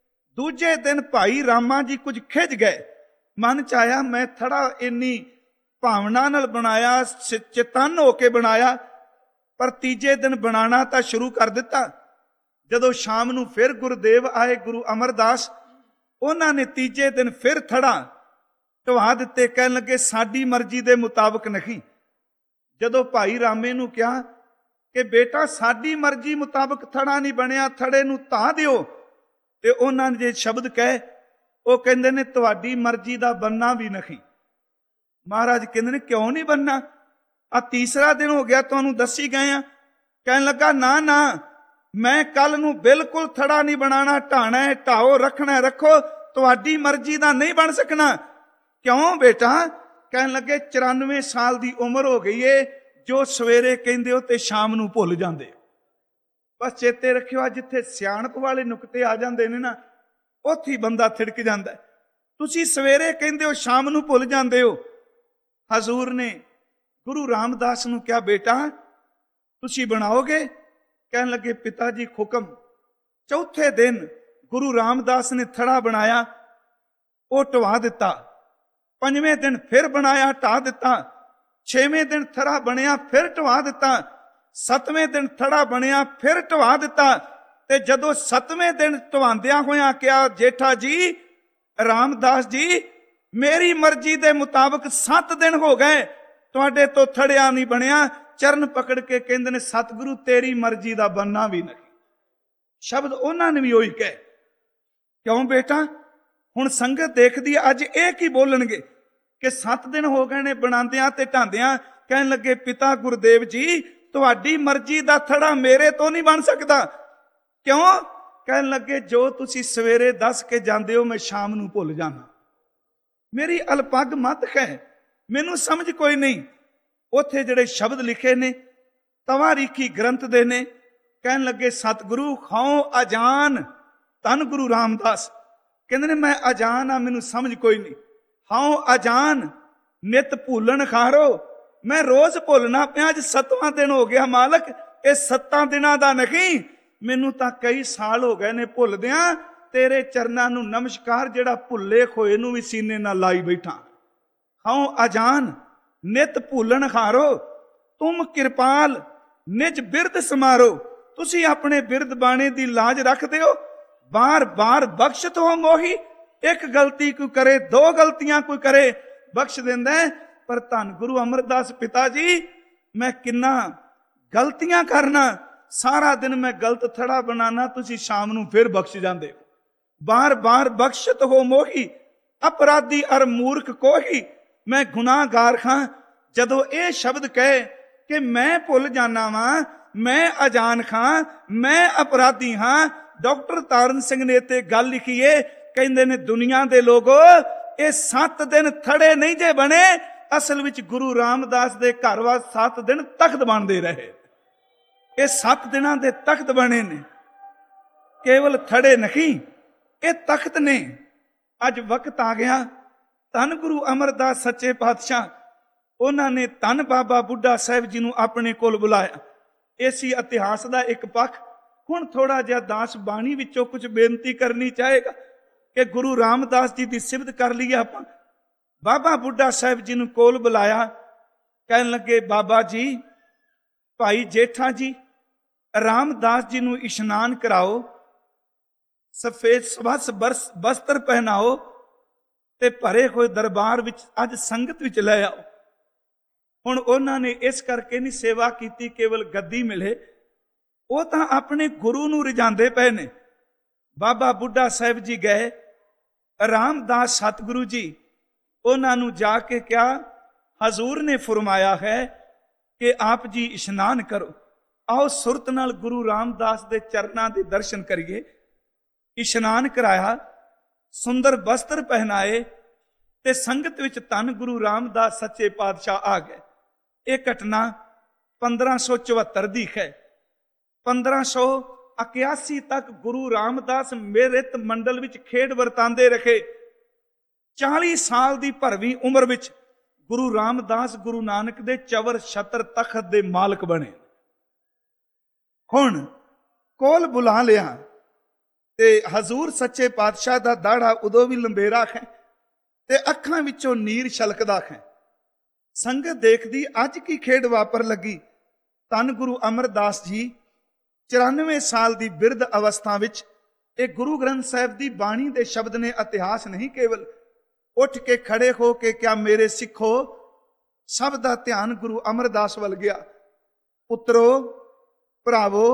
ਦੂਜੇ ਦਿਨ ਭਾਈ ਰਾਮਾ ਜੀ ਕੁਝ ਖਿੱਚ ਗਏ। ਮਨ ਚ ਆਇਆ, ਮੈਂ ਥੜਾ ਇੰਨੀ ਭਾਵਨਾ ਨਾਲ ਬਣਾਇਆ, ਚੇਤਨ ਹੋ ਕੇ ਬਣਾਇਆ, ਪਰ ਤੀਜੇ ਦਿਨ ਬਣਾਉਣਾ ਤਾਂ ਸ਼ੁਰੂ ਕਰ ਦਿੱਤਾ। ਜਦੋਂ ਸ਼ਾਮ ਨੂੰ ਫਿਰ ਗੁਰਦੇਵ ਆਏ, ਗੁਰੂ ਅਮਰਦਾਸ, ਉਹਨਾਂ ਨੇ ਤੀਜੇ ਦਿਨ ਫਿਰ ਥੜਾ ਢਵਾ ਦਿੱਤੇ। ਕਹਿਣ ਲੱਗੇ, ਸਾਡੀ ਮਰਜ਼ੀ ਦੇ ਮੁਤਾਬਕ ਨਹੀਂ। ਜਦੋਂ ਭਾਈ ਰਾਮੇ ਨੂੰ ਕਿਹਾ ਕਿ ਬੇਟਾ ਸਾਡੀ ਮਰਜ਼ੀ ਮੁਤਾਬਕ ਥੜਾ ਨਹੀਂ ਬਣਿਆ, ਥੜੇ ਨੂੰ ਢਾਹ ਦਿਓ, ਤੇ ਉਹਨਾਂ ਨੇ ਜੇ ਸ਼ਬਦ ਕਹੇ, ਉਹ ਕਹਿੰਦੇ ਨੇ ਤੁਹਾਡੀ ਮਰਜ਼ੀ ਦਾ ਬੰਨਾ ਵੀ ਨਹੀਂ। ਮਹਾਰਾਜ ਕਹਿੰਦੇ ਨੇ ਕਿਉਂ ਨਹੀਂ ਬੰਨਾ? ਆ ਤੀਸਰਾ ਦਿਨ ਹੋ ਗਿਆ, ਤੁਹਾਨੂੰ ਦੱਸੀ ਗਏ ਆ। ਕਹਿਣ ਲੱਗਾ, ਨਾ ਨਾ, ਮੈਂ ਕੱਲ ਨੂੰ ਬਿਲਕੁਲ ਥੜਾ ਨਹੀਂ ਬਣਾਣਾ, ਢਾਣਾ ਹੈ ਢਾਓ, ਰੱਖਣਾ ਰੱਖੋ, ਤੁਹਾਡੀ ਮਰਜ਼ੀ ਦਾ ਨਹੀਂ ਬਣ ਸਕਣਾ। ਕਿਉਂ ਬੇਟਾ? ਕਹਿਣ ਲੱਗੇ, ਚੁਰਾਨਵੇਂ ਸਾਲ ਦੀ ਉਮਰ ਹੋ ਗਈ ਏ, ਜੋ ਸਵੇਰੇ ਕਹਿੰਦੇ ਹੋ ਤੇ ਸ਼ਾਮ ਨੂੰ ਭੁੱਲ ਜਾਂਦੇ ਹੋ। ਬਸ ਚੇਤੇ ਰੱਖਿਓ, ਜਿੱਥੇ ਸਿਆਣਪ ਵਾਲੇ ਨੁਕਤੇ ਆ ਜਾਂਦੇ ਨੇ ਨਾ, ਉੱਥੇ ਹੀ ਬੰਦਾ ਥਿੜਕ ਜਾਂਦਾ। ਤੁਸੀਂ ਸਵੇਰੇ ਕਹਿੰਦੇ ਹੋ, ਸ਼ਾਮ ਨੂੰ ਭੁੱਲ ਜਾਂਦੇ ਹੋ। ਹਜ਼ੂਰ ਨੇ ਗੁਰੂ ਰਾਮਦਾਸ ਨੂੰ ਕਿਹਾ, ਬੇਟਾ ਤੁਸੀਂ ਬਣਾਓਗੇ? ਕਹਿਣ ਲੱਗੇ, ਪਿਤਾ ਜੀ ਹੁਕਮ। ਚੌਥੇ ਦਿਨ ਗੁਰੂ ਰਾਮਦਾਸ ਨੇ ਥੜਾ ਬਣਾਇਆ, ਉਹ ਢਵਾ ਦਿੱਤਾ। ਪੰਜਵੇਂ ਦਿਨ ਫਿਰ ਬਣਾਇਆ, ਢਾ ਦਿੱਤਾ। ਛੇਵੇਂ ਦਿਨ ਥੜਾ ਬਣਿਆ, ਫਿਰ ਢਵਾ ਦਿੱਤਾ। ਸੱਤਵੇਂ ਦਿਨ ਥੜਾ ਬਣਿਆ, ਫਿਰ ਢਵਾ ਦਿੱਤਾ। ਤੇ ਜਦੋਂ ਸੱਤਵੇਂ ਦਿਨ ਢਵਾਉਂਦਿਆਂ ਹੋਇਆਂ ਕਿਹਾ, ਜੇਠਾ ਜੀ, ਰਾਮਦਾਸ ਜੀ, ਮੇਰੀ ਮਰਜ਼ੀ ਦੇ ਮੁਤਾਬਕ ਸੱਤ ਦਿਨ ਹੋ ਗਏ, ਤੁਹਾਡੇ ਤੋਂ ਥੜਿਆ ਨਹੀਂ ਬਣਿਆ। ਚਰਨ ਪਕੜ ਕੇ ਕਹਿੰਦੇ ਨੇ, ਸਤਿਗੁਰੂ ਤੇਰੀ ਮਰਜ਼ੀ ਦਾ ਬੰਨਾ ਵੀ ਨਹੀਂ। ਸ਼ਬਦ ਉਹਨਾਂ ਨੇ ਵੀ ਉਹੀ ਕਹੇ। ਕਿਉਂ ਬੇਟਾ? ਹੁਣ ਸੰਗਤ ਦੇਖਦੀ ਹੈ, ਅੱਜ ਇਹ ਕੀ ਬੋਲਣਗੇ ਕਿ ਸੱਤ ਦਿਨ ਹੋ ਗਏ ਨੇ ਬਣਾਉਂਦਿਆਂ ਤੇ ਢਾਂਦਿਆਂ। ਕਹਿਣ ਲੱਗੇ, ਪਿਤਾ ਗੁਰਦੇਵ ਜੀ, ਤੁਹਾਡੀ ਮਰਜ਼ੀ ਦਾ ਥੜਾ ਮੇਰੇ ਤੋਂ ਨਹੀਂ ਬਣ ਸਕਦਾ। ਕਿਉਂ? ਕਹਿਣ ਲੱਗੇ, ਜੋ ਤੁਸੀਂ ਸਵੇਰੇ ਦੱਸ ਕੇ ਜਾਂਦੇ ਹੋ, ਮੈਂ ਸ਼ਾਮ ਨੂੰ ਭੁੱਲ ਜਾਣਾ। ਮੇਰੀ ਅਲਪੱਗ ਮਤ ਹੈ, ਮੈਨੂੰ ਸਮਝ ਕੋਈ ਨਹੀਂ। ਉੱਥੇ ਜਿਹੜੇ ਸ਼ਬਦ ਲਿਖੇ ਨੇ ਤਵਾਰੀਖੀ ਗ੍ਰੰਥ ਦੇ ਨੇ। ਕਹਿਣ ਲੱਗੇ, ਸਤਿਗੁਰੂ ਖਾਓ ਅਜਾਨ। ਧੰਨ ਗੁਰੂ ਰਾਮਦਾਸ ਕਹਿੰਦੇ ਨੇ, ਮੈਂ ਅਜਾਨ ਆ, ਮੈਨੂੰ ਸਮਝ ਕੋਈ ਨਹੀਂ। ਹਾਉ ਅਜਾਨ ਨਿਤ ਭੁੱਲਣ ਖਾਰੋ, ਮੈਂ ਰੋਜ਼ ਭੁੱਲਣਾ ਪਿਆ। ਅੱਜ ਸੱਤਵਾਂ ਦਿਨ ਹੋ ਗਿਆ ਮਾਲਕ, ਇਹ ਸੱਤਾਂ ਦਿਨਾਂ ਦਾ ਨਹੀਂ, ਮੈਨੂੰ ਤਾਂ ਕਈ ਸਾਲ ਹੋ ਗਏ ਨੇ ਭੁੱਲਦਿਆਂ ਤੇਰੇ ਚਰਨਾਂ ਨੂੰ ਨਮਸਕਾਰ, ਜਿਹੜਾ ਭੁੱਲੇ ਖੋਏ ਨੂੰ ਵੀ ਸੀਨੇ ਨਾਲ ਲਾਈ ਬੈਠਾ। ਹਉ ਅਜਾਨ ਨਿਤ ਭੁੱਲਣ ਹਾਰੋ, ਤੁਮ ਕਿਰਪਾਲ ਨਿਜ ਬਿਰਦ ਸਮਾਰੋ। ਤੁਸੀਂ ਆਪਣੇ ਬਿਰਦ ਬਾਣੇ ਦੀ ਲਾਜ ਰੱਖਦੇ ਹੋ, ਬਾਰ ਬਾਰ ਬਖਸ਼ਤ ਹੋ ਮੋਹੀ। ਇੱਕ ਗਲਤੀ ਕੋਈ ਕਰੇ, ਦੋ ਗਲਤੀਆਂ ਕੋਈ ਕਰੇ, ਬਖਸ਼ ਦਿੰਦਾ। ਪਰ ਧੰਨ ਗੁਰੂ ਅਮਰਦਾਸ ਪਿਤਾ ਜੀ, ਮੈਂ ਕਿੰਨਾ ਗਲਤੀਆਂ ਕਰਨਾ, ਸਾਰਾ ਦਿਨ ਮੈਂ ਗਲਤ ਥੜਾ ਬਣਾਣਾ, ਤੁਸੀਂ ਸ਼ਾਮ ਨੂੰ ਫਿਰ ਬਖਸ਼ ਜਾਂਦੇ ਹੋ। ਬਾਰ ਬਾਰ ਬਖਸ਼ਤ ਹੋ ਮੋਹੀ, ਅਪਰਾਧੀ ਅਰ ਮੂਰਖ ਕੋਹੀ। ਮੈਂ ਗੁਨਾਹਗਾਰ ਖਾਂ। ਜਦੋਂ ਇਹ ਸ਼ਬਦ ਕਹੇ ਕਿ ਮੈਂ ਭੁੱਲ ਜਾਣਾ ਵਾਂ, ਮੈਂ ਅਜਾਨ ਖਾਂ, ਮੈਂ ਅਪਰਾਧੀ ਹਾਂ, ਡਾਕਟਰ ਤਾਰਨ ਸਿੰਘ ਨੇ ਤੇ ਗੱਲ ਲਿਖੀ ਏ, ਕਹਿੰਦੇ ਨੇ ਦੁਨੀਆ ਦੇ ਲੋਗੋ, ਇਹ ਸੱਤ ਦਿਨ ਥੜੇ ਨਹੀਂ ਜੇ ਬਣੇ, ਅਸਲ ਵਿੱਚ ਗੁਰੂ ਰਾਮਦਾਸ ਦੇ ਘਰ ਵਾਸਤੇ ਸੱਤ ਦਿਨ ਤਖਤ ਬਣਦੇ ਰਹੇ। ਇਹ ਸੱਤ ਦਿਨਾਂ ਦੇ ਤਖਤ ਬਣੇ ਨੇ, ਕੇਵਲ ਥੜੇ ਨਹੀਂ, ਇਹ ਤਖਤ ਨੇ। ਅੱਜ ਵਕਤ ਆ ਗਿਆ, ਧੰਨ ਗੁਰੂ ਅਮਰਦਾਸ ਸੱਚੇ ਪਾਤਸ਼ਾਹ, ਉਹਨਾਂ ਨੇ ਧੰਨ ਬਾਬਾ ਬੁੱਢਾ ਸਾਹਿਬ ਜੀ ਨੂੰ ਆਪਣੇ ਕੋਲ ਬੁਲਾਇਆ। ਇਸੀ ਇਤਿਹਾਸ ਦਾ ਇੱਕ ਪੱਖ। ਹੁਣ ਥੋੜਾ ਜਿਹਾ ਦਾਸ ਬਾਣੀ ਵਿੱਚੋਂ ਕੁਝ ਬੇਨਤੀ ਕਰਨੀ ਚਾਹੇਗਾ ਕਿ ਗੁਰੂ ਰਾਮਦਾਸ ਜੀ ਦੀ ਸਿਫਤ ਕਰ ਲਈਏ ਆਪਾਂ। ਬਾਬਾ ਬੁੱਢਾ ਸਾਹਿਬ ਜੀ ਨੂੰ ਕੋਲ ਬੁਲਾਇਆ, ਕਹਿਣ ਲੱਗੇ, ਬਾਬਾ ਜੀ, ਭਾਈ ਜੇਠਾ ਜੀ, ਰਾਮਦਾਸ ਜੀ ਨੂੰ ਇਸ਼ਨਾਨ ਕਰਾਓ, ਸਫੇਦ ਸਵੱਛ ਬਸਤਰ ਪਹਿਨਾਓ ਤੇ ਭਰੇ ਹੋਏ ਦਰਬਾਰ ਵਿੱਚ ਅੱਜ ਸੰਗਤ ਵਿੱਚ ਲੈ ਆਓ। ਹੁਣ ਉਹਨਾਂ ਨੇ ਇਸ ਕਰਕੇ ਨਹੀਂ ਸੇਵਾ ਕੀਤੀ ਕੇਵਲ ਗੱਦੀ ਮਿਲੇ, ਉਹ ਤਾਂ ਆਪਣੇ ਗੁਰੂ ਨੂੰ ਰਿਝਾਉਂਦੇ ਪਏ ਨੇ। ਬਾਬਾ ਬੁੱਢਾ ਸਾਹਿਬ ਜੀ ਗਏ, ਰਾਮਦਾਸ ਸਤਿਗੁਰੂ ਜੀ ਉਹਨਾਂ ਨੂੰ ਜਾ ਕੇ ਕਿਹਾ, ਹਜ਼ੂਰ ਨੇ ਫਰਮਾਇਆ ਹੈ ਕਿ ਆਪ ਜੀ ਇਸ਼ਨਾਨ ਕਰੋ। ਆਓ ਸੁਰਤ ਨਾਲ ਗੁਰੂ ਰਾਮਦਾਸ ਦੇ ਚਰਨਾਂ ਦੇ ਦਰਸ਼ਨ ਕਰੀਏ। ਇਸ਼ਨਾਨ ਕਰਾਇਆ, ਸੁੰਦਰ ਬਸਤਰ ਪਹਿਨਾਏ ਤੇ ਸੰਗਤ ਵਿੱਚ ਧੰਨ ਗੁਰੂ ਰਾਮਦਾਸ ਸੱਚੇ ਪਾਤਸ਼ਾਹ ਆ ਗਏ। ਇਹ ਘਟਨਾ ਪੰਦਰਾਂ ਸੌ ਚੁਹੱਤਰ ਦੀ ਹੈ। ਪੰਦਰਾਂ ਸੌ ਇਕਿਆਸੀ ਤੱਕ ਗੁਰੂ ਰਾਮਦਾਸ ਮੇਰਿਤ ਮੰਡਲ ਵਿੱਚ ਖੇਡ ਵਰਤਾਂਦੇ ਰਹੇ। ਚਾਲੀ ਸਾਲ ਦੀ ਭਰਵੀਂ ਉਮਰ ਵਿੱਚ ਗੁਰੂ ਰਾਮਦਾਸ ਗੁਰੂ ਨਾਨਕ ਦੇ ਚਵਰ ਛਤਰ ਤਖਤ ਦੇ ਮਾਲਕ ਬਣੇ। ਹੁਣ ਕੋਲ ਬੁਲਾ ਲਿਆ ਤੇ ਹਜ਼ੂਰ ਸੱਚੇ ਪਾਤਸ਼ਾਹ ਦਾ ਦਾੜਾ ਉਦੋਂ ਵੀ ਲੰਬੇਰਾ ਹੈ ਤੇ ਅੱਖਾਂ ਵਿੱਚੋਂ ਨੀਰ ਛਲਕਦਾ ਹੈ। ਸੰਗਤ ਦੇਖਦੀ ਅੱਜ ਕੀ ਖੇਡ ਵਾਪਰ ਲੱਗੀ। ਧੰਨ ਗੁਰੂ ਅਮਰਦਾਸ ਜੀ ਚੁਰਾਨਵੇਂ ਸਾਲ ਦੀ ਬਿਰਧ ਅਵਸਥਾ ਵਿੱਚ, ਇਹ ਗੁਰੂ ਗ੍ਰੰਥ ਸਾਹਿਬ ਦੀ ਬਾਣੀ ਦੇ ਸ਼ਬਦ ਨੇ, ਇਤਿਹਾਸ ਨਹੀਂ ਕੇਵਲ। ਉੱਠ ਕੇ ਖੜੇ ਹੋ ਕੇ ਕਿਆ ਮੇਰੇ ਸਿੱਖੋ, ਸਭ ਦਾ ਧਿਆਨ ਗੁਰੂ ਅਮਰਦਾਸ ਵੱਲ ਗਿਆ। ਪੁੱਤਰੋ, ਭਰਾਵੋ,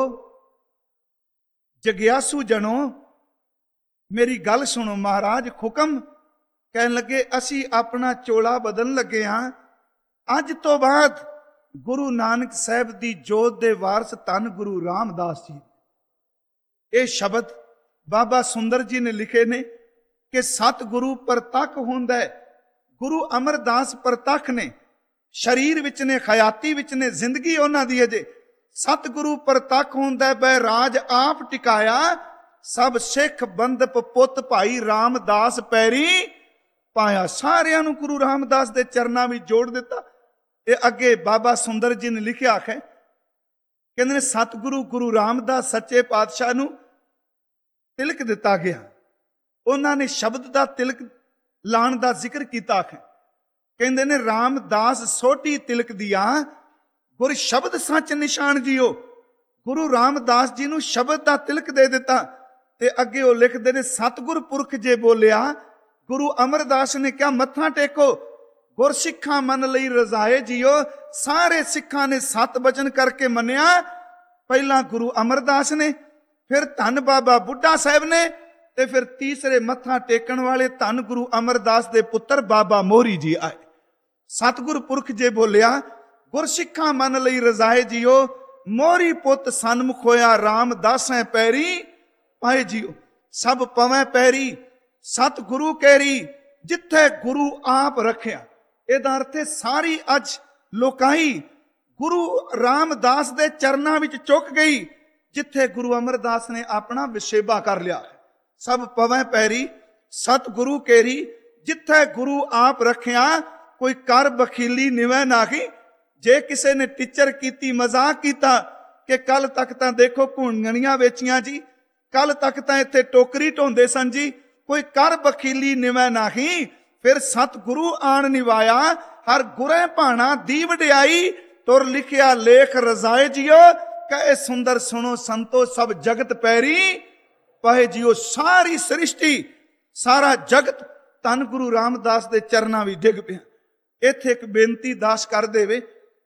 ਜਗਿਆਸੂ ਜਣੋ, ਮੇਰੀ ਗੱਲ ਸੁਣੋ। ਮਹਾਰਾਜ ਹੁਕਮ ਕਹਿਣ ਲੱਗੇ, ਅਸੀਂ ਆਪਣਾ ਚੋਲਾ ਬਦਲਣ ਲੱਗੇ ਹਾਂ। ਅੱਜ ਤੋਂ ਬਾਅਦ ਗੁਰੂ ਨਾਨਕ ਸਾਹਿਬ ਦੀ ਜੋਤ ਦੇ ਵਾਰਸ ਧੰਨ ਗੁਰੂ ਰਾਮਦਾਸ ਜੀ। ਇਹ ਸ਼ਬਦ ਬਾਬਾ ਸੁੰਦਰ ਜੀ ਨੇ ਲਿਖੇ ਨੇ ਕਿ ਸਤਿਗੁਰੂ ਪ੍ਰਤੱਖ ਹੁੰਦਾ ਹੈ। ਗੁਰੂ ਅਮਰਦਾਸ ਪ੍ਰਤੱਖ ਨੇ, ਸਰੀਰ ਵਿੱਚ ਨੇ, ਖਿਆਤੀ ਵਿੱਚ ਨੇ, ਜ਼ਿੰਦਗੀ ਉਹਨਾਂ ਦੀ ਅਜੇ। ਸਤਿਗੁਰੂ ਪ੍ਰਤੱਖ ਹੁੰਦਾ, ਬੈ ਰਾਜ ਆਪ ਟਿਕਾਇਆ, ਸਭ ਸਿੱਖ ਬੰਦਪ ਪੁੱਤ ਭਾਈ ਰਾਮਦਾਸ ਪੈਰੀ ਪਾਇਆ। ਸਾਰਿਆਂ ਨੂੰ ਗੁਰੂ ਰਾਮਦਾਸ ਦੇ ਚਰਨਾਂ ਵਿੱਚ ਜੋੜ ਦਿੱਤਾ। ਇਹ ਅੱਗੇ ਬਾਬਾ ਸੁੰਦਰ ਜੀ ਨੇ ਲਿਖਿਆ ਹੈ, ਕਹਿੰਦੇ ਨੇ ਸਤਿਗੁਰੂ ਗੁਰੂ ਰਾਮਦਾਸ ਸੱਚੇ ਪਾਤਸ਼ਾਹ ਨੂੰ ਤਿਲਕ ਦਿੱਤਾ ਗਿਆ। ਉਹਨਾਂ ਨੇ ਸ਼ਬਦ ਦਾ ਤਿਲਕ ਲਾਣ ਦਾ ਜ਼ਿਕਰ ਕੀਤਾ ਹੈ। ਕਹਿੰਦੇ ਨੇ ਰਾਮਦਾਸ ਸੋਢੀ ਤਿਲਕ ਦਿਆ, ਗੁਰ ਸ਼ਬਦ ਸੱਚ ਨਿਸ਼ਾਨ ਜੀਓ। ਗੁਰੂ ਰਾਮਦਾਸ ਜੀ ਨੂੰ ਸ਼ਬਦ ਦਾ ਤਿਲਕ ਦੇ ਦਿੱਤਾ। ਤੇ ਅੱਗੇ ਉਹ ਲਿਖਦੇ ਨੇ, ਸਤਿਗੁਰ ਪੁਰਖ ਜੇ ਬੋਲਿਆ, ਗੁਰੂ ਅਮਰਦਾਸ ਨੇ ਕਿਹਾ ਮੱਥਾ ਟੇਕੋ, ਗੁਰ ਸਿੱਖਾਂ ਮੰਨ ਲਈ ਰਜ਼ਾਏ ਜੀਓ। ਸਾਰੇ ਸਿੱਖਾਂ ਨੇ ਸਤ ਬਚਨ ਕਰਕੇ ਮੰਨਿਆ। ਪਹਿਲਾਂ ਗੁਰੂ ਅਮਰਦਾਸ ਨੇ, ਫਿਰ ਧੰਨ ਬਾਬਾ ਬੁੱਢਾ ਸਾਹਿਬ ਨੇ, ਤੇ ਫਿਰ ਤੀਸਰੇ ਮੱਥਾ ਟੇਕਣ ਵਾਲੇ ਧੰਨ ਗੁਰੂ ਅਮਰਦਾਸ ਦੇ ਪੁੱਤਰ ਬਾਬਾ ਮੋਹਰੀ ਜੀ ਆਏ। ਸਤਿਗੁਰ ਪੁਰਖ ਜੇ ਬੋਲਿਆ, ਗੁਰ ਸਿੱਖਾਂ ਮੰਨ ਲਈ ਰਜ਼ਾਏ ਜੀਓ। ਮੋਹਰੀ ਪੁੱਤ ਸਨਮੁਖ ਹੋਇਆ, ਰਾਮਦਾਸੈ ਪੈਰੀ ਪਾਏ ਜੀਓ। ਸਭ ਪਵੈ ਪੈਰੀ ਸਤਿਗੁਰੂ ਕੈਰੀ, ਜਿੱਥੇ ਗੁਰੂ ਆਪ ਰੱਖਿਆ। ਇਹਦਾ ਅਰਥ ਹੈ ਸਾਰੀ ਅੱਜ ਲੋਕਾਈ ਗੁਰੂ ਰਾਮਦਾਸ ਦੇ ਚਰਨਾਂ ਵਿੱਚ ਚੁੱਕ ਗਈ, ਜਿੱਥੇ ਗੁਰੂ ਅਮਰਦਾਸ ਨੇ ਆਪਣਾ ਵਿਸ਼ੇਬਾ ਕਰ ਲਿਆ। ਸਭ ਪਵੈ ਪੈਰੀ ਸਤਿਗੁਰੂ ਕੇਰੀ, ਜਿੱਥੇ ਗੁਰੂ ਆਪ ਰੱਖਿਆ। ਕੋਈ ਕਰ ਬਖੀਲੀ ਨਿਵੈ ਨਾਹੀ। ਜੇ ਕਿਸੇ ਨੇ ਟੀਚਰ ਕੀਤੀ, ਮਜ਼ਾਕ ਕੀਤਾ ਕਿ ਕੱਲ ਤੱਕ ਤਾਂ ਦੇਖੋ ਘੁੰਗਣੀਆਂ ਵੇਚੀਆਂ ਜੀ, ਕੱਲ ਤੱਕ ਤਾਂ ਇੱਥੇ ਟੋਕਰੀ ਢੋਂਦੇ ਸਨ ਜੀ, ਕੋਈ ਕਰ ਬਖੀਲੀ ਨਿਵੈ ਨਾਹੀ, ਫਿਰ ਸਤਿਗੁਰੂ ਆਣ ਨਿਵਾਇਆ, ਹਰ ਗੁਰੇ ਭਾਣਾ ਦੀ ਵਡਿਆਈ, ਤੁਰ ਲਿਖਿਆ ਲੇਖ ਰਜ਼ਾਏ ਜਿਓ, ਕਹੇ ਸੁੰਦਰ ਸੁਣੋ ਸੰਤੋ ਸਭ ਜਗਤ ਪੈਰੀ ਪਏ ਜਿਓ। ਸਾਰੀ ਸ੍ਰਿਸ਼ਟੀ, ਸਾਰਾ ਜਗਤ ਧੰਨ ਗੁਰੂ ਰਾਮਦਾਸ ਦੇ ਚਰਨਾਂ ਵਿੱਚ ਡਿੱਗ ਪਿਆ। ਇੱਥੇ ਇੱਕ ਬੇਨਤੀ ਦਾਸ ਕਰ ਦੇਵੇ,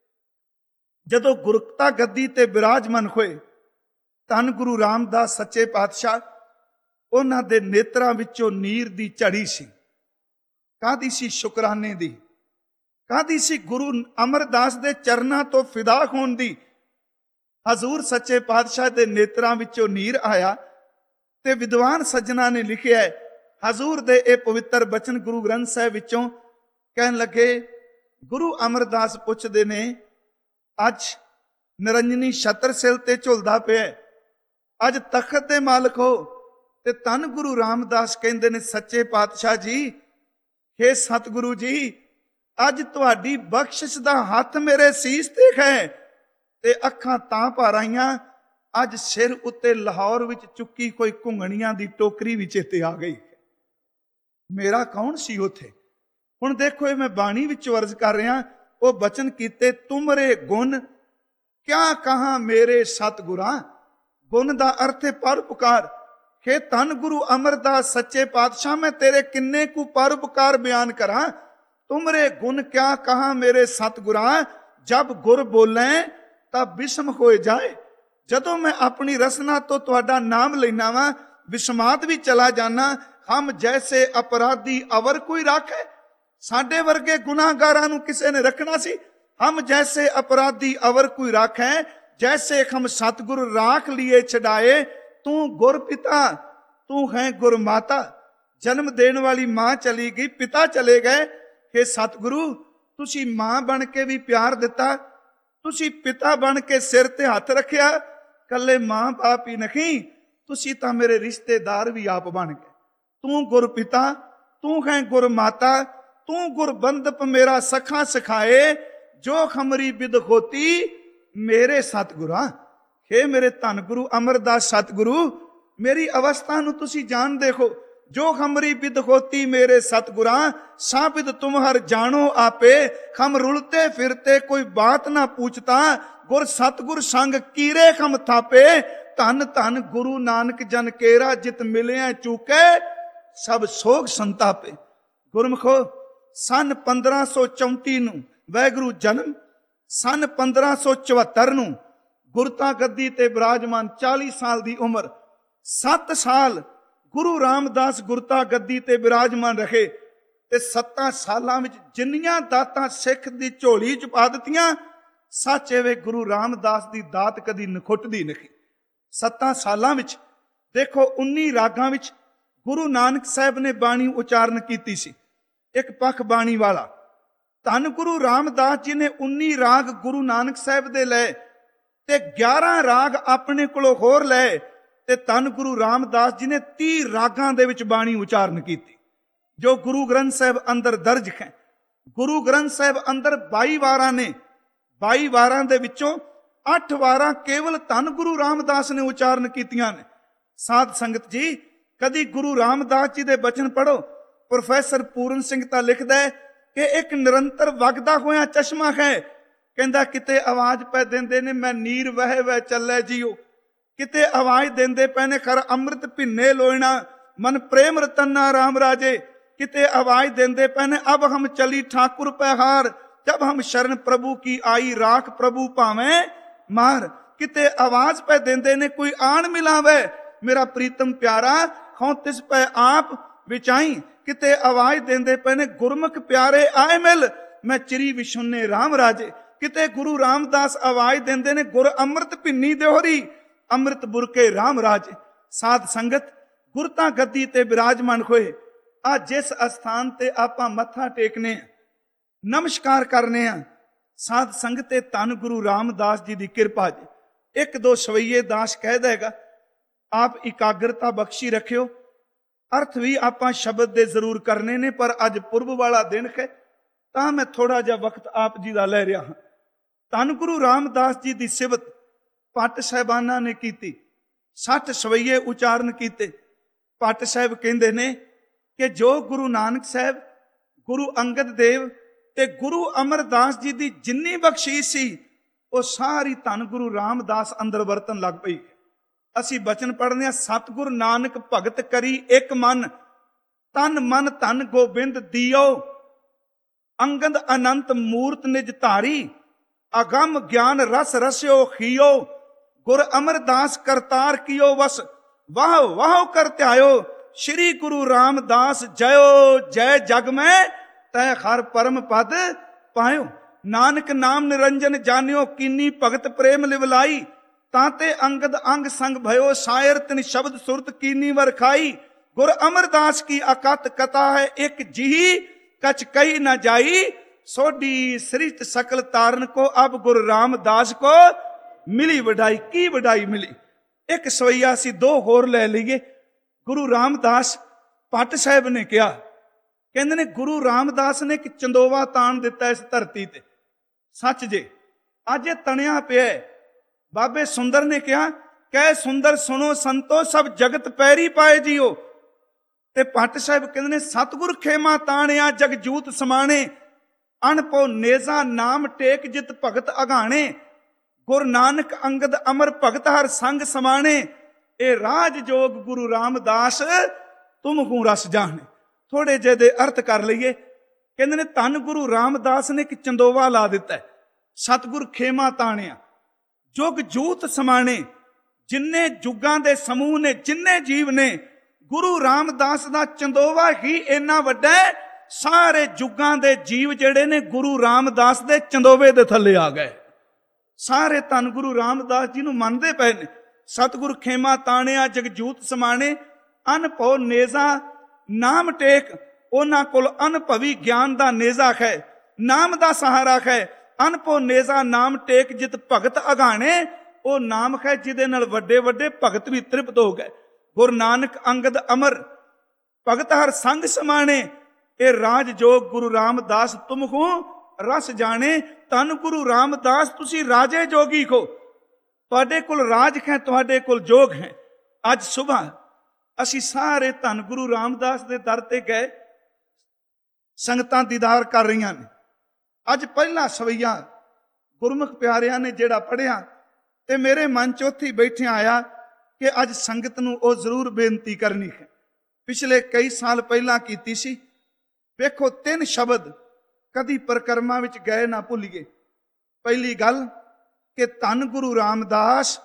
ਜਦੋਂ ਗੁਰਤਾ ਗੱਦੀ ਤੇ ਬਿਰਾਜਮਾਨ ਹੋਏ ਧੰਨ ਗੁਰੂ ਰਾਮਦਾਸ ਸੱਚੇ ਪਾਤਸ਼ਾਹ, ਉਹਨਾਂ ਦੇ ਨੇਤਰਾਂ ਵਿੱਚੋਂ ਨੀਰ ਦੀ ਝੜੀ ਸੀ। ਕਾਹਦੀ ਸੀ? ਸ਼ੁਕਰਾਨੇ ਦੀ। ਕਾਹਦੀ ਸੀ? ਗੁਰੂ ਅਮਰਦਾਸ ਦੇ ਚਰਨਾਂ ਤੋਂ ਫਿਦਾ ਹੋਣ ਦੀ। ਹਜ਼ੂਰ ਸੱਚੇ ਪਾਤਸ਼ਾਹ ਦੇ ਨੇਤਰਾਂ ਵਿੱਚੋਂ ਨੀਰ ਆਇਆ ਤੇ ਵਿਦਵਾਨ ਸੱਜਣਾ ਨੇ ਲਿਖਿਆ ਹੈ, ਹਜ਼ੂਰ ਦੇ ਇਹ ਪਵਿੱਤਰ ਬਚਨ ਗੁਰੂ ਗ੍ਰੰਥ ਸਾਹਿਬ ਵਿੱਚੋਂ ਕਹਿਣ ਲੱਗੇ, ਗੁਰੂ ਅਮਰਦਾਸ ਪੁੱਛਦੇ ਨੇ, ਅੱਜ ਨਿਰੰਜਨੀ ਛਤਰ ਸਿਲ ਤੇ ਝੁਲਦਾ ਪਿਆ, ਅੱਜ ਤਖਤ ਦੇ ਮਾਲਕ ਹੋ, ਤੇ ਧੰਨ ਗੁਰੂ ਰਾਮਦਾਸ ਕਹਿੰਦੇ ਨੇ, ਸੱਚੇ ਪਾਤਸ਼ਾਹ ਜੀ, ਹੇ ਸਤਿਗੁਰੂ ਜੀ, ਅੱਜ ਤੁਹਾਡੀ ਬਖਸ਼ਿਸ਼ ਦਾ ਹੱਥ ਮੇਰੇ ਸੀਸ ਤੇ ਹੈ ਤੇ ਅੱਖਾਂ ਤਾਂ ਭਰ ਆਈਆਂ, ਅੱਜ ਸਿਰ ਉੱਤੇ ਲਾਹੌਰ ਵਿੱਚ ਚੁੱਕੀ ਕੋਈ ਘੁੰਗਣੀਆਂ ਦੀ ਟੋਕਰੀ ਵੀ ਚੇਤੇ ਆ ਗਈ। ਮੇਰਾ ਕੌਣ ਸੀ ਉੱਥੇ? ਹੁਣ ਦੇਖੋ, ਇਹ ਮੈਂ ਬਾਣੀ ਵਿੱਚ ਅਰਜ਼ ਕਰ ਰਿਹਾ, ਉਹ ਬਚਨ ਕੀਤੇ, ਤੁਮਰੇ ਗੁਣ ਕਿਆ ਕਹਾਂ ਮੇਰੇ ਸਤਿਗੁਰਾਂ। ਗੁਣ ਦਾ ਅਰਥ ਹੈ ਪਰਉਪਕਾਰ। ਕਿ ਧੰਨ ਗੁਰੂ ਅਮਰਦਾਸ ਸੱਚੇ ਪਾਤਸ਼ਾਹ, ਮੈਂ ਤੇਰੇ ਕਿੰਨੇ ਕੁ ਪਰਉਪਕਾਰ ਬਿਆਨ ਕਰਾਂ। ਤੁਮਰੇ ਗੁਣ ਕਿਆ ਕਹਾਂ ਮੇਰੇ ਸਤਿਗੁਰਾਂ, ਜਬ ਗੁਰ ਬੋਲੇ ਤਾਂ ਬਿਸਮ ਹੋਏ ਜਾਏ। ਜਦੋਂ ਮੈਂ ਆਪਣੀ ਰਸਨਾ ਤੋਂ ਤੁਹਾਡਾ ਨਾਮ ਲੈਣਾ ਵਾ, ਵਿਸਮਾਤ ਵੀ ਚਲਾ ਜਾਣਾ। ਹਮ ਜੈਸੇ ਅਪਰਾਧੀ ਅਵਰ ਕੋਈ ਰਾਖੇ, ਸਾਡੇ ਵਰਗੇ ਗੁਨਾਹਗਾਰਾਂ ਨੂੰ ਕਿਸੇ ਨੇ ਰੱਖਣਾ ਸੀ। ਹਮ ਜੈਸੇ ਅਪਰਾਧੀ ਅਵਰ ਕੋਈ ਰਾਖੇ, ਜੈਸੇ ਹਮ ਸਤਿਗੁਰ ਰਾਖ ਲਿਏ ਛਡਾਏ। ਤੂੰ ਗੁਰ ਪਿਤਾ, ਤੂੰ ਹੈ ਗੁਰ ਮਾਤਾ। ਜਨਮ ਦੇਣ ਵਾਲੀ ਮਾਂ ਚਲੀ ਗਈ, ਪਿਤਾ ਚਲੇ ਗਏ। ਕਿ ਸਤਿਗੁਰੂ, ਤੁਸੀਂ ਮਾਂ ਬਣ ਕੇ ਵੀ ਪਿਆਰ ਦਿੱਤਾ, ਤੁਸੀਂ ਪਿਤਾ ਬਣ ਕੇ ਸਿਰ ਤੇ ਹੱਥ ਰੱਖਿਆ। ਕੱਲੇ ਮਾਂ ਬਾਪ ਹੀ ਨਹੀਂ, ਤੁਸੀਂ ਤਾਂ ਮੇਰੇ ਰਿਸ਼ਤੇਦਾਰ ਵੀ ਆਪ ਬਣ ਗਏ। ਤੂੰ ਗੁਰ ਪਿਤਾ, ਤੂੰ ਹੈ ਗੁਰ ਮਾਤਾ, ਤੂੰ ਗੁਰ ਬੰਦਪ ਮੇਰਾ ਸਖਾ ਸਿਖਾਏ। ਜੋ ਖਮਰੀ ਬਿਦ ਹੋਤੀ ਮੇਰੇ ਸਤਿਗੁਰਾਂ। ਹੇ ਮੇਰੇ ਧੰਨ ਗੁਰੂ ਅਮਰਦਾਸ ਸਤਿਗੁਰੂ, ਮੇਰੀ ਅਵਸਥਾ ਨੂੰ ਤੁਸੀਂ ਜਾਣਦੇ ਹੋ। ਜੋ ਹਮਰੀ ਬਿਦ ਹੋਤੀ ਮੇਰੇ ਸਤਿਗੁਰਾਂ, ਸਾਬਿਦ ਤੁਮ ਹਰ ਜਾਣੋ ਆਪੇ। ਖਮ ਰੁਲਤੇ ਫਿਰਤੇ ਕੋਈ ਬਾਤ ਨਾ ਪੁੱਛਤਾ, ਗੁਰ ਸਤਿਗੁਰ ਸੰਗ ਕੀਰੇ ਖਮ ਥਾਪੇ। ਧੰਨ ਧੰਨ ਗੁਰੂ ਨਾਨਕ ਜਨ ਕੇਰਾ, ਜਿਤ ਮਿਲਿਆ ਚੂਕੇ ਸਭ ਸੋਗ ਸੰਤਾਪੇ। ਗੁਰਮੁਖੋ, ਸਨ ਪੰਦਰਾਂ ਸੌ ਚੌਂਤੀ ਨੂੰ ਵਾਹਿਗੁਰੂ ਜਨਮ, ਸਨ ਪੰਦਰਾਂ ਸੌ ਚੁਹੱਤਰ ਨੂੰ ਗੁਰਤਾ ਗੱਦੀ ਤੇ ਬਿਰਾਜਮਾਨ, ਚਾਲੀ ਸਾਲ ਦੀ ਉਮਰ, ਸੱਤ ਸਾਲ ਗੁਰੂ ਰਾਮਦਾਸ ਗੁਰਤਾ ਗੱਦੀ ਤੇ ਬਿਰਾਜਮਾਨ ਰਹੇ ਤੇ ਸੱਤਾਂ ਸਾਲਾਂ ਵਿੱਚ ਜਿੰਨੀਆਂ ਦਾਤਾਂ ਸਿੱਖ ਦੀ ਝੋਲੀ ਚ ਪਾ ਦਿੱਤੀਆਂ, ਸੱਚ ਐਵੇਂ ਗੁਰੂ ਰਾਮਦਾਸ ਦੀ ਦਾਤ ਕਦੀ ਨਖੁੱਟਦੀ ਨਹੀਂ। ਸੱਤਾਂ ਸਾਲਾਂ ਵਿੱਚ ਦੇਖੋ, ਉੱਨੀ ਰਾਗਾਂ ਵਿੱਚ ਗੁਰੂ ਨਾਨਕ ਸਾਹਿਬ ਨੇ ਬਾਣੀ ਉਚਾਰਨ ਕੀਤੀ ਸੀ। ਇੱਕ ਪੱਖ ਬਾਣੀ ਵਾਲਾ ਧੰਨ ਗੁਰੂ ਰਾਮਦਾਸ ਜੀ ਨੇ ਉੱਨੀ ਰਾਗ ਗੁਰੂ ਨਾਨਕ ਸਾਹਿਬ ਦੇ ਲਏ ਤੇ ਗਿਆਰਾਂ ਰਾਗ ਆਪਣੇ ਕੋਲੋਂ ਹੋਰ ਲਏ, ਤੇ ਧੰਨ ਗੁਰੂ ਰਾਮਦਾਸ ਜੀ ਨੇ ਤੀਹ ਰਾਗਾਂ ਦੇ ਵਿੱਚ ਬਾਣੀ ਉਚਾਰਨ ਕੀਤੀ, ਜੋ ਗੁਰੂ ਗ੍ਰੰਥ ਸਾਹਿਬ ਅੰਦਰ ਦਰਜ ਹੈ। ਗੁਰੂ ਗ੍ਰੰਥ ਸਾਹਿਬ ਅੰਦਰ ਬਾਈ ਵਾਰਾਂ ਨੇ, ਬਾਈ ਵਾਰਾਂ ਦੇ ਵਿੱਚੋਂ ਅੱਠ ਵਾਰਾਂ ਕੇਵਲ ਧੰਨ ਗੁਰੂ ਰਾਮਦਾਸ ਨੇ ਉਚਾਰਨ ਕੀਤੀਆਂ ਨੇ। ਸਾਧ ਸੰਗਤ ਜੀ, ਕਦੀ ਗੁਰੂ ਰਾਮਦਾਸ ਜੀ ਦੇ ਬਚਨ ਪੜੋ। ਪ੍ਰੋਫੈਸਰ ਪੂਰਨ ਸਿੰਘ ਤਾਂ ਲਿਖਦਾ ਹੈ ਕਿ ਇੱਕ ਨਿਰੰਤਰ ਵਗਦਾ ਹੋਇਆ ਚਸ਼ਮਾ ਹੈ। ਕਹਿੰਦਾ ਕਿਤੇ ਆਵਾਜ਼ ਪੈ ਦਿੰਦੇ ਨੇ, ਮੈਂ ਨੀਰ ਵਹਿ ਵਹਿ ਚੱਲੇ ਜੀਓ। ਕਿਤੇ ਆਵਾਜ਼ ਦਿੰਦੇ ਪਏ ਨੇ, ਖਰ ਅੰਮ੍ਰਿਤ ਭਿੰਨੇ ਲੋਇਣਾ, ਮਨ ਪ੍ਰੇਮ ਰਤਨਾ ਰਾਮ ਰਾਜੇ। ਕਿਤੇ ਆਵਾਜ਼ ਦਿੰਦੇ ਪਏ ਨੇ, ਅਬ ਹਮ ਚਲੀ ਠਾਕੁਰ ਪਹਿਹਾਰ, ਜਬ ਹਮ ਸ਼ਰਨ ਪ੍ਰਭੂ ਕੀ ਆਈ, ਰਾਖ ਪ੍ਰਭੂ ਭਾਵੇਂ ਮਾਰ। ਕਿਤੇ ਆਵਾਜ਼ ਪੈ ਦਿੰਦੇ ਨੇ, ਕੋਈ ਆਣ ਮਿਲਾਵੇ ਮੇਰਾ ਪ੍ਰੀਤਮ ਪਿਆਰਾ, ਹਉ ਤਿਸ ਪੈ ਆਪ ਵਿਚਾਈ। ਕਿਤੇ ਆਵਾਜ਼ ਦਿੰਦੇ ਪਏ ਨੇ, ਗੁਰਮੁਖ ਪਿਆਰੇ ਆਏ ਮਿਲ, ਮੈਂ ਚਿਰੀ ਵਿਸ਼ੁੰਨੇ ਰਾਮ ਰਾਜੇ। ਕਿਤੇ ਗੁਰੂ ਰਾਮਦਾਸ ਆਵਾਜ਼ ਦਿੰਦੇ ਨੇ, ਗੁਰ ਅੰਮ੍ਰਿਤ ਭਿੰਨੀ ਦਿਓਰੀ, ਅੰਮ੍ਰਿਤ ਬੁਰਕੇ ਰਾਮ ਰਾਜੇ। ਸਾਧ ਸੰਗਤ, ਗੁਰਤਾ ਗੱਦੀ ਤੇ ਬਿਰਾਜਮਾਨ ਹੋਏ ਆ ਜਿਸ ਅਸਥਾਨ ਤੇ ਆਪਾਂ ਮੱਥਾ ਟੇਕਨੇ ਆ, ਨਮਸਕਾਰ ਕਰਨੇ ਆ, ਸਾਧ ਸੰਗਤ ਤੇ ਧੰਨ ਗੁਰੂ ਰਾਮਦਾਸ ਜੀ ਦੀ ਕਿਰਪਾ ਜੀ। ਇੱਕ ਦੋ ਸਵਈਏ ਦਾਸ ਕਹਿ ਦੇਗਾ, ਆਪ ਇਕਾਗਰਤਾ ਬਖਸ਼ੀ ਰੱਖਿਓ। ਅਰਥ ਵੀ ਆਪਾਂ ਸ਼ਬਦ ਦੇ ਜ਼ਰੂਰ ਕਰਨੇ ਨੇ, ਪਰ ਅੱਜ ਪੁਰਬ ਵਾਲਾ ਦਿਨ ਹੈ ਤਾਂ ਮੈਂ ਥੋੜਾ ਜਿਹਾ ਵਕਤ ਆਪ ਜੀ ਦਾ ਲੈ ਰਿਹਾ ਹਾਂ। ਧੰਨ ਗੁਰੂ ਰਾਮਦਾਸ ਜੀ ਦੀ ਸਿਵਤ ਪੱਟ ਸਾਹਿਬਾਨਾਂ ਨੇ ਕੀਤੀ, ਸੱਠ ਸਵਈਏ ਉਚਾਰਨ ਕੀਤੇ। ਪੱਟ ਸਾਹਿਬ ਕਹਿੰਦੇ ਨੇ ਕਿ ਜੋ ਗੁਰੂ ਨਾਨਕ ਸਾਹਿਬ, ਗੁਰੂ ਅੰਗਦ ਦੇਵ ਤੇ ਗੁਰੂ ਅਮਰਦਾਸ ਜੀ ਦੀ ਜਿੰਨੀ ਬਖਸ਼ੀਸ਼ ਸੀ, ਉਹ ਸਾਰੀ ਧੰਨ ਗੁਰੂ ਰਾਮਦਾਸ ਅੰਦਰ ਵਰਤਣ ਲੱਗ ਪਈ। ਅਸੀਂ ਬਚਨ ਪੜ੍ਹਦੇ ਹਾਂ, ਸਤਿਗੁਰ ਨਾਨਕ ਭਗਤ ਕਰੀ ਇੱਕ ਮਨ, ਤਨ ਮਨ ਧਨ ਗੋਬਿੰਦ ਦਿਓ, ਅੰਗਦ ਅਨੰਤ ਮੂਰਤ ਨਿਜ ਧਾਰੀ, ਅਗੰਮ ਗਿਆਨ ਰਸ ਰਸਿਓ ਖੀਓ, ਗੁਰ ਅਮਰਦਾਸ ਕਰਤਾਰ ਕੀਓ ਵਸ, ਵਾਹ ਵਾਹ ਕਰ ਧਿਆਇਓ, ਸ਼੍ਰੀ ਗੁਰੂ ਰਾਮਦਾਸ ਜਯੋ ਜੈ, ਜਗ ਮੈਂ ਤੈ ਹਰ ਪਰਮ ਪਦ ਪਾਇਓ, ਨਾਨਕ ਨਾਮ ਨਿਰੰਜਨ ਜਾਣਿਓ, ਕੀਨੀ ਭਗਤ ਪ੍ਰੇਮ ਲਿਵਲਾਈ, ਤਾਂ ਤੇ ਅੰਗਦ ਅੰਗ ਸੰਗ ਭਇਓ, ਸ਼ਾਇਰ ਤਿਨ ਸ਼ਬਦ ਸੁਰਤ ਕੀਨੀ ਵਰਖਾਈ, ਗੁਰ ਅਮਰਦਾਸ ਕੀ ਅਕਤ ਕਥਾ ਹੈ, ਇੱਕ ਜਿਹੀ ਕਛ ਕਹੀ ਨਾ ਜਾਈ, ਸੋਢੀ ਸ੍ਰਿਸ਼ਟ ਸਕਲ ਤਾਰਨ ਕੋ, ਅਬ ਗੁਰ ਰਾਮਦਾਸ ਕੋ ਮਿਲੀ ਵਡਾਈ। ਕੀ ਵਡਾਈ ਮਿਲੀ? ਇੱਕ ਸਵਈਆ ਸੀ, ਦੋ ਹੋਰ ਲੈ ਲਈਏ। ਗੁਰੂ ਰਾਮਦਾਸ ਪੱਟ ਸਾਹਿਬ ਨੇ ਕਿਹਾ, ਕਹਿੰਦੇ ਨੇ ਗੁਰੂ ਰਾਮਦਾਸ ਨੇ ਇੱਕ ਚੰਦੋਵਾ ਤਾਣ ਦਿੱਤਾ ਇਸ ਧਰਤੀ ਤੇ। ਸੱਚ ਜੇ, ਅੱਜ ਇਹ ਤਣਿਆ ਪਿਆ। ਬਾਬੇ ਸੁੰਦਰ ਨੇ ਕਿਹਾ, ਕਹਿ ਸੁੰਦਰ ਸੁਣੋ ਸੰਤੋ, ਸਭ ਜਗਤ ਪੈਰੀ ਪਾਏ ਜੀਓ। ਤੇ ਪੱਟ ਸਾਹਿਬ ਕਹਿੰਦੇ ਨੇ ਸਤਿਗੁਰ ਖੇਮਾ ਤਾਣਿਆ, ਜਗ ਜੂਤ ਸਮਾਣੇ, ਅਣਪਉ ਨੇਜ਼ਾ ਨਾਮ ਟੇਕ ਜਿਤ ਭਗਤ ਅਗਾਣੇ, ਗੁਰ ਨਾਨਕ ਅੰਗਦ ਅਮਰ ਭਗਤ ਹਰ ਸੰਗ ਸਮਾਣੇ, ਇਹ ਰਾਜ ਜੋਗ ਗੁਰੂ ਰਾਮਦਾਸ ਤੁਮ ਹੂੰ ਰਸ ਜਾਣੇ। ਥੋੜੇ ਜਿਹੇ ਦੇ ਅਰਥ ਕਰ ਲਈਏ। ਕਹਿੰਦੇ ਨੇ ਧੰਨ ਗੁਰੂ ਰਾਮਦਾਸ ਨੇ ਇੱਕ ਚੰਦੋਵਾ ਲਾ ਦਿੱਤਾ, ਸਤਿਗੁਰ ਖੇਮਾ ਤਾਣਿਆ, ਜੁਗ ਜੂਤ ਸਮਾਣੇ, ਜਿੰਨੇ ਜੁਗਾਂ ਦੇ ਸਮੂਹ ਨੇ, ਜਿੰਨੇ ਜੀਵ ਨੇ, ਗੁਰੂ ਰਾਮਦਾਸ ਦਾ ਚੰਦੋਵਾ ਹੀ ਇੰਨਾ ਵੱਡਾ, ਸਾਰੇ ਜੁਗਾਂ ਦੇ ਜੀਵ ਜਿਹੜੇ ਨੇ ਗੁਰੂ ਰਾਮਦਾਸ ਦੇ ਚੰਦੋਵੇ ਦੇ ਥੱਲੇ ਆ ਗਏ। ਸਾਰੇ ਧੰਨ ਗੁਰੂ ਰਾਮਦਾਸ ਜੀ ਨੂੰ ਮੰਨਦੇ ਪਏ ਨੇ। ਸਤਿਗੁਰ ਖੇਮਾ ਤਾਣਿਆ, ਜਗਜੂਤ ਸਮਾਣੇ, ਅਨਭਉ ਨੇਜ਼ਾ ਨਾਮ ਟੇਕ, ਉਹਨਾਂ ਕੋਲ ਅਨਭਵੀ ਗਿਆਨ ਦਾ ਨੇਜ਼ਾ ਹੈ, ਨਾਮ ਦਾ ਸਹਾਰਾ ਹੈ। ਅਨਭਉ ਨੇਜ਼ਾ ਨਾਮ ਟੇਕ ਜਿਤ ਭਗਤ ਅਗਾਣੇ, ਉਹ ਨਾਮ ਹੈ ਜਿਹਦੇ ਨਾਲ ਵੱਡੇ ਵੱਡੇ ਭਗਤ ਵੀ ਤ੍ਰਿਪਤ ਹੋ ਗਏ। ਗੁਰ ਨਾਨਕ ਅੰਗਦ ਅਮਰ ਭਗਤ ਹਰ ਸੰਗ ਸਮਾਣੇ, ਇਹ ਰਾਜ ਜੋਗ ਗੁਰੂ ਰਾਮਦਾਸ ਤੁਮ ਹੋ ਰਸ ਜਾਣੇ। ਧੰਨ ਗੁਰੂ ਰਾਮਦਾਸ ਤੁਸੀਂ ਰਾਜੇ ਜੋਗੀ ਕੋ, ਤੁਹਾਡੇ ਕੋਲ ਰਾਜ ਹੈ, ਤੁਹਾਡੇ ਕੋਲ ਜੋਗ ਹੈ। ਅੱਜ ਸੁਬਾਹ ਅਸੀਂ ਸਾਰੇ ਧੰਨ ਗੁਰੂ ਰਾਮਦਾਸ ਦੇ ਦਰ ਤੇ ਗਏ, ਸੰਗਤਾਂ ਦੀਦਾਰ ਕਰ ਰਹੀਆਂ ਨੇ। ਅੱਜ ਪਹਿਲਾ ਸਵਈਆ ਗੁਰਮੁਖ ਪਿਆਰਿਆਂ ਨੇ ਜਿਹੜਾ ਪੜ੍ਹਿਆ, ਤੇ ਮੇਰੇ ਮਨ ਚ ਉੱਥੇ ਬੈਠਿਆ ਆਇਆ ਕਿ ਅੱਜ ਸੰਗਤ ਨੂੰ ਉਹ ਜ਼ਰੂਰ ਬੇਨਤੀ ਕਰਨੀ ਹੈ। ਪਿਛਲੇ ਕਈ ਸਾਲ ਪਹਿਲਾਂ ਕੀਤੀ ਸੀ। ਵੇਖੋ, ਤਿੰਨ ਸ਼ਬਦ ਕਦੀ ਪਰਿਕਰਮਾ ਵਿੱਚ ਗਏ ਨਾ ਭੁੱਲੀਏ। ਪਹਿਲੀ ਗੱਲ ਕਿ ਧੰਨ ਗੁਰੂ ਰਾਮਦਾਸ,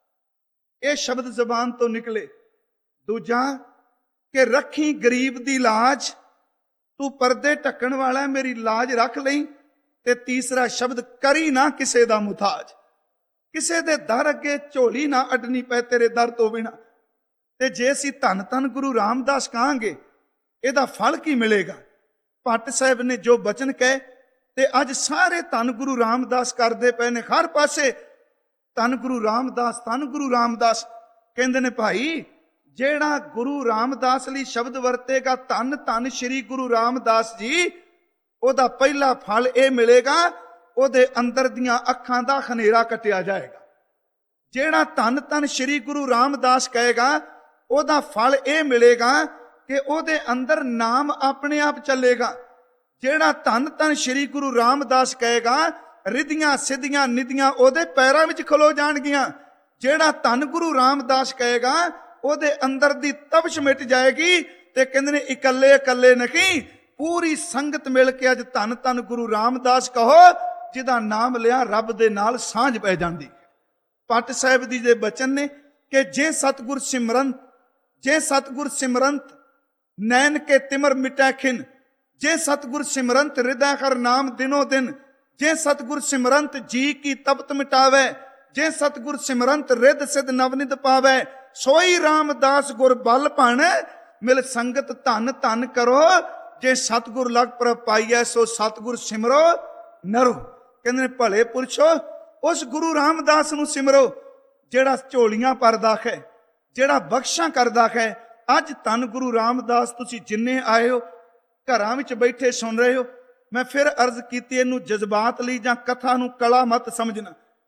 ਇਹ ਸ਼ਬਦ ਜ਼ਬਾਨ ਤੋਂ ਨਿਕਲੇ। ਦੂਜਾ ਕਿ ਰੱਖੀ ਗਰੀਬ ਦੀ ਲਾਜ, ਤੂੰ ਪਰਦੇ ਢੱਕਣ ਵਾਲਾ, ਮੇਰੀ ਲਾਜ ਰੱਖ ਲਈ। ਤੇ ਤੀਸਰਾ ਸ਼ਬਦ ਕਰੀ ਨਾ ਕਿਸੇ ਦਾ ਮੁਤਾਜ, ਕਿਸੇ ਦੇ ਦਰ ਅੱਗੇ ਝੋਲੀ ਨਾ ਅੱਡਣੀ ਪਏ ਤੇਰੇ ਦਰ ਤੋਂ ਬਿਨਾ। ਤੇ ਜੇ ਅਸੀਂ ਧੰਨ ਧੰਨ ਗੁਰੂ ਰਾਮਦਾਸ ਕਹਾਂਗੇ, ਇਹਦਾ ਫਲ ਕੀ ਮਿਲੇਗਾ? ਭੱਟ ਸਾਹਿਬ ਨੇ ਜੋ ਬਚਨ ਕਹੇ, ਤੇ ਅੱਜ ਸਾਰੇ ਧੰਨ ਗੁਰੂ ਰਾਮਦਾਸ ਕਰਦੇ ਪਏ ਨੇ, ਹਰ ਪਾਸੇ ਧੰਨ ਗੁਰੂ ਰਾਮਦਾਸ, ਧੰਨ ਗੁਰੂ ਰਾਮਦਾਸ। ਕਹਿੰਦੇ ਨੇ ਭਾਈ, ਜਿਹੜਾ ਗੁਰੂ ਰਾਮਦਾਸ ਲਈ ਸ਼ਬਦ ਵਰਤੇਗਾ, ਧੰਨ ਧੰਨ ਸ਼੍ਰੀ ਗੁਰੂ ਰਾਮਦਾਸ ਜੀ, ਉਹਦਾ ਪਹਿਲਾ ਫਲ ਇਹ ਮਿਲੇਗਾ, ਉਹਦੇ ਅੰਦਰ ਦੀਆਂ ਅੱਖਾਂ ਦਾ ਹਨੇਰਾ ਕੱਟਿਆ ਜਾਏਗਾ। ਜਿਹੜਾ ਧੰਨ ਧੰਨ ਸ਼੍ਰੀ ਗੁਰੂ ਰਾਮਦਾਸ ਕਹੇਗਾ, ਉਹਦਾ ਫਲ ਇਹ ਮਿਲੇਗਾ ਕਿ ਉਹਦੇ ਅੰਦਰ ਨਾਮ ਆਪਣੇ ਆਪ ਚੱਲੇਗਾ। ਜਿਹੜਾ ਧੰਨ ਧੰਨ ਸ਼੍ਰੀ ਗੁਰੂ ਰਾਮਦਾਸ ਕਹੇਗਾ, ਰਿੱਧੀਆਂ ਸਿੱਧੀਆਂ ਨਿਧੀਆਂ ਉਹਦੇ ਪੈਰਾਂ ਵਿੱਚ ਖਲੋ ਜਾਣਗੀਆਂ। ਜਿਹੜਾ ਧੰਨ ਗੁਰੂ ਰਾਮਦਾਸ ਕਹੇਗਾ, ਉਹਦੇ ਅੰਦਰ ਦੀ ਤਪਸ਼ ਮਿਟ ਜਾਏਗੀ। ਤੇ ਕਹਿੰਦੇ ਨੇ ਇਕੱਲੇ ਇਕੱਲੇ ਨਹੀਂ, ਪੂਰੀ ਸੰਗਤ ਮਿਲ ਕੇ ਅੱਜ ਧੰਨ ਧੰਨ ਗੁਰੂ ਰਾਮਦਾਸ ਕਹੋ, ਜਿਹਦਾ ਨਾਮ ਲਿਆ ਰੱਬ ਦੇ ਨਾਲ ਸਾਂਝ ਪੈ ਜਾਂਦੀ। ਪੱਟ ਸਾਹਿਬ ਦੀ ਦੇ ਬਚਨ ਨੇ ਕਿ ਜੇ ਸਤਿਗੁਰ ਸਿਮਰੰਤ, ਜੇ ਸਤਿਗੁਰ ਸਿਮਰੰਤ ਨੈਣ ਕੇ ਤਿਮਰ ਮਿਟੈ ਖਿਨ, ਜੇ ਸਤਿਗੁਰ ਸਿਮਰੰਤ ਹਿਰਦੈ ਹਰ ਨਾਮ ਦਿਨੋ ਦਿਨ, ਜੇ ਸਤਿਗੁਰ ਸਿਮਰੰਤ ਜੀ ਕੀ ਤਪਤ ਮਿਟਾਵੇ, ਜੇ ਸਤਿਗੁਰ ਸਿਮਰੰਤ ਰਿੱਧ ਸਿੱਧ ਨਵਨਿਤ ਪਾਵੇ, ਸੋਈ ਰਾਮਦਾਸ ਗੁਰ ਬਲ ਭਣ, ਮਿਲ ਸੰਗਤ ਧੰਨ ਧੰਨ ਕਰੋ। ਜੇ ਸਤਿਗੁਰ ਲਗ ਪ੍ਰਭ ਪਾਈਐ, ਸੋ ਸਤਿਗੁਰ ਸਿਮਰੋ ਨਰੋ। ਕਹਿੰਦੇ ਨੇ ਭਲੇ ਪੁਰਸ਼ੋ, ਉਸ ਗੁਰੂ ਰਾਮਦਾਸ ਨੂੰ ਸਿਮਰੋ, ਜਿਹੜਾ ਝੋਲੀਆਂ ਭਰਦਾ ਹੈ, ਜਿਹੜਾ ਬਖਸ਼ਾਂ ਕਰਦਾ ਹੈ। ਅੱਜ ਧੰਨ ਗੁਰੂ ਰਾਮਦਾਸ ਤੁਸੀਂ ਜਿੰਨੇ ਆਏ ਹੋ, ਘਰਾਂ ਵਿੱਚ ਬੈਠੇ ਸੁਣ ਰਹੇ ਹੋ, ਮੈਂ ਫਿਰ ਅਰਜ਼ ਕੀਤੀ, ਇਹਨੂੰ ਜਜ਼ਬਾਤ ਲਈ ਜਾਂ ਕਥਾ ਨੂੰ ਕਲਾ ਮਤ ਸਮਝਣਾ।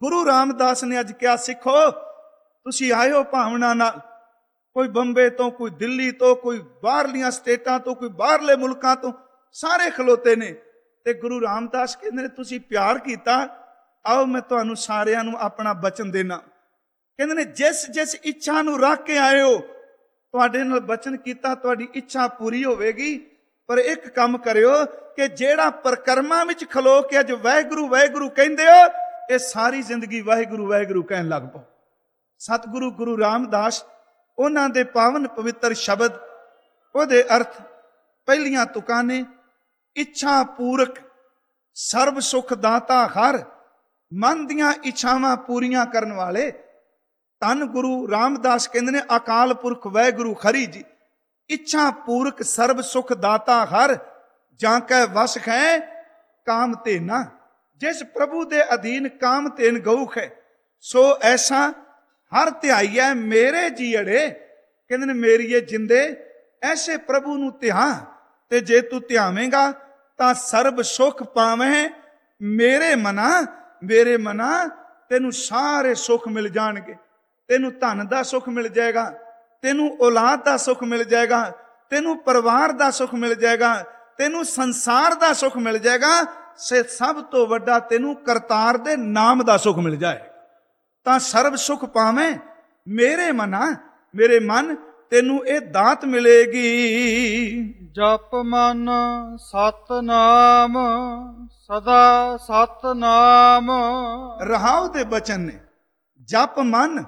ਗੁਰੂ ਰਾਮਦਾਸ ਨੇ ਅੱਜ ਕਿਹਾ, ਸਿੱਖੋ ਤੁਸੀਂ ਆਇਓ ਭਾਵਨਾ ਨਾਲ, ਕੋਈ ਬੰਬੇ ਤੋਂ, ਕੋਈ ਦਿੱਲੀ ਤੋਂ, ਕੋਈ ਬਾਹਰਲੀਆਂ ਸਟੇਟਾਂ ਤੋਂ, ਕੋਈ ਬਾਹਰਲੇ ਮੁਲਕਾਂ ਤੋਂ, ਸਾਰੇ ਖਲੋਤੇ ਨੇ। ਤੇ ਗੁਰੂ ਰਾਮਦਾਸ ਕਹਿੰਦੇ ਨੇ ਤੁਸੀਂ ਪਿਆਰ ਕੀਤਾ, ਆਓ ਮੈਂ ਤੁਹਾਨੂੰ ਸਾਰਿਆਂ ਨੂੰ ਆਪਣਾ ਬਚਨ ਦੇਣਾ। ਕਹਿੰਦੇ ਨੇ ਜਿਸ ਜਿਸ ਇੱਛਾ ਨੂੰ ਰੱਖ ਕੇ ਆਇਓ, ਤੁਹਾਡੇ ਨਾਲ ਬਚਨ ਕੀਤਾ, ਤੁਹਾਡੀ ਇੱਛਾ ਪੂਰੀ ਹੋਵੇਗੀ। ਪਰ ਇੱਕ ਕੰਮ ਕਰਿਓ ਕਿ ਜਿਹੜਾ ਪ੍ਰਕਰਮਾਂ ਵਿੱਚ ਖਲੋ ਕੇ ਅੱਜ ਵਾਹਿਗੁਰੂ ਵਾਹਿਗੁਰੂ ਕਹਿੰਦੇ ਹੋ, ਇਹ ਸਾਰੀ ਜ਼ਿੰਦਗੀ ਵਾਹਿਗੁਰੂ ਵਾਹਿਗੁਰੂ ਕਹਿਣ ਲੱਗ ਪਓ। ਸਤਿਗੁਰੂ ਗੁਰੂ ਰਾਮਦਾਸ ਉਹਨਾਂ ਦੇ ਪਾਵਨ ਪਵਿੱਤਰ ਸ਼ਬਦ, ਉਹਦੇ ਅਰਥ ਪਹਿਲੀਆਂ ਤੁਕਾਂ ਨੇ, ਇੱਛਾ ਪੂਰਕ ਸਰਬ ਸੁਖ ਦਾਤਾ ਹਰ, ਮਨ ਦੀਆਂ ਇੱਛਾਵਾਂ ਪੂਰੀਆਂ ਕਰਨ ਵਾਲੇ ਧੰਨ ਗੁਰੂ ਰਾਮਦਾਸ ਕਹਿੰਦੇ ਨੇ ਅਕਾਲ ਪੁਰਖ ਵਾਹਿਗੁਰੂ ਖਰੀ ਜੀ। ਇੱਛਾ ਪੂਰਕ ਸਰਬ ਸੁਖ ਦਾਤਾ ਹਰ, ਜਾਂ ਕੈ ਵਸ ਹੈ ਕਾਮ ਤੇਨਾ। ਜਿਸ ਪ੍ਰਭੂ ਦੇ ਅਧੀਨ ਕਾਮ ਤੇਨ ਗਊਖ ਹੈ, ਸੋ ਐਸਾ ਹਰ ਧਿਆਈਐ ਮੇਰੇ ਜੀਅੜੇ। ਕਹਿੰਦੇ ਨੇ ਮੇਰੀਏ ਜਿੰਦੇ ਐਸੇ ਪ੍ਰਭੂ ਨੂੰ ਧਿਆ, ਤੇ ਜੇ ਤੂੰ ਧਿਆਵੇਂਗਾ ਤਾਂ ਸਰਬ ਸੁਖ ਪਾਵੇਂ ਮੇਰੇ ਮਨਾ। ਮੇਰੇ ਮਨਾ ਤੈਨੂੰ ਸਾਰੇ ਸੁਖ ਮਿਲ ਜਾਣਗੇ। ਤੈਨੂੰ ਧਨ ਦਾ ਸੁਖ ਮਿਲ ਜਾਏਗਾ, ਤੈਨੂੰ ਔਲਾਦ ਦਾ ਸੁਖ ਮਿਲ ਜਾਏਗਾ, ਤੈਨੂੰ ਪਰਿਵਾਰ ਦਾ ਸੁਖ ਮਿਲ ਜਾਏਗਾ, ਤੈਨੂੰ ਸੰਸਾਰ ਦਾ ਸੁਖ ਮਿਲ ਜਾਏਗਾ। ਸੇ ਸਭ ਤੋਂ ਵੱਡਾ ਤੈਨੂੰ ਕਰਤਾਰ ਦੇ ਨਾਮ ਦਾ ਸੁਖ ਮਿਲ ਜਾਏ, ਤਾਂ ਸਰਬ ਸੁਖ ਪਾਵੇਂ ਮੇਰੇ ਮਨਾ। ਮੇਰੇ ਮਨ ਤੈਨੂੰ ਇਹ ਦਾਤ ਮਿਲੇਗੀ। ਜਪ ਮਨ ਸਤਨਾਮ ਸਦਾ ਸਤਨਾਮ। ਰਹਾਉ ਦੇ ਬਚਨ ਨੇ, ਜਪ ਮਨ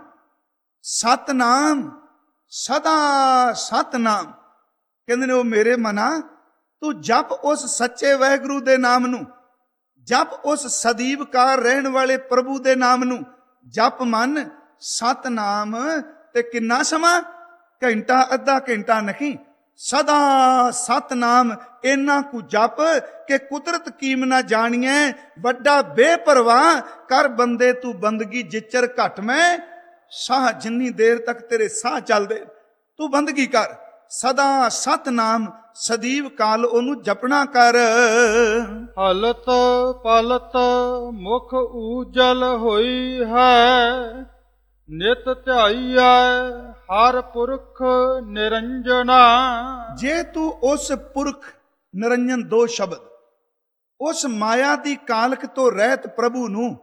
ਸਤਨਾਮ ਸਦਾ ਸਤਨਾਮ। ਕਹਿੰਦੇ ਨੇ ਉਹ ਮੇਰੇ ਮਨਾ, ਤੂੰ ਜਪ ਉਸ ਸੱਚੇ ਵਾਹਿਗੁਰੂ ਦੇ ਨਾਮ ਨੂੰ, ਜਪ ਉਸ ਸਦੀਵ ਕਾਰ ਰਹਿਣ ਵਾਲੇ ਪ੍ਰਭੂ ਦੇ ਨਾਮ ਨੂੰ। ਜਪ ਮਨ ਸਤਨਾਮ। ਤੇ ਕਿੰਨਾ ਸਮਾਂ? ਘੰਟਾ, ਅੱਧਾ ਘੰਟਾ ਨਹੀਂ, ਸਦਾ ਸਤਨਾਮ। ਇੰਨਾ ਕੁ ਜਪ ਕਿ ਕੁਦਰਤ ਕੀਮ ਨਾ ਜਾਣੀਐ, ਵੱਡਾ ਬੇਪਰਵਾਹ ਕਰ ਬੰਦੇ ਤੂੰ ਬੰਦਗੀ ਜਿਚਰ ਘਟ ਮੈਂ ਸਾਹ। ਜਿੰਨੀ ਦੇਰ ਤੱਕ ਤੇਰੇ ਸਾਹ ਚੱਲਦੇ ਤੂੰ ਬੰਦਗੀ ਕਰ। ਸਦਾ ਸਤਨਾਮ ਸਦੀਵ ਕਾਲ ਉਹਨੂੰ ਜਪਣਾ ਕਰ। ਹਲਤ ਪਲਤ ਮੁਖ ਊਜਲ ਹੋਈ ਹੈ, ਨਿਤ ਧਿਆਈਐ ਹਰ ਪੁਰਖ ਨਿਰੰਜਨਾ। ਜੇ ਤੂੰ ਉਸ ਪੁਰਖ ਨਿਰੰਜਨ, ਦੋ ਸ਼ਬਦ, ਉਸ ਮਾਇਆ ਦੀ ਕਾਲਕ ਤੋਂ ਰਹਿਤ ਪ੍ਰਭੂ ਨੂੰ,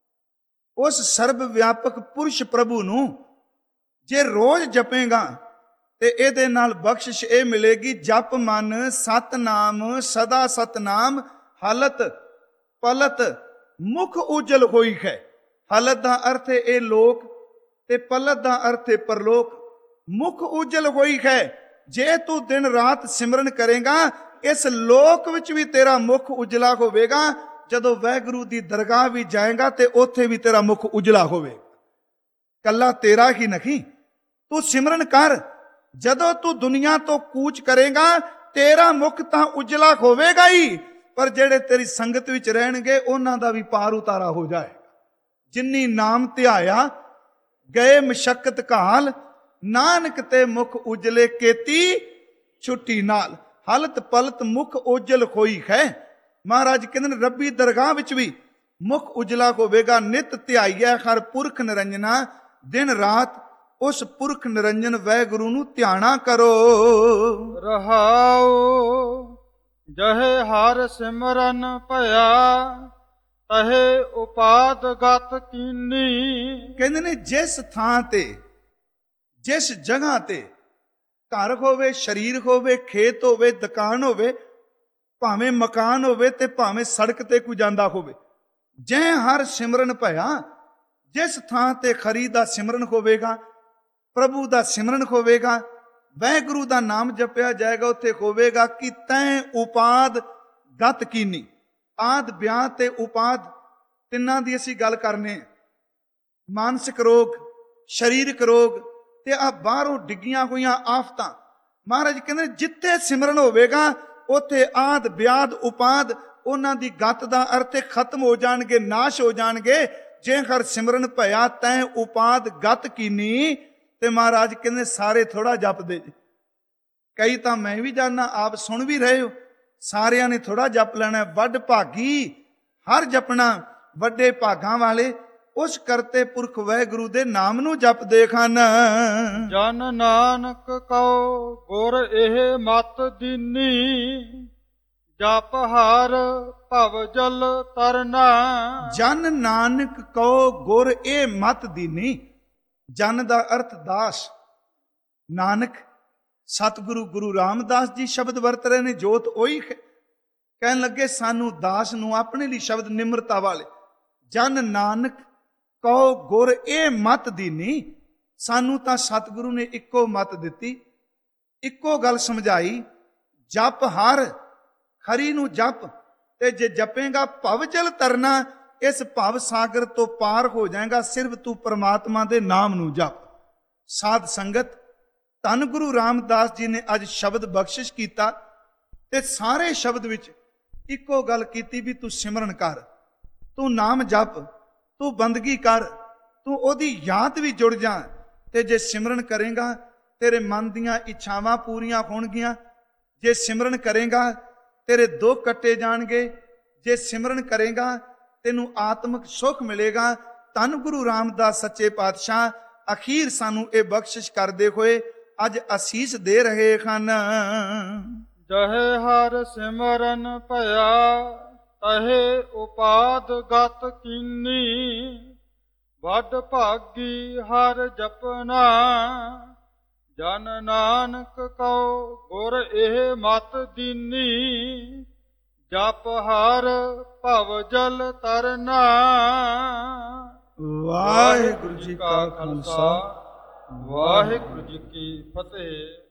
ਉਸ ਸਰਬ ਵਿਆਪਕ ਪੁਰਸ਼ ਪ੍ਰਭੂ ਨੂੰ ਜੇ ਰੋਜ਼ ਜਪੇਗਾ ਤੇ ਇਹਦੇ ਨਾਲ ਬਖਸ਼ਿਸ਼ ਇਹ ਮਿਲੇਗੀ। ਜਪ ਮਨ ਸਤਨਾਮ ਸਦਾ ਸਤਨਾਮ। ਹਲਤ ਪਲਤ ਮੁਖ ਉਜਲ ਹੋਈ ਹੈ। ਹਲਤ ਦਾ ਅਰਥ ਹੈ ਇਹ ਲੋਕ, ਤੇ ਪਲਤ ਦਾ ਅਰਥ ਹੈ ਪਰਲੋਕ। ਮੁਖ ਉਜਲ ਹੋਈ ਹੈ। ਜੇ ਤੂੰ ਦਿਨ ਰਾਤ ਸਿਮਰਨ ਕਰੇਗਾ, ਇਸ ਲੋਕ ਵਿੱਚ ਵੀ ਤੇਰਾ ਮੁਖ ਉਜਲਾ ਹੋਵੇਗਾ। ਜਦੋਂ ਵਾਹਿਗੁਰੂ ਦੀ ਦਰਗਾਹ ਵੀ ਜਾਏਗਾ ਤੇ ਉੱਥੇ ਵੀ ਤੇਰਾ ਮੁਖ ਉਜਲਾ ਹੋਵੇਗਾ। ਕੱਲਾ ਤੇਰਾ ਹੀ ਨਹੀਂ, ਤੂੰ ਸਿਮਰਨ ਕਰ। ਜਦੋਂ ਤੂੰ ਦੁਨੀਆ ਤੋਂ ਕੂਚ ਕਰੇਗਾ, ਤੇਰਾ ਮੁਖ ਤਾਂ ਉਜਲਾ ਹੋਵੇਗਾ ਹੀ, ਪਰ ਜਿਹੜੇ ਤੇਰੀ ਸੰਗਤ ਵਿੱਚ ਰਹਿਣਗੇ ਉਹਨਾਂ ਦਾ ਵੀ ਪਾਰ ਉਤਾਰਾ ਹੋ ਜਾਏਗਾ। ਜਿਨੀ ਨਾਮ ਧਿਆਇਆ ਗਏ ਮਸ਼ਕਤ ਕਾਲ, ਨਾਨਕ ਤੇ ਮੁਖ ਉਜਲੇ ਕੇਤੀ ਛੁੱਟੀ ਨਾਲ। ਹਲਤ ਪਲਤ ਮੁਖ ਉਜਲ ਹੋਈ ਹੈ। ਮਹਾਰਾਜ ਕਹਿੰਦੇ ਨੇ ਰੱਬੀ ਦਰਗਾਹ ਵਿੱਚ ਵੀ ਮੁਖ ਉਜਲਾ ਹੋਵੇਗਾ। ਨਿਤ ਧਿਆਈਐ ਹਰ ਪੁਰਖ ਨਿਰੰਜਨਾ। ਦਿਨ ਰਾਤ ਉਸ ਪੁਰਖ ਨਿਰੰਜਨ ਵਾਹਿਗੁਰੂ ਨੂੰ ਧਿਆਣਾ ਕਰੋ। ਰਹਾਉ ਜਹੇ ਹਰ ਸਿਮਰਨ ਭਇਆ, ਤਹੇ ਉਪਾਦ ਗਤ ਕੀਨੀ। ਕਹਿੰਦੇ ਨੇ ਜਿਸ ਥਾਂ ਤੇ, ਜਿਸ ਜਗ੍ਹਾ ਤੇ ਘਰ ਹੋਵੇ, ਸਰੀਰ ਹੋਵੇ, ਖੇਤ ਹੋਵੇ, ਦੁਕਾਨ ਹੋਵੇ, ਭਾਵੇਂ ਮਕਾਨ ਹੋਵੇ ਤੇ ਭਾਵੇਂ ਸੜਕ ਤੇ ਕੋਈ ਜਾਂਦਾ ਹੋਵੇ, ਜੈ ਹਰ ਸਿਮਰਨ ਭਇਆ, ਜਿਸ ਥਾਂ ਤੇ ਖਰੀ ਦਾ ਸਿਮਰਨ ਹੋਵੇਗਾ, ਪ੍ਰਭੂ ਦਾ ਸਿਮਰਨ ਹੋਵੇਗਾ, ਵਾਹਿਗੁਰੂ ਦਾ ਨਾਮ ਜਪਿਆ ਜਾਏਗਾ, ਉੱਥੇ ਹੋਵੇਗਾ ਕਿ ਤੈਂ ਉਪਾਦ ਗਤ ਕੀਨੀ। ਆਦ ਬਿਆਨ ਤੇ ਉਪਾਦ ਤਿੰਨਾਂ ਦੀ ਅਸੀਂ ਗੱਲ ਕਰਨੇ। ਮਾਨਸਿਕ ਰੋਗ, ਸਰੀਰਕ ਰੋਗ ਤੇ ਆ ਬਾਹਰੋਂ ਡਿੱਗੀਆਂ ਹੋਈਆਂ ਆਫਤਾਂ। ਮਹਾਰਾਜ ਕਹਿੰਦੇ ਜਿੱਥੇ ਸਿਮਰਨ ਹੋਵੇਗਾ ਉੱਥੇ ਆਦ ਬਿਆਦ ਉਪਾਦ, ਉਹਨਾਂ ਦੀ ਗਤ ਦਾ ਅਰਥ ਖਤਮ ਹੋ ਜਾਣਗੇ, ਨਾਸ਼ ਹੋ ਜਾਣਗੇ। ਜੇ ਹਰ ਸਿਮਰਨ ਭਇਆ ਤੈਂ ਉਪਾਦ ਗਤ ਕੀਨੀ। ਤੇ ਮਹਾਰਾਜ ਕਹਿੰਦੇ ਸਾਰੇ ਥੋੜਾ ਜਪਦੇ ਜੀ। ਕਈ ਤਾਂ ਮੈਂ ਵੀ ਜਾਣਾ, ਆਪ ਸੁਣ ਵੀ ਰਹੇ ਹੋ, ਸਾਰਿਆਂ ਨੇ ਥੋੜਾ ਜਪ ਲੈਣਾ। ਵੱਡ ਭਾਗੀ ਹਰ ਜਪਣਾ, ਵੱਡੇ ਭਾਗਾਂ ਵਾਲੇ ਉਸ ਕਰਤੇ ਪੁਰਖ ਵਾਹਿਗੁਰੂ ਦੇ ਨਾਮ ਨੂੰ ਜਪਦੇ ਹਨ। ਜਨ ਨਾਨਕ ਕਉ ਗੁਰ ਇਹ ਮਤ ਦੀਨੀ, ਜਪ ਹਰ ਭਵ ਜਲ ਤਰਨਾ। ਜਨ ਨਾਨਕ ਕਉ ਗੁਰ ਇਹ ਮਤ ਦੀਨੀ। ਜਨ ਦਾ ਅਰਥ ਦਾਸ। ਨਾਨਕ ਸਤਿਗੁਰੂ ਗੁਰੂ ਰਾਮਦਾਸ ਜੀ ਸ਼ਬਦ ਵਰਤ ਰਹੇ ਨੇ, ਜੋਤ ਉਹੀ ਕਹਿਣ ਲੱਗੇ ਸਾਨੂੰ ਦਾਸ ਨੂੰ ਆਪਣੇ ਲਈ ਸ਼ਬਦ ਨਿਮਰਤਾ ਵਾਲੇ। ਜਨ ਨਾਨਕ ਕਉ ਗੁਰ ਇਹ ਮਤ ਦੀਨੀ। ਸਾਨੂੰ ਤਾਂ ਸਤਿਗੁਰੂ ਨੇ ਇੱਕੋ ਮਤ ਦਿੱਤੀ, ਇੱਕੋ ਗੱਲ ਸਮਝਾਈ, ਜਪ ਹਰ, ਹਰੀ ਨੂੰ ਜਪ, ਤੇ ਜੇ ਜਪੇਗਾ ਭਵ ਜਲ ਤਰਨਾ, ਇਸ ਭਵ ਸਾਗਰ ਤੋਂ ਪਾਰ ਹੋ ਜਾਏਗਾ। ਸਿਰਫ ਤੂੰ ਪਰਮਾਤਮਾ ਦੇ ਨਾਮ ਨੂੰ ਜਪ। ਸਾਧ ਸੰਗਤ, ਧੰਨ ਗੁਰੂ ਰਾਮਦਾਸ ਜੀ ਨੇ ਅੱਜ ਸ਼ਬਦ ਬਖਸ਼ਿਸ਼ ਕੀਤਾ, ਤੇ ਸਾਰੇ ਸ਼ਬਦ ਵਿੱਚ ਇੱਕੋ ਗੱਲ ਕੀਤੀ ਵੀ ਤੂੰ ਸਿਮਰਨ ਕਰ, ਤੂੰ ਨਾਮ ਜਪ, ਤੂੰ ਬੰਦਗੀ ਕਰ, ਤੂੰ ਉਹਦੀ ਯਾਦ ਵੀ ਜੁੜ ਜਾ। ਤੇ ਜੇ ਸਿਮਰਨ ਕਰੇਗਾ ਤੇਰੇ ਮਨ ਦੀਆਂ ਇੱਛਾਵਾਂ ਪੂਰੀਆਂ ਹੋਣਗੀਆਂ। ਜੇ ਸਿਮਰਨ ਕਰੇਗਾ ਤੇਰੇ ਦੁੱਖ ਕੱਟੇ ਜਾਣਗੇ। ਜੇ ਸਿਮਰਨ ਕਰੇਗਾ ਤੈਨੂੰ ਆਤਮਿਕ ਸੁਖ ਮਿਲੇਗਾ। ਧੰਨ ਗੁਰੂ ਰਾਮਦਾਸ ਸੱਚੇ ਪਾਤਸ਼ਾਹ ਅਖੀਰ ਸਾਨੂੰ ਇਹ ਬਖਸ਼ਿਸ਼ ਕਰਦੇ ਹੋਏ ਅੱਜ ਅਸੀਸ ਦੇ ਰਹੇ ਹਨ। ਜਹੇ ਹਰ ਸਿਮਰਨ ਭਇਆ, ਤਹੇ ਉਪਾਦ ਗਤ ਕੀਨੀ। ਵੱਡ ਭਾਗੀ ਹਰ ਜਪਨਾ, ਜਨ ਨਾਨਕ ਕਉ ਗੁਰ ਇਹ ਮਤ ਦੀਨੀ। ਜਪ ਹਰ ਭਵ ਜਲ ਤਰਨਾ। ਵਾਹਿਗੁਰੂ ਜੀ ਕਾ ਖਾਲਸਾ, ਵਾਹਿਗੁਰੂ ਜੀ ਕੀ ਫਤਿਹ।